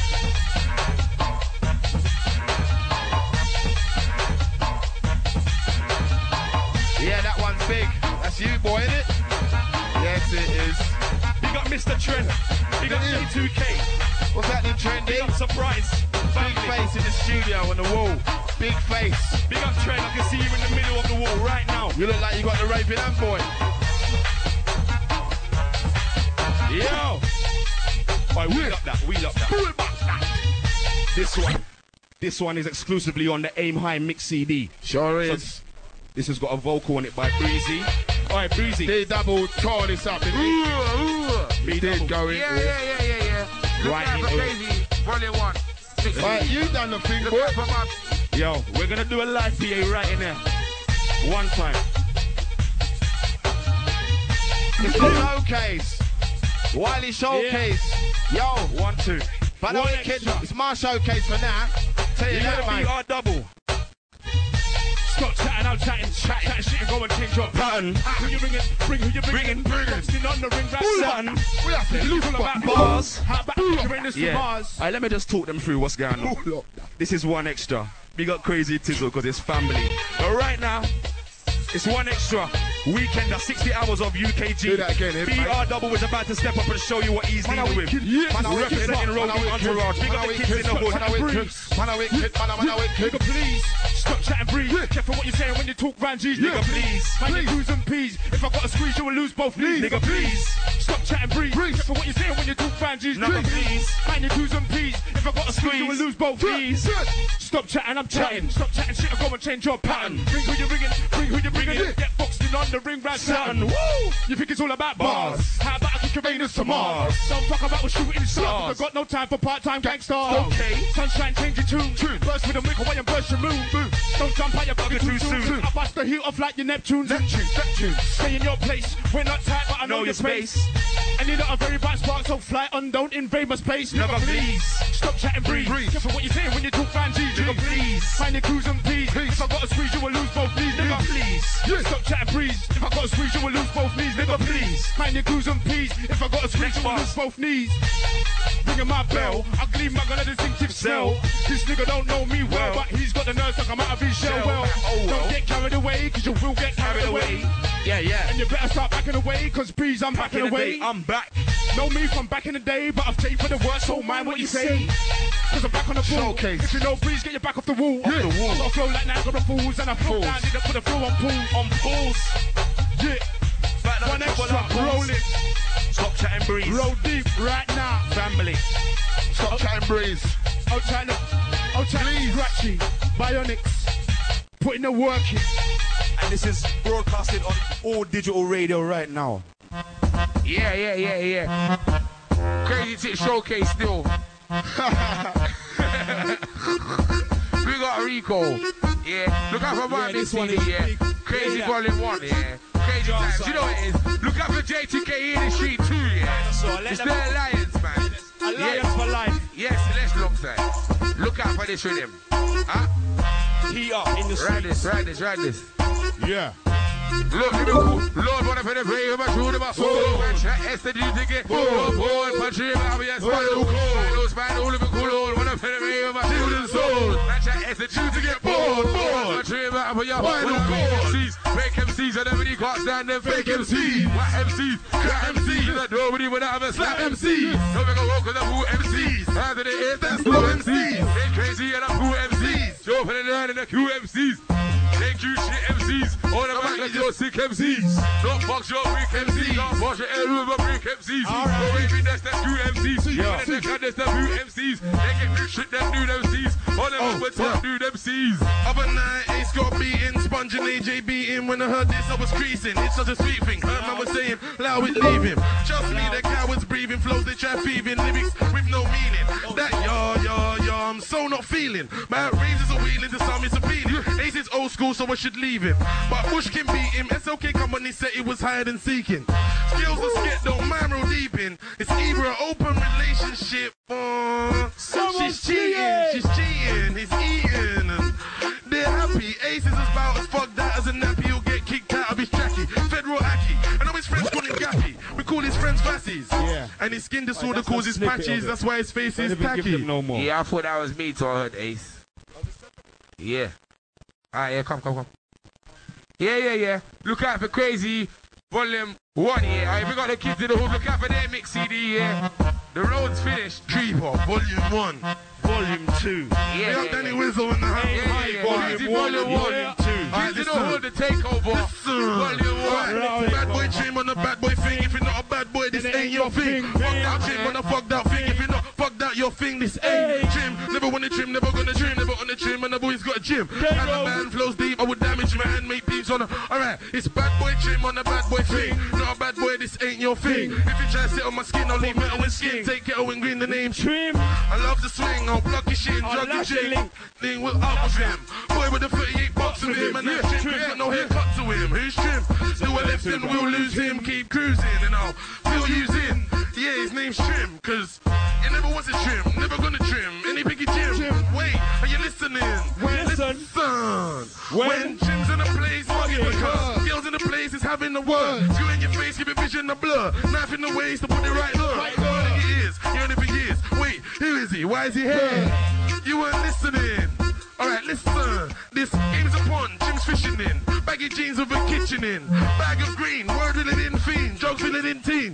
Yeah, that one's big. That's you, boy, isn't it? Yes, it is. Big up Mr. Trent. Big up J2K. What's happening, Trendy? Big up Surprise. Big face in the studio on the wall. Big face. Big up Trent. I can see you in the middle of the wall right now. You look like you got the raping hand, boy. Yo. Alright, wheel up that. Wheel up that. Pull back that. This one is exclusively on the Aim High Mix CD. Sure is. So, this has got a vocal on it by Breezy. Alright, Breezy. They double tore this up. He did go in. Yeah. Right into it. Volume 1. Alright, you done the thing, boy. Yo, we're gonna do a live PA right in there. One time. It's the showcase. Wiley showcase. Yeah. Yo, 1, 2. But no, kid, it's my showcase for now. Tell you that, man. BR double. Stop chatting, I'm chatting shit and go and change your pattern. Who you bringing? Who you bringing? Boxing on the ring, rap son. We have to look about bars. How about the bars? Alright, let me just talk them through what's going on. This is 1 extra. We got Crazy Tizzle because it's family. But right now, it's 1 extra. Weekend, 60 hours of UKG. Do that again, BR double is about to step up and show you what he's dealing with. Representing Road Entourage. Big up the kids in the hood. Man, I wicked. Please, stop Stop chatting, breathe. Careful what you're saying when you talk round G's. Nigga, please. Mind your Q's and P's. If I got a squeeze, you will lose both knees. Nigga, please. Stop chatting, breathe. Careful what you're saying when you talk round G's. Nigga, please. Mind your Q's and P's. If I got a squeeze, you will lose both knees. Stop chatting, I'm chatting. Stop chatting shit, I'll go and change your pattern. Bring who you're bringing, bring who you're bringing. Get boxed in on the ring round Saturn. Woo! You think it's all about bars? How about I kick your Venus to Mars? Don't fuck about with shooting stars. I've got no time for part-time gangsters. Okay. Sunshine, change your tune. Burst with a mic away and burst your moon. Don't jump out your bucket too soon. I bust the heat off like your Neptunes. Neptune. Stay in your place. We're not tight, but I know your space. And you're not a very bright spark, so fly on, don't invade my space. Never please. Stop chatting, breathe. Careful what you're saying when you talk fan G's. Nigga, please. Find your Q's and P's. If I got a squeeze, you will lose both knees. Nigga, please. Stop chatting, breathe. If I got a squeeze, you will lose both knees. Nigga, please. Find your Q's and P's. If I got a squeeze, you will lose both knees. Ringing my bell, I gleam my gun a distinctive cell. This nigga don't know me well, but he's got the nerves to come out of his shell. Well, don't get carried away, cause you will get carried away. Yeah. And you better start backing away, cause please, I'm backing away. I'm back. Know me from back in the day, but I've changed for the worse, so mind what you say. Cause I'm back on the ball. Showcase. If you know, please get your back off the wall. Off the wall. I got a flow like Niagara Falls, and I flow down, need to put the flow on pools. On pools. Yeah. One extra, rolling. Stop chatting, breeze. Roll deep right now, family. Stop chatting, breeze. Oh, China. Scratchy. Bionics. Putting the work in. And this is broadcasted on all digital radio right now. Yeah. Crazy Tick Showcase still. We got Rico. Yeah. Look out for my big CD, yeah. Crazy Volume 1, yeah. Crazy times. You know what it is. Look out for JTK in the street too, yeah. It's the Alliance, man. Alliance for life. Yes, let's look side. Look out for this rhythm. Huh? He up in the streets. Ride this. Yeah. Look, Lord, what if I pray my shoe to my soul? It's the duty to get bored, punch him out, yes, spinal cold. No spinal, live a cool, what if I pray my shoe to the soul? It's the duty to get bored, punch him out, but your spinal cold. Fake MCs, and everybody can't stand them fake MCs. What MCs? Cat MCs, that nobody would have a slap MCs. Don't make a walk with the who MCs. After the is, that's slow MCs. They crazy and I'm who MCs. Joe for the line and the Q MCs. Thank you, shit MCs. All the back like your sick MCs. Don't box your weak MCs. Don't wash your air with a brick MCs. Go baby, that's the Q MCs. Yeah. And that's the new MCs. They get new shit, them new MCs. All them up with top new MCs. Other night, Ace got beaten, Sponge and AJ beating. When I heard this, I was creasing. It's such a sweet thing. Heard man was saying, allow it, leave him. Trust me, the cowards breathing. Flows they try thieving. Lyrics with no meaning. That I'm so not feeling. My ranges are wheeling, the song is appealing. Ace is old school, so I should leave him. But Bush can beat him. SLK come on, he said he was higher than seeking. Skills are skit, don't mind real deep in. It's either an open relationship or she's cheating, he's eating. And they're happy. Ace is as about as fuck that as a nappy. He'll get kicked out of his tracky. Federal Aki. I know his friends call him Gappy. We call his friends Fassies. Yeah. And his skin disorder causes patches. That's why his face is tacky. No more. Yeah, I thought that was me till I heard Ace. Yeah. Alright, yeah, come. Yeah. Look out for Crazy Volume 1, yeah. Alright, we got the kids in the hood. Look out for their mix CD, yeah. The road's finished. Creeper, Volume 1, Volume 2. Yeah. Danny Wizzle in the house. Yeah. Crazy Volume 1, Volume 2. Kids in the hood, the takeover. Volume 1. Bad boy trim on the bad boy thing. If you're not a bad boy, this ain't your thing. Fuck that trim on the fuck that thing. If you're not fuck that your thing, this ain't trim. Never wanna trim, never gonna trim, never on the trim, and the boy's got a gym. And the man flows deep, I would damage my hand, make beats on the. Alright, it's bad boy trim on the bad boy thing. Not a bad boy, this ain't your thing. If you try to sit on my skin, I'll leave metal and skin. Take ghetto and green, the name Trim. I love the swing, I'll block your shin, drug your jing. Thing will up with him. Boy with the 38 bucks with him, and that Trim got no haircut to him. Who's Trim? Do a left and we'll lose him. Keep cruising, and I'll feel using. Yeah, his name's Trim, cause it never was a trim, never gonna trim. Any biggie Jim. Wait, are you listening? Listen. When Jim's in the place, fucking the car. Girls in the place is having the word. You in your face, give your vision a blur. Knife in the waist to put it right look. Right it is, you heard it for years. Wait, who is he? Why is he here? You weren't listening. Alright, listen. This game's upon Jim's fishing in. Baggy jeans with a kitchen in. Bag of green, word with it in fiend. Drugs with it in teen.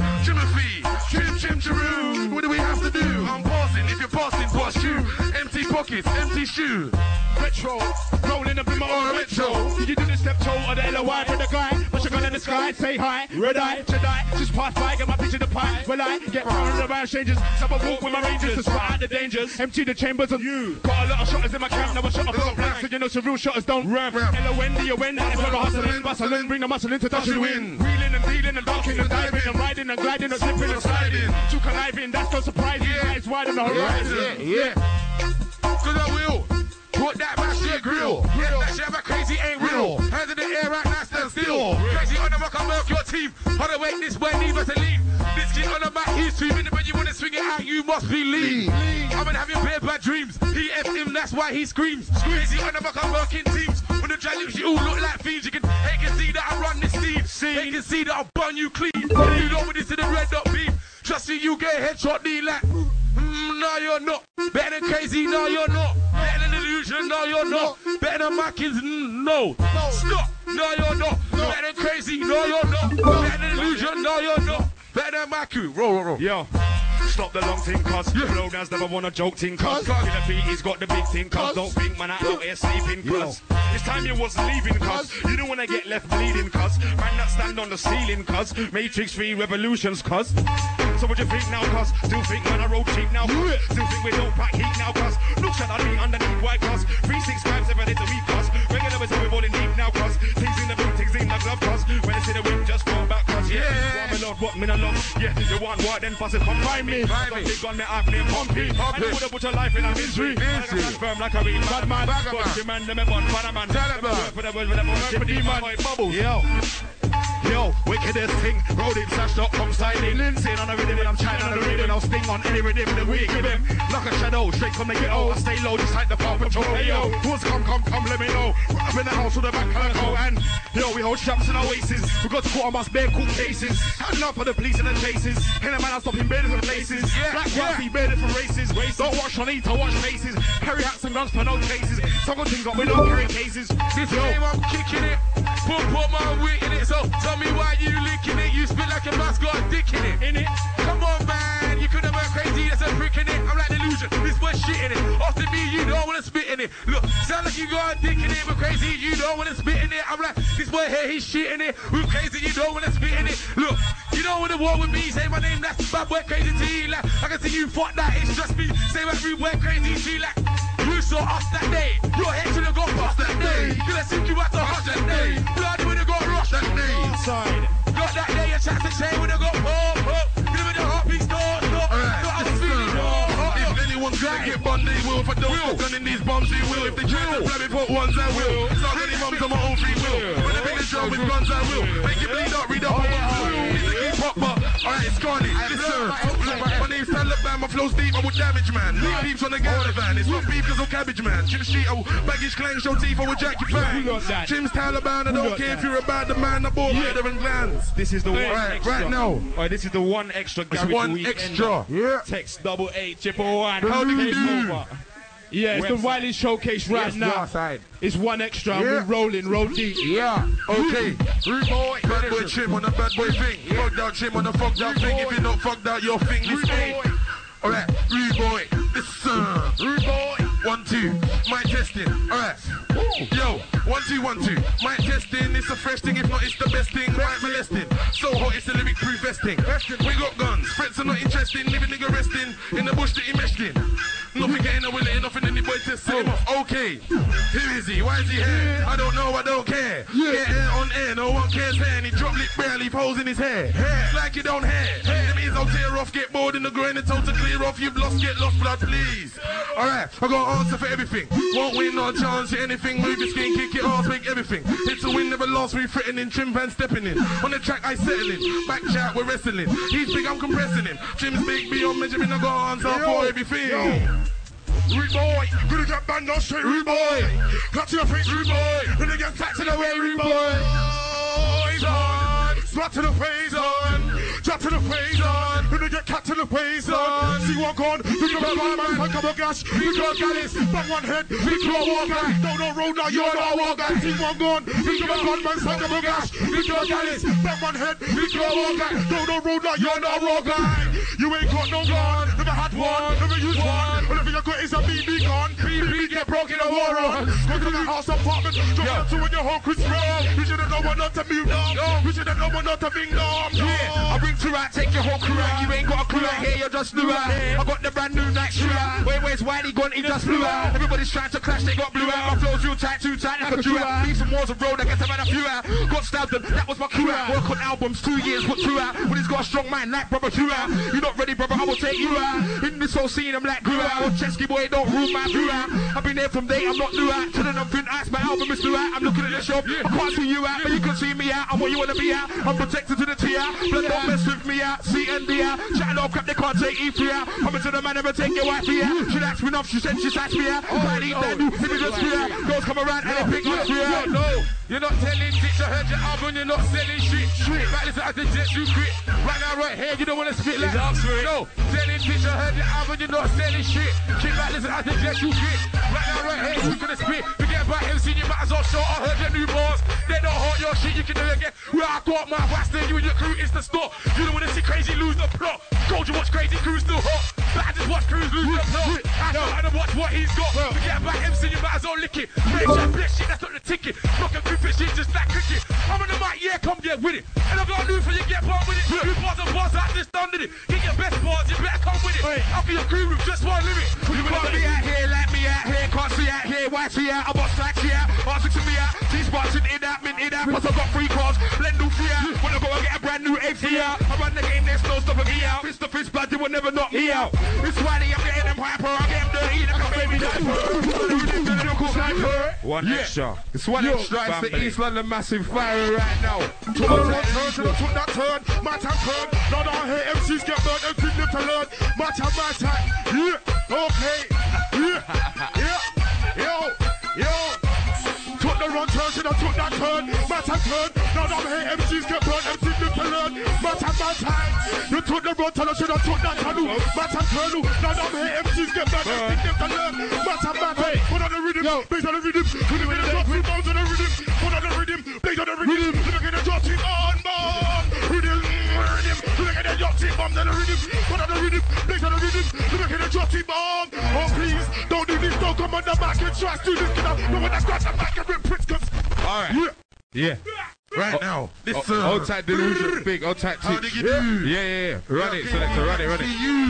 Timothy. Trim, Chiroon. What do we have to do? I'm passing. If you're passing, pass you. Empty pockets, empty shoe. Retro, rolling up in my own retro. Did you do the step toe or the LOI for the guy? Put your gun in the sky, say hi, red eye, Jedi. Just pass by, get my pitch in the pie. Well, I get round and around strangers. Some walk with my rangers to spot out the dangers. Empty the chambers of you. Got a lot of shotters in my camp, never shot up on blanks. So you know some real shotters don't rap. L-O-N-D-O-N, if ever hustling, bring the muscle into dashing win. Wheeling and dealing and dunking and diving and riding and gliding and slipping and sliding. Too conniving, that's no surprise. Eyes wide on the horizon. Yeah. Cause I will. Put that back to your grill. Yeah, that shit ever crazy ain't real. Hands in the air right now, stand still. Crazy on the rock, I'll milk your teeth. On the way, this way, need us to leave. This kid on the back, he's sweeping it, but you wanna swing it out, you must be lean. I'm gonna have your bare bad dreams. He F him, that's why he screams. Crazy on the rock, I'm working teams. When the dry lips, you all look like fiends. They can see that I run this team. They can see that I'll burn you clean. You know what this is the red dot beam. Trust me, you get a headshot, D like. No, you're not. Better than crazy, no, you're not. Better than illusion, no, you're not. Better than Mackins, no. Stop, no, you're not. Better than crazy, no, you're not. Better than illusion, no, you're not. Better than Maku, roll. Yo. Stop the long thing, cuz Blow Dance never wanna joke thing, cuz Killer P, he's got the big thing, cuz Don't think man, I out here sleeping, cuz It's time you was leaving, cuz You don't wanna get left bleeding, cuz Man that stand on the ceiling, cuz Matrix 3 revolutions, cuz So what you think now, cuz Still think man, I roll cheap now, cuz Still think we don't pack heat now, cuz Look shut at me underneath white, cuz 3-6 grams every day a week, cuz Regular is how we rolling deep now, cuz Things in the boot, things in the glove, cuz When I see the whip, just fall back, cuz Yeah, what me not love Yeah, you want what, then pass it, come find me Big gun, me have me pumpy. I know woulda put your life in a misery. I confirm like a real bad man. But you man, them a bun, man. For the world, for the demon. Yo, wickedest thing. Road it, sash up, come styling. Sitting on the rhythm, and I'm shining on the rhythm. I'll sting on any rhythm the week with him. Like a shadow, straight from the ghetto. I stay low, just like the Paw Patrol. Hey yo, who's come, let me know. Up in the house with the back calico. And yo, we hold straps in our waists. We got quartermass bare cool cases. Handing up for the police and the chases. And the man, I stop in bare different places. Black Waffy, bare different races. Don't watch on eat, I watch faces. Carry hats and guns for no chases. Some good things up, we don't carry cases. This game, I'm kicking it. Put my weight in it. So tell me why you licking it. You spit like a mouse, got a dick in it. In it? Come on, man. You could have went crazy. There's a prick in it. I'm like delusion. This boy shit in it. After me, you don't want to spit in it. Look, sound like you got a dick in it. But crazy, you don't want to spit in it. I'm like, this boy here, he's shit in it. We're crazy, you don't want to spit in it. Look, you don't want to war with me. Say my name, that's bad boy crazy T. Like, I can see you fuck that. It's just me. Say everywhere crazy T. Like, you saw us that day. Your head should have gone past that day. Gonna sink you out the hush that day. Blood would have got rushed that day. Inside. Got that day, a chance to chain would have got pop. Give me the heartbeat, stop. If anyone's gonna get bun, they will. For those who's gunning these bombs, they will. If they try to blab it for ones, I will. It's not any mums on my own free will. When they bring the drum with guns, I will. Make it bleed up, read up on my will. It's a key pop, but alright, it's Scarlet. Listen, my name's Taliban, my flow's deep, I will damage man. Leave peeps on the caravan. It's not beef, cause I'm cabbage man. Jim Street, I will baggage clang, show teeth, I will jack your fan. Jim's Taliban, I don't care if you're a bad man, I bought better than glands. This is the one extra. Right now. Alright, this is the one extra garage one extra. Yeah. Text 8811. How do you do? Yeah, it's the Wiley Showcase right now. It's one extra, and we're rolling, roll deep. Yeah, okay. Rude boy, bad boy trim on the bad boy thing. Fucked out trim on the fucked out thing. If you don't fucked out your thing, this ain't. Alright, rude boy, this rude boy. 1, 2, mic testing. Alright. Yo, 1, 2, 1, 2. Mic testing, it's a fresh thing. If not, it's the best thing. Right molesting. So hot, it's the lyric proof vesting. We got guns, threats are not interesting. Living nigga resting in the bush that he meshed in. Nothing getting away, letting nothing any boy to set him off. Okay, who is he? Why is he here? I don't know, I don't care. Get air on air, no one cares hair. And he drop lip bare, leave holes in his hair. It's like you don't hair. Them ears I'll tear off, get bored in the groin and told to clear off. You've lost, get lost, blood, please. Alright, I got an answer for everything. Won't win, no chance, hit anything. Move your skin, kick your ass, make everything. Hit to win, never lost, we threatening. Trim van stepping in. On the track, I settling. Back chat, we're wrestling. He's big, I'm compressing him. Jim's big, beyond measurement, I got an answer for everything. Rude boy, gonna get banned on straight, rude boy. Cut to your face, rude boy. Gonna get taxed in the way, rude boy. He's on, slap to the face on, drop to the face on. Gonna get cut to the face on. See one gone, we got a man, man, come on, gosh. We got Gallus, back one head, we got a war guy. No road now, you're not a war guy. See one gone, we got a man, man, come on, gosh. We got Gallus, back one head, we got a war guy. No road now, you're not a war guy. You ain't got no gun, never had bad one. Never use one. Whatever you got is a BB gun. BB get broke in a war run. Go to the house apartment. Drop out to when your whole Chris wrong. You should've known what not to move down. You should've known what not to bing down. Yeah, I bring two out, take your whole crew out. You ain't got a crew out here, you're just new out. I got the brand new night shoe out. Where's Wiley gone? He just flew out. Everybody's trying to clash, they got blew out. My flow's real tight, too tight, like a drew out. Beef some wars of road, I guess I've had a few out. Got stabbed and that was my crew out. Work on albums, 2 years, put 2 out. When he's got a strong mind, like brother, 2 out. You're not ready, brother, I will take you out. In this whole scene, I'm like grew out. Chesky boy, don't rule my view out. I've been there from day, I'm not new out. Telling them thin ice, my album is new out. I'm looking at the shop, I can't see you out, but you can see me out. I'm what you wanna be out. I'm protected to the T out. Blood don't mess with me out. C and D out. Chatting all crap, they can't take E3 out. Coming to the man, never take your wife out. She likes me enough, she said she likes me out. Can't eat that new, if it just free out. Girls come around and they pick us free out. No, you're not telling shit. I heard your album, you're not selling shit. Back listen, I did just you quit. Right now, right here, you don't wanna spit like no. Selling shit, I heard your album, you're not selling shit. Shit back listen, I did just you quit. Right now, right here, you gonna spit. Forget about MC, you might as well show. I heard your new bars. They don't hurt your shit, you can do it again. Where I got my bastard, you and your crew is the store. You don't wanna see crazy lose the plot. Told you watch crazy crews still hot. But I just watch crews lose the plot. I don't like to watch what he's got. Forget about MC, you might as well lick it. Make that bitch shit, that's not the ticket. Fucking stupid shit, just like cricket. I'm on the mic, yeah, come get with it. And I got a new for you, get part with it. You bars and bars, I just done it. Get your best bars, you better come with it. After your crew with just one lyric. You can't be out here like me out here. Can't see out here, white see out. I bought slacks here. Answer to me out. These bars in that, mint in that. Plus I got 3 cars. Blend new free out. When I go and get a brand new AC out. I run the game, there's no stopping me out. Fist to fist, blood, you will never knock me out. It's Wiley, I'm getting them hyper. I get them dirty, like a baby diaper. One extra. It's one extra. It's the East London massive fire right now. Took that turn. My time turn. No, no, hey, MCs get burned. MCs live to learn. My time. Yeah. Okay. Yeah. Yo. Took the wrong turn, should I took that turn? My time turn. No, no, hey, MCs get burned. MCs live to learn. My time. You took the wrong turn, should I took that turn? My time turn. No, no, hey, MCs get burned. MCs live to learn. My time. Put on the rhythm. Based on the rhythm. Put it in the drop. Bounce on the rhythm. Put on the rhythm. Based on the rhythm. Look at the drop. On rhythm. Look at the drop. Bombs on the rhythm. Put on the rhythm. Based on the rhythm. Look at the drop. Bomb. Oh, please. Don't do this. Don't come on the back and try to do this. No one that got the back and rip Prince. Alright. Yeah. Right now. This Old tight delusion. Big. Old tight How teach. did you do? Yeah. Run it, selector. Run it.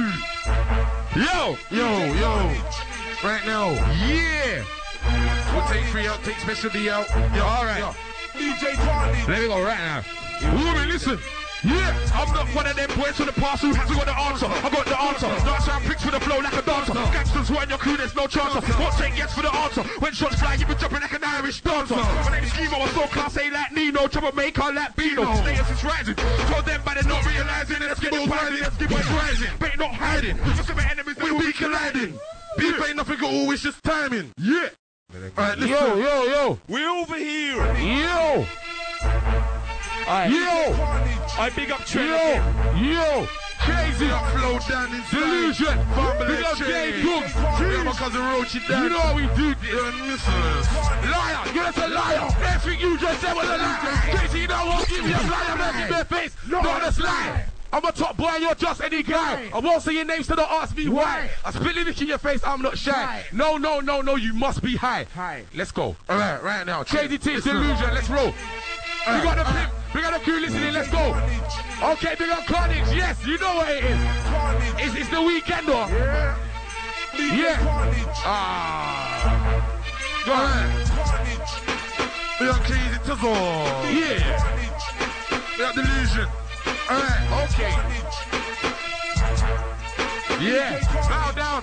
Yo. Right now. Yeah. We'll take 3 out. Take special D out. Yo, alright. DJ Carney. Let me go right now. Woman, listen. Yeah, I'm not one of them boys from the past who hasn't got the answer. I got the answer. Dance around pricks with the flow like a dancer. Gangsters who on your crew, there's no chance. Won't take yes for the answer. When shots fly, you been jumping like an Irish dancer. My name is Schemo, I'm so class A like Nino. Troublemaker like Bino. Status is rising. Told them by the not realizing. Let's get it rising. Let's get it rising. But not hiding. Just my enemies, we'll be colliding. Beef ain't nothing at all, it's just timing. Yeah. Alright, Yo. We over here. Yo. Alright. Yo. I big up Trent. Yo. Crazy. Flow down in Delusion. Big up Dave Cooks. My cousin Roachy down. You know how we do this. You're missing. Liar. You're just a liar. Everything you just said was a lie. Crazy, you know what? Give me a liar. I'm not in their face. Not a lie. I'm a top boy and you're just any guy. I won't say your name, so don't ask me why. I spit lyrics in your face, I'm not shy. No, you must be high. Let's go. Alright, right now. Crazy Teach Delusion, let's roll. We got the pimp, we got the crew listening, let's go. Okay, big up Carnage, yes, you know what it is. It's the weekend, though. Yeah. Go ahead. We are Crazy Tizzle. Yeah. We are Delusion. Alright, okay. Yeah, bow down.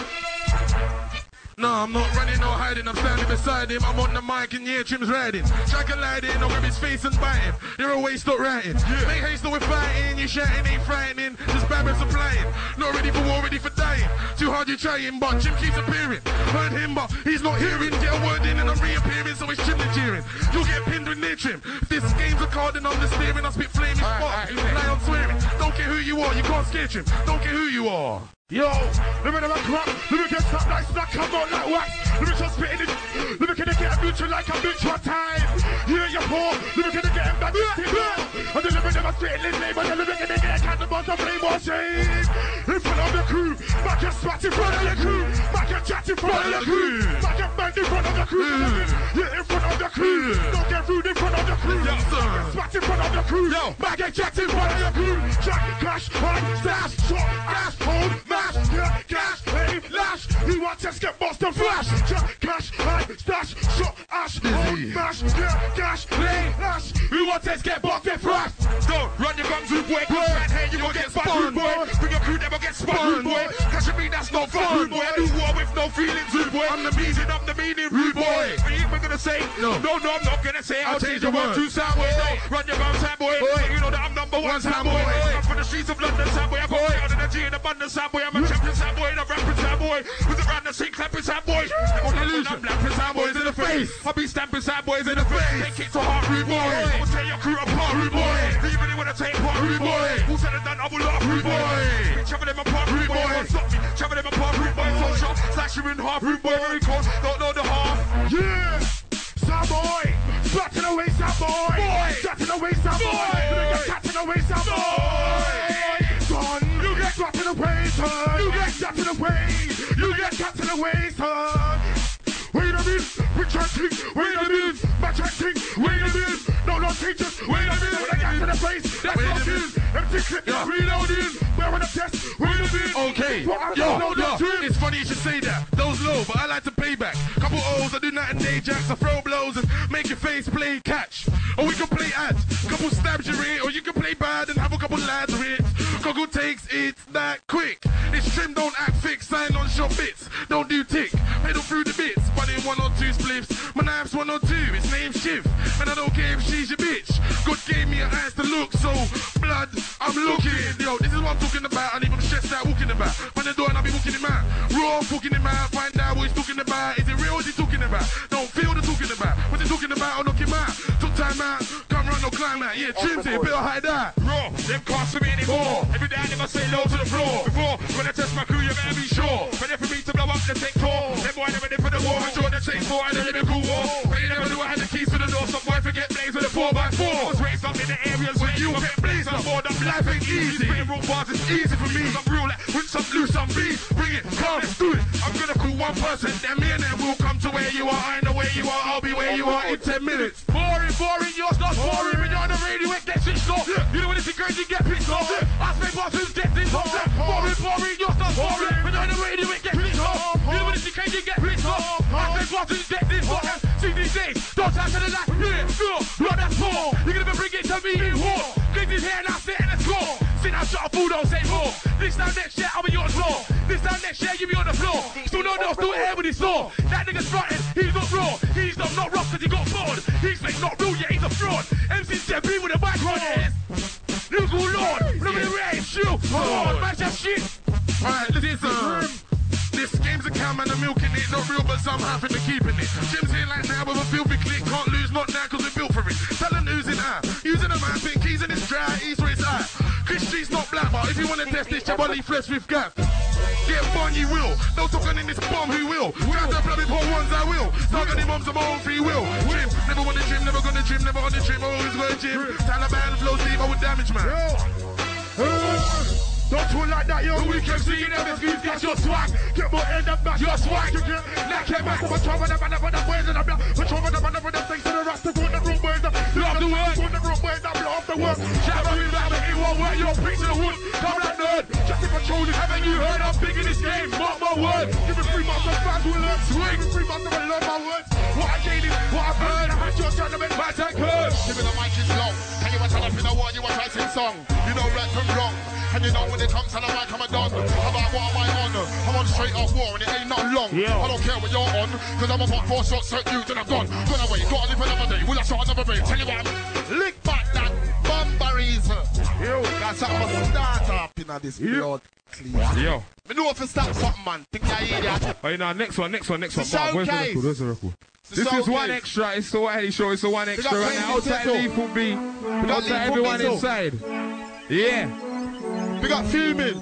No, I'm not running or hiding, I'm standing beside him. I'm on the mic and yeah, Trim's riding. Try colliding, I'll grab his face and bite him. You're away, stop writing. Make haste, we're fighting. You shouting, ain't frightening. Just babbling, supplying. Not ready for war, ready for dying. Too hard you trying, but Jim keeps appearing. Heard him, but he's not hearing. Get a word in and I'm reappearing, so it's Trim the cheering. You'll get pinned with near Trim. If this game's a card and I'm the steering, I spit flaming spot. Lie on swearing. Don't care who you are, you can't scare Trim. Don't care who you are. Yo, let me never crap, let me get stuck like snack, come out like wax. Let me just spit in it, let me get a mutual like a bitch one time. Yeah, you're poor, let me get him back in the and then let me never spit in his name, but then let me get a cat about the flame or shame. In front of of the crew. Back and spot in front of the crew. Back and chat in front of the crew. Back and bang in front of the crew. Yeah, in front of the crew. Don't get rude in front of the crew. Back and spot in front of the crew. Back and chat in front of the crew. Jack, cash, hide, stash, shot, ash, hold, mash, yeah, cash, aim, lash. He wants to get bossed and flash. Jack, cash, hide, stash, shot, ash, hold, mash, yeah, cash, aim, lash. He wants to get bossed and flash. Don't run your guns, rude boy. Cause right here you gon' get spun, rude boy. Bring your crew, never get spun, rude boy. Cause you mean that's not fun, rude boy. I do war with no feelings, rude boy. I'm the meaning, rude boy. Are you even gonna say? No, I'm not gonna say. I'll change your word to sound boy. No, run your guns, sound boy. You know that I'm number one, sound boy. I'm from the streets of London, sound boy. I got out of the G in abundance, sound boy. I'm a champion, sound boy. And a rapping, sound boy. With the round the scene, clapping, sound boy. I'm blapping, sound boys in the face. I'll be stamping, sound boys in the face. Take it to heart, rude boy. I'll tear your crew apart, rude boy. Do you really wanna take part, rude boy? Who said it done, I will laugh, rude boy. Travel them apart, rude boy. Stop me, travel them apart, rude boy. So shot, slash you in half, rude boy. Very cold, don't know the half. Yeah, sound boy. Shot in the way, sound boy. Shot in the way, sound boy. Shot in the way, sound boy. Son, you get shot in the way, son. You get shot in the way. You get shot in the way, son. Wait a minute, we're chanting. Wait a minute, my chanting. Wait a minute, no teachers. Wait a minute, when I got to the face, that's not it. Empty clip, reloading. We're on the test. Wait a minute. Okay, yo, it's funny you should say that. Those low, but I like to pay back. Couple O's, I do night and day jacks. I throw blows and make your face play catch. Or we can play ads, couple stabs your ear. Or you can play bad and have a couple lads with. Cockle takes it that quick. It's trim, don't act fixed. Sign on short bits, don't do tick. Pedal through the bits, but in 1 or 2 spliffs. My knife's 1 or 2, its name's Shift. And I don't care if she's your bitch. God gave me her eyes to look, so blood, I'm looking. Yo, this is what I'm talking about. I need to stress that walking about. Find the door and I'll be walking him out. Raw, fucking him out. Find out what he's talking about. Is it real? Is he talking about? Don't feel the talking about. What's he talking about? I'll knock him out. Took time out. Come run, no climb out. Yeah, Trim's it. Better hide that. Raw, them can't swim anymore. Every day I never say low to the floor. Before, when I test my crew, you better be sure. Ready for me to blow up the sector. Them boy never did for the war. I'm sure the chase for and the lyrical war. But you never knew I had the keys to the door. Some boy forget blaze with a 4x4. I was raised up in the areas where you get blazed up. More than life ain't easy. Spitting raw bars is easy for me. I'm real like with some loose, some beef. Bring it, come, let's do it. I'm gonna call one person, then me and them will come to where you are. I know where you are, I'll be where you are in 10 minutes. Boring, yours not boring. When you're on the radio, it gets switched off. You know when it's crazy, get pissed off. I say buttons, get this off. Boring, yours not boring. When you're on the radio, it gets pissed off. You know when it's crazy, get pissed off. I say buttons, get this off. See these days, don't touch to the light. Yeah, feel, blood that's poor. You're gonna bring it to me in war. Get this here and I sit and let's go. Sit down, shut up, fool, don't say more. This time next year, I'll be on the floor. This time next year, you be on the floor. Still no, still here with his saw. That nigga's frontin', he's not raw. He's not rough cause he got bored. He's fake, not real, yeah, he's a fraud. MC Debbie with a mic on his. Look, oh Lord, look at the rain, shoot. Come on, match that shit. Alright, listen. This game's a cow man, I'm milking it. Not real, but some having to keeping it. Jim's here like now with a filthy click. Can't lose, not now, cause we're built for it. Tell who's in eye. Using a man, think keys in his dry, east where it's at. Chris Street's not black, but if you wanna test this, Chabali flesh with gap. Get fun, you will. No talking in this bomb, who will? Try to bloody poor ones, I will. Start getting moms of my own free will. Gym, never wanna gym, never gonna gym, never on the gym, always gonna gym. Taliban flows deep, I would damage, man. Don't talk like that, yo. The weekend singing every squeeze, got your swag. Get more end up back. Your swag. You get like a man. Patrol with the man for the boys in the block. Patrol with the man for the things to the rest. Go the room boys. Love the work. Go the room boys. Blow off the work. Shout out to the it won't work. You're preaching the wood. Come like nerd. Just in patrol. Haven't you heard I'm big in this game? Mark my word. Give me 3 months of fans will learn. Swing. 3 months of learn my words. What I gained is what I've heard. I had your tournament. My tank heard. Give me the mic is long. And you want to up in the war, you want to sing song. You know right from wrong. And you know when it comes to the mic, I'm a don. About what am I on? I'm on straight off war and it ain't not long. Yeah. I don't care what you're on, cause I'm about 4 shots at you, then I'm gone. Gone away, gotta live another day. Will I start another break? Tell you what, lick back that Bumbaries. Yo, got something to start up in this blood. Yo. Me know if you stop something, man. Think you're idiot. Oh, you know, next one. It's Where's the record? This is one extra. It's the Wiley show. It's the one extra right now. Outside Leaf will be. Outside everyone inside. Yeah. We got Fuming.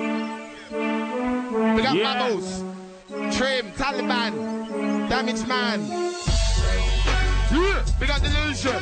We got Mamos. Trim, Taliban, Damage Man. Yeah. We got Delusion.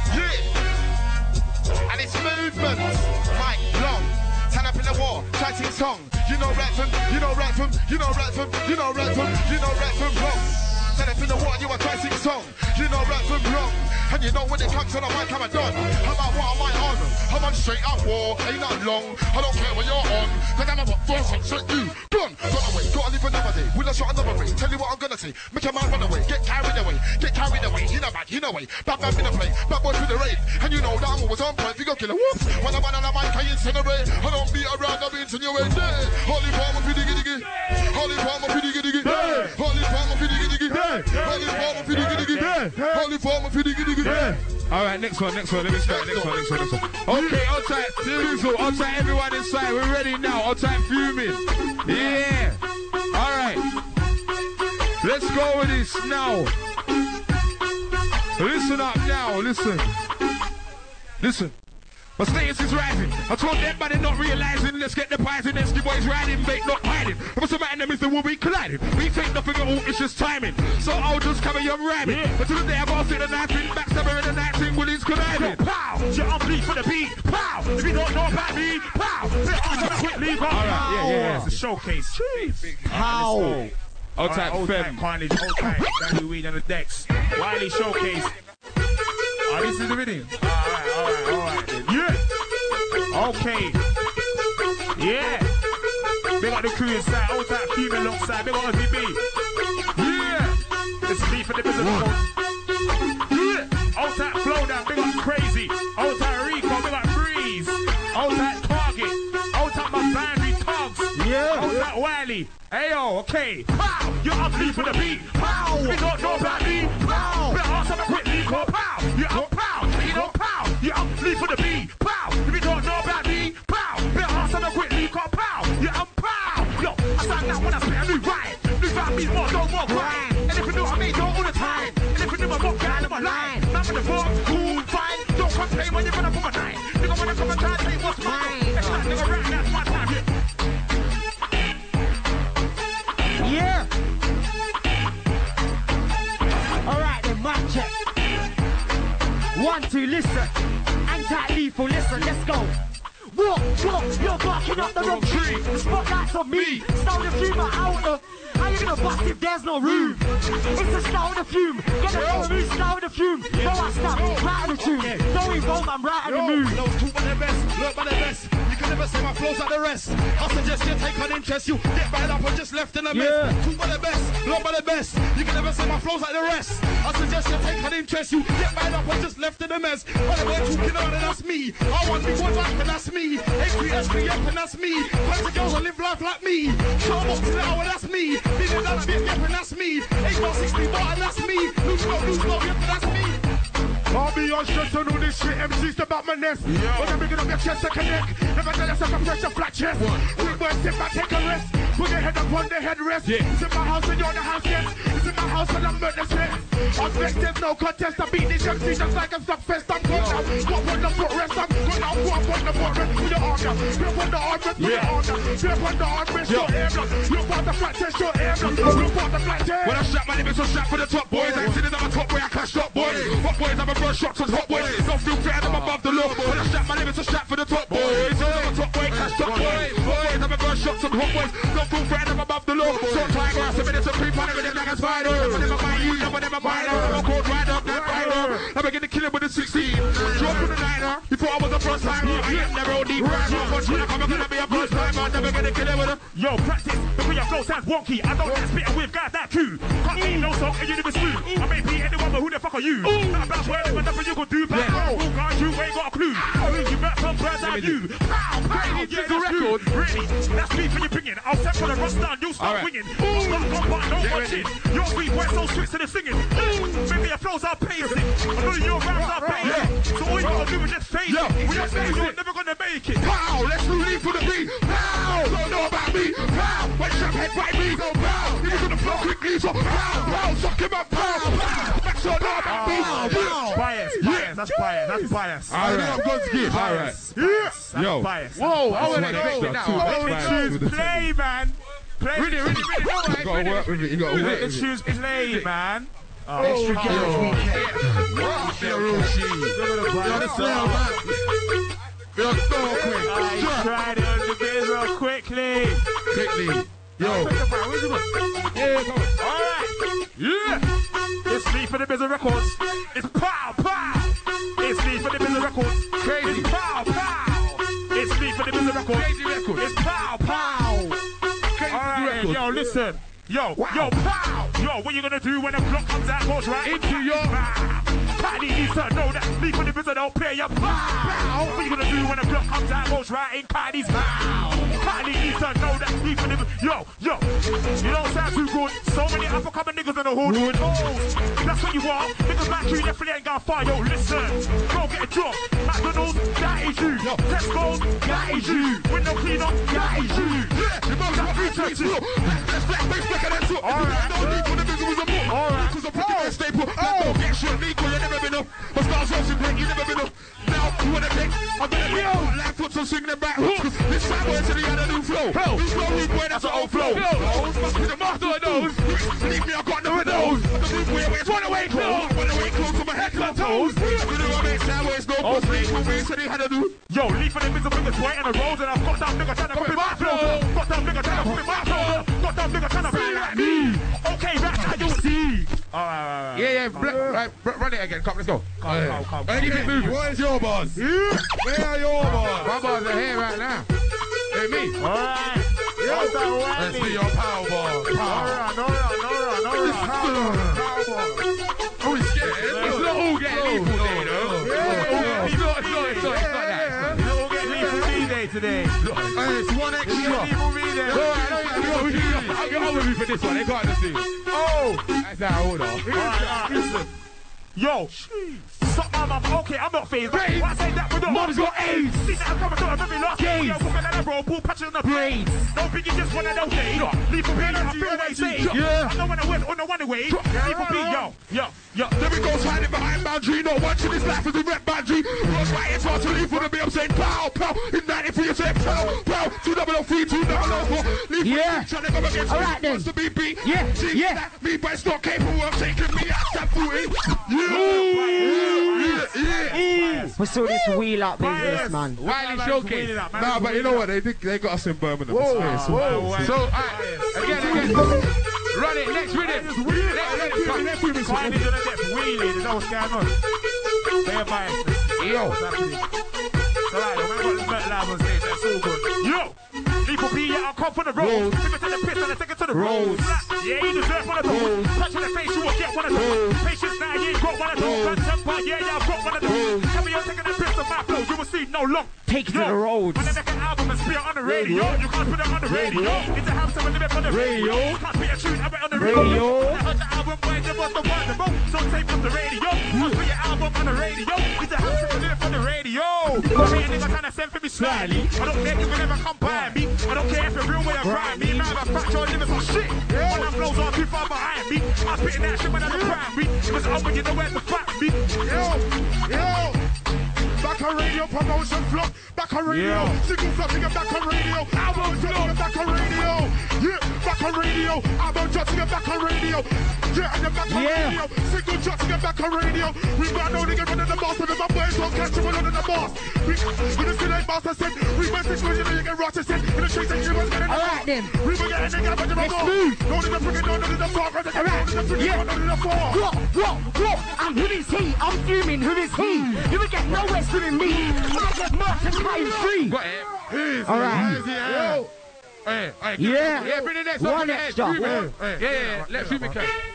Yeah. And it's movement. Mike Long. Turn up in the war. Try to song. You know Ratford, you know Ratford, you know Ratford, you know Ratford, you know Ratford wrong. Said if in the water you a try sing song. You know Ratford wrong. And you know when it comes to the mic, I'm a done. How about what am I on? I'm on straight up war, ain't not long. I don't care what you're on, cause I'm about force on straight you. Run, got away, gotta live another day. Will I shot another way? Tell you what I'm gonna say. Make a man run away, get carried away, get carried away. You know bad, you know way. Bad man in the play, bad boy to the raid. And you know that I'm always on point, you go kill a whoop. When I'm on the mic, I incinerate. I don't beat around, I insinuate. Holy farmer, piddy giddy giddy. Holy farmer, piddy giddy giddy. Holy farmer, piddy giddy giddy. Holy farmer, piddy giddy giddy. Holy farmer, piddy giddy giddy. Alright, next one. Let me start. Next one. Okay, outside. Outside, everyone inside. We're ready now. Outside fuming. Yeah. Alright. Let's go with this now. Listen up now. Listen. My status is rising. I told them, but they're not realizing. Let's get the pies in. Let's the boys riding, bait not hiding. What's the matter? Them is the will be colliding. We take nothing at all. It's just timing. So I'll just cover your rhyming. Yeah. But to the day I gotta sit the night thing, backstabber in the night thing, Willie's conniving. Pow! You're on bleed for the beat. Pow! If you don't know about me, pow! Quickly, go. Alright, yeah. It's a showcase. How? Old type Fem. Carnage, old type. Danny Weed on the decks. Wiley showcase. Oh, this is the video. Alright. Yeah. Okay. Yeah. They got the crew inside. Old type female alongside. They got OZB. Yeah. This is me for the business. Yeah. Old type flow down. They got crazy. Old type Rico. They got Breeze. Old type Target. Old type my boundary Tugs. Yeah. Old type Wiley. Ayo, okay. Pow! You're ugly for the beat. Pow! You don't know about me. Pow! Better ask them quickly. Go pow! You're up, pow! You don't pow! You're ugly for the beat. Pow! If you don't know about me, pow! Better ask them quickly. Go pow! You're up, pow! Yo, I sound that when I spit a new rhyme. New rhyme means more, no more grind. And if you know what I mean, don't all the time. And if you never got down in my line, I'm in the form, cool, fine. Don't complain when you're gonna put my nine. Nigga wanna come and try and tell you what's mine. That's not nigga right, that's my time. Yeah. Alright then, mic check. 1, 2, listen. Anti-lethal, listen, let's go. Walk, you're barking up the wrong tree. The spotlight's on me. Stole the fume out of. How you gonna bust if there's no room? It's a stole the fume. Gonna go me stole the fume. No, I stop, right of the tune. Don't evolve, I'm right of the mood. Talk by the best, look by the best. You can never say my flows like the rest. I suggest you take an interest. You get bad up and just left in the mess. Talk by the best, look by the best. You can never say my flows like the rest. I suggest you take an interest. You get bad up and just left in the mess. Whatever talking on, and that's me. I want big one life, and that's me. AQSP up, and that's me. Bunch of girls that live life like me. Show up to the hour, that's me. Billion dollar bit, yep, and that's me. 8x60 bar, and that's me. Lose love, yep, and that's me. I'll be on stress on all this shit. MC's the Batman nest. When I'm bringing up your chest to connect. Never tell yourself a pressure flat chest. Quick boy, sit back, take a rest. Put your head up on the headrest. It's in my house and you're in the house, yes. It's in my house and I'm murder set. On next, there's no contest. I beat this MC just like a stuck fest. I'm gone now. Got on the foot rest. I'm gone now. Go up on the foot rest. With your arm now. Grip on the arm rest. With your arm now. Grip on the arm rest. Your air block. Look on the flat chest. Your air block. Look on the flat chest. When I strap my limits, so strap for the top boys. I ain't sitting on my top boy. I clash top boys. Hot boys, I'm a first shots on hot boys. Don't feel fair, I'm above the law. When I strap my limits, so strap for the top boys. I'm a top boy. Clash top boys. Boys, I'm a first shots on hot boys. Don't feel fair, I'm above the law. So tiger, I submit it to creep on it with them like a spider. Never never mind you, never mind her. I'm a cold rider, that rider. I begin to kill him with a 16. Drop from the niner. Before I was the first time. I am never on deep right. Much when I come, I'm gonna be a first time. I'm never gonna kill him with a. Yo, practice. The way your flow sounds wonky. I don't like spitting with guys that too. Can't eat no song and you never smooth. I may be anyone, but who the fuck are you? Not about where there's nothing you can do. Back home. Who can't you? Ain't got a clue. You met some birds I view. Pow, pow. Yeah, that's record. Really, that's me for your opinion. I'll set for the rust down. You'll start winging. Stop, no watching. Your 3 points so switch to the singing. Maybe your flows are basic. I know your rhymes are basic. So all you gotta do is just face it. When you say you're never gonna make it. Pow, let's leave for the beat. Pow, don't know about me. Pow, when champagne fight me. So pow, you're gonna flow quickly. So pow, suck him up. Pow, make sure know about me. That's bias. Alright, I'm going to give. Alright. Yeah. Yo. Whoa, I want to go now. Let the tunes play, man. Play. Really. You gotta work with it. You gotta work with it. Let the tunes play, man. Extra Garage Weekend. Tried it on the biz real quickly. lead. Take lead. Yo. Where's he going? Yeah, come on. Alright. Yeah. It's me for the Bizarre Records. It's pow, pow. It's me for the Bizarre Records. Crazy. It's pow, pow. It's me for the Bizarre Records. Crazy Records. It's pow, pow. Crazy Alright, Records. yo, listen. Yo, yo, pow. Yo, what you gonna do when the clock comes out, goes right into your Paddy needs to know that me for the Bizarre don't pay your pow. What you gonna do when the clock comes out, goes right in Paddy's mouth? Paddy needs to know that me for the yo. You don't sound too good. So many up-and-coming niggas in the hood. Oh, that's what you want. Niggas like you definitely ain't gonna fire. Yo, listen. Go get a job. McDonald's, that is you. Tesco's, that is you. Window cleaner, that is you. Yeah, you know that research is. That's black-face blacker than two. Alright. No need for the business was a book. Alright. Because I'm pretty staple. Don't get shit legal, you never been up. But stars roasting plate, you never been up. Now, you wanna pick? I'm gonna be out. Like foot, so swing them back. This time, we're sitting on a new flow. This flow, we boy, that's an old flow. Must be the master of those. Leave me, I got none of those. The new way, it's one away close. One away close to my head to my toes. You know what I mean? Sideways, no post. Leave for me, so they had to do. Yo, leave for them is a bigger boy and the rolls, and I've got that nigga trying to copy my flow. Got that nigga trying to copy my flow. Got that nigga trying to be like me. Okay, that's how you see. Alright. Yeah, right, run it again. Come, let's go. Come. Keep it moving. Where's your bars? Where are your bars? My bars are here right now. Hey, me. Alright. Let's see your power bar. No run. Oh, he's scared. It's not all getting lethal day, though. It's not that. You don't get lethal D-Day today. It's one extra. Lethal D-Day. I'll get on with you for this one. They can't see. Oh. That's our order. Alright, listen. Yo. Suck my mouth. Okay, I'm not phased. Why say that with the Mom's got AIDS. See that I'm coming to a very last game. Yo, walking at a roll, pull patches on the braids. Don't think you just one of those days. Leave for me, I feel what they say. Yeah. I know when I went on the one way. Leave for me, yo. Then we go hiding behind boundary. No one in this life is a red boundary. Rush right, it's hard to leave for the me. I'm saying pow, pow. In 93, you say pow, pow. 2003, 2004. Leave for me, trying to come against me. Alright then. Wants to be beat. Yeah. Me, but it's not capable of taking me out that footing. Yeah. We saw this wheel up business, man. Wiley showcase. Nah, but you know what? They got us in Birmingham. Whoa. So, again. Run it, next rhythm. Let's Finally gonna get wheeling, you know what's going on? Fair bias. Yo. It's alright, we got the metal live on stage, that's all good. Yo! People be I'll come for the road. Take it to the piss and I take it to the road. Yeah, you deserve one of those. Touch in the face, you will get one of those. Patience now, you ain't got one of those. Yeah, I've got one of those. Tell me you're taking the piss of my flow, you will see no long. Take it to the road. When I make an album and spit it on the radio, you can't put it on the radio. It's a house of a living on the radio. You can't spit a tune, have it on the radio. I heard the album, boy, there was the one. So tape on the radio. Can't put your album on the radio. It's a house of a living on the radio. But me a nigga trying to send for me slightly. I don't care if you can ever come by me. I don't care if you're real way or grind me. Now I'm factual living some shit. When I'm blows on too far behind me. I'm spitting that shit when I'm primary. If it's open, you know where to find me. Yo. Back on radio, promotion flop. Back on radio, single flopping and back on radio. Album flopping and back on radio. Yeah, back on radio. Album dropping and back on radio. Yeah, and then back on radio. Single dropping and back on radio. We might know nigga running the boss, and then my boys don't catch you running the boss. We just see like boss, I said. We went 6 million, you get Rochester. In the streets, and you was getting the boss. We were getting nigga, but you're a boss. No need to bring it down, no need to talk. What? And who is he? I'm fuming. Who is he? You would get nowhere swimming me. I'm gonna get marked and crying free. Alright. Yeah, bring the next one extra. Yeah, let's zoom in.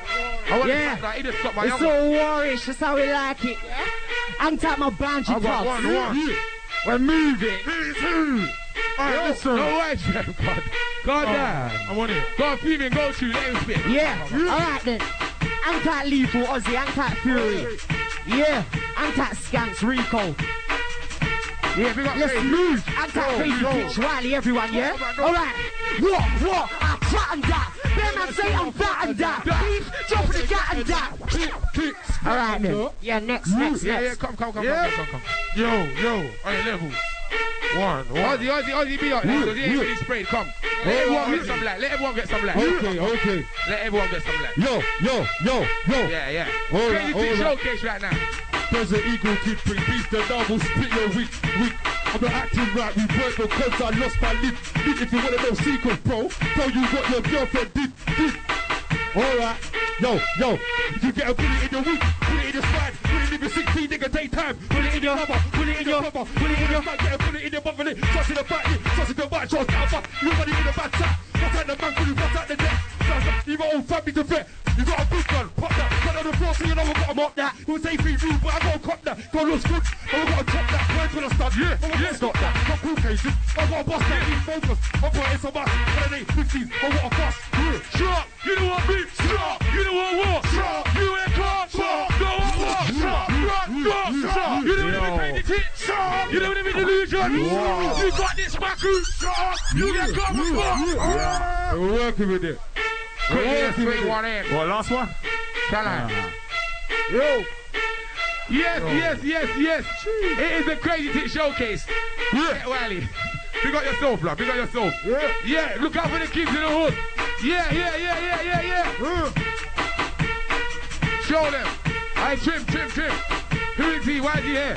It's all warish, that's how we like it. I'm taking my banjo clubs. We're moving. Alright, listen. No way, God down. I want it. Go fuming, go through, let him spit. Yeah, alright then. Anti-lethal Aussie, anti-fury. Yeah, anti-skanks Rico. Yeah, we got let's move. Anti-crazy bitch, Wiley, everyone, yeah? Alright. What? I chat and that. Bear man say I'm fat and that. Beef, dropping the gat and that. Alright then. Yeah, next. Yeah, come. Yo. Alright, level. One. Aussie, be up. Because he ain't really sprayed. Come. Let everyone get some light. Okay. Let everyone get some light. Yo. Yeah. Crazy thing showcase right now. There's an eagle kid, bring beef the double, split your weak. I'm not acting right, we work because I lost my lid. If you wanna know secrets, bro, tell you what your girlfriend did. Alright, yo, if you get a bullet in your week, put it in your spine, put it in your 16 nigga daytime, put it in your mother, put it in your brother, put it in your man, get a bullet in your mother, shots in the back, shots in the back, shots down back, nobody in the back tap, what's out the man, put it what's out the neck, you got old family to vet, you got a big gun, pop that, cut on the floor so you know I got 'em up that, who'll say free rude, but I gotta cop that, got looks good, I gotta chop that, words when I start, yeah, stop that, got cool cases, I gotta bust that, need focus, I'm putting some mass, and I 50s, I want a fuss, shut, you know what, bitch, shut, you know what, shut, you ain't caught, shut, go on, shut, shut, you don't even pay the tit, shut, you don't even delusion, you got this baku, shut, you get caught, we're working with it. What, last one? Yo. Yes. It is a crazy tit showcase. Yeah, Wiley. Big up yourself, lad. Big up yourself. Yeah. Look out for the kids in the hood. Yeah. Show them. Alright, trim. Who is he? Why is he here?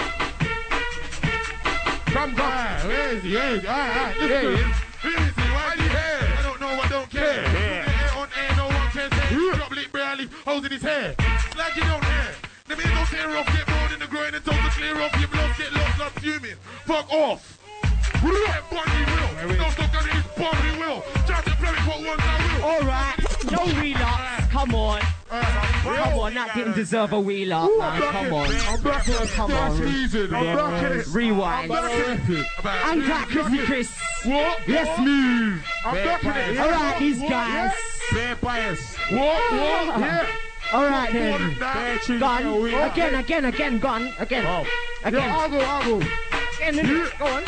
Come. Where is he? Alright. Who is he? Why is he here? I don't know. I don't care. On air, no one can say. Drop lip barely, holes in his hair. It's like you don't care. The men don't tear off, get bored in the groin and told to clear off. Your blood get lost, not fuming. Fuck off. That Bunny will. No stuck on his Bunny will. Try to play it what ones I will. Alright, no relapse. Come on. Come on, that didn't deserve a wheeler, man. Come on. I'm back in it. Come on. I'm back in it. Rewind. And that Chris. What? Let's move. I'm back in it. Alright, these guys. Fair bias. What? Yeah. Alright then. Gone. Again. Gone. Again. I'll go. Again. Go on.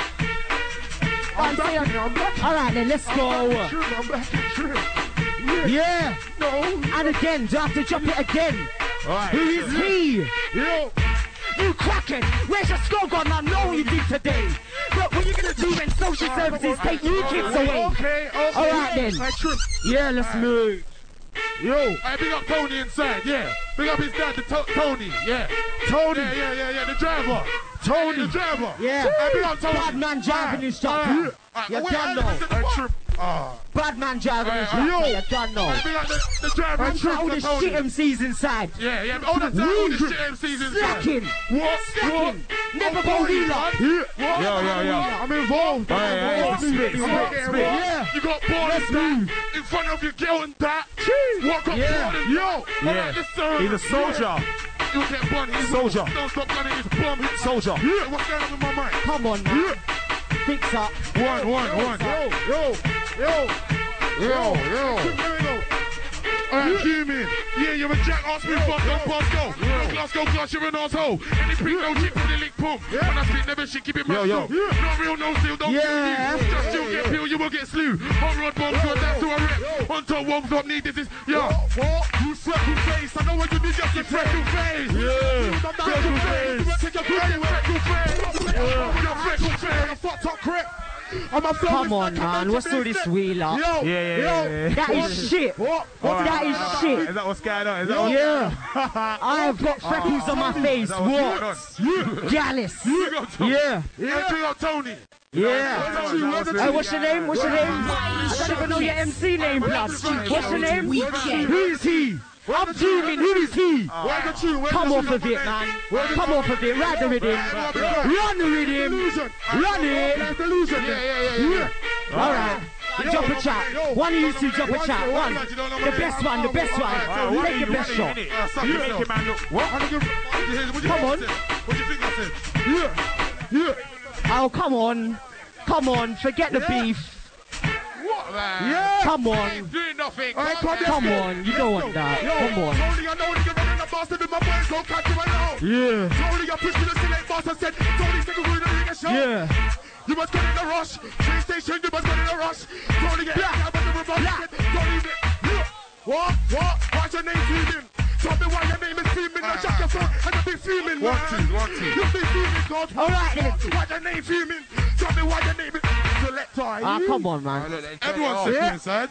Alright then, let's go. I'm back in trip. Yeah. No. And again, do I have to jump it again? Right. Who is he? Yo. You crackhead. Where's your skull gone? I know what you did today. But what are you gonna do when social services take you kids away? Okay. Alright then. Yeah, let's move. Yo. Hey, big up Tony inside, yeah. Big up his dad, Tony, yeah. Tony. Yeah, the driver. Tony. The driver. Yeah. Hey, big up Tony. Bad man driving his shop. You done know. Bad man driving his shop. You done know. Hey, big up the driver. And all the shit MCs inside. Yeah. All the time, all the shit MCs inside. Slacking. What? Never go healer. Yo. I'm involved. Spit. Yeah. You got ballers in front of your girl and that. Walk up yo. He's a soldier. You get bunny. Soldier. Don't stop gunning his bomb. Soldier. Yeah. What's going on with my mind? Come on, man. Fix up. One. Yo. Alright, Jimmy. Yeah, you're a jack, ask me fuck up, Pascal. No Glasgow class, you're an asshole. Any pink, no chip with the lick pump. When I speak, never shit, keep it mad. Not real, no seal, don't kill you. Just you get peeled, you will get slew. Hot rod bombs, to adapt to a rep. On top, warms up, need this is, what? You freckle face, I know what you need, just a freckle face. Yeah. Freckle face. Take a freckle face. Your freckle face, a fucked up crap. Come on, man. What's all this wheeler? Yeah. That is shit. That is shit. Is that what's going on? I have got freckles on my face. What? Gallus. Yeah. Big up Tony. Yeah. Hey, what's your name? I don't even know your MC name, blood. What's your name? Who is he? I'm zooming, who is he? Come off of it, man. Come off of it, ride with him. Run with him. Run it. Yeah. Alright. Jump a chat. One of you two jump a chat. One. The best one. Take your best shot. Come on. What do you think I said? Yeah. Oh, come on. Forget the beef. What, man? Yeah. Come on. Ain't doing nothing. Come on. You don't want that. Come on. Tony, I know you're running a bastard with my boys. Don't catch him alone. Yeah. Tony, I pushed to the select boss and said, Tony, take a rule in the ring and show. Yeah. You must get in a rush. Train station, you must get in a rush. Tony, get out of the reverse. Tony, what? What's your name fuming? Tell me why your name is fuming. Now check your phone and you be fuming, man. One, two. You be fuming, God. Alright then. Why your name fuming? Tell me why your name is Selector. Come on, man. Everyone's sitting inside.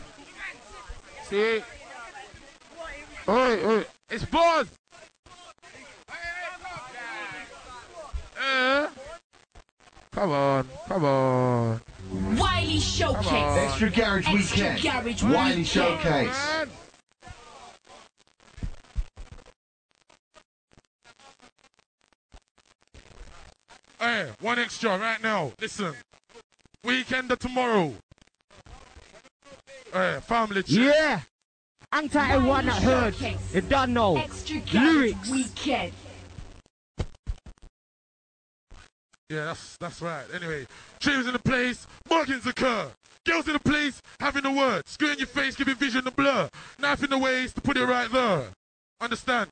See? Oi. It's Boz. Come on, come on. Wiley Showcase. Extra Garage Weekend. Garage Wiley Weekend. Showcase. Hey, one extra right now. Listen. Weekend of tomorrow. Hey, family trip. Yeah. Untitled one that heard. You don't know. Lyrics. Weekend. Yeah, that's right. Anyway, Trim's in the place, bargains occur. Girls in the place, having the word. Screw in your face, giving vision the blur. Knife in the waist to put it right there. Understand?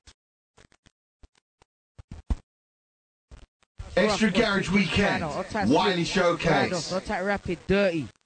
Extra Garage Weekend. Wiley Showcase. Don't take rapid dirty.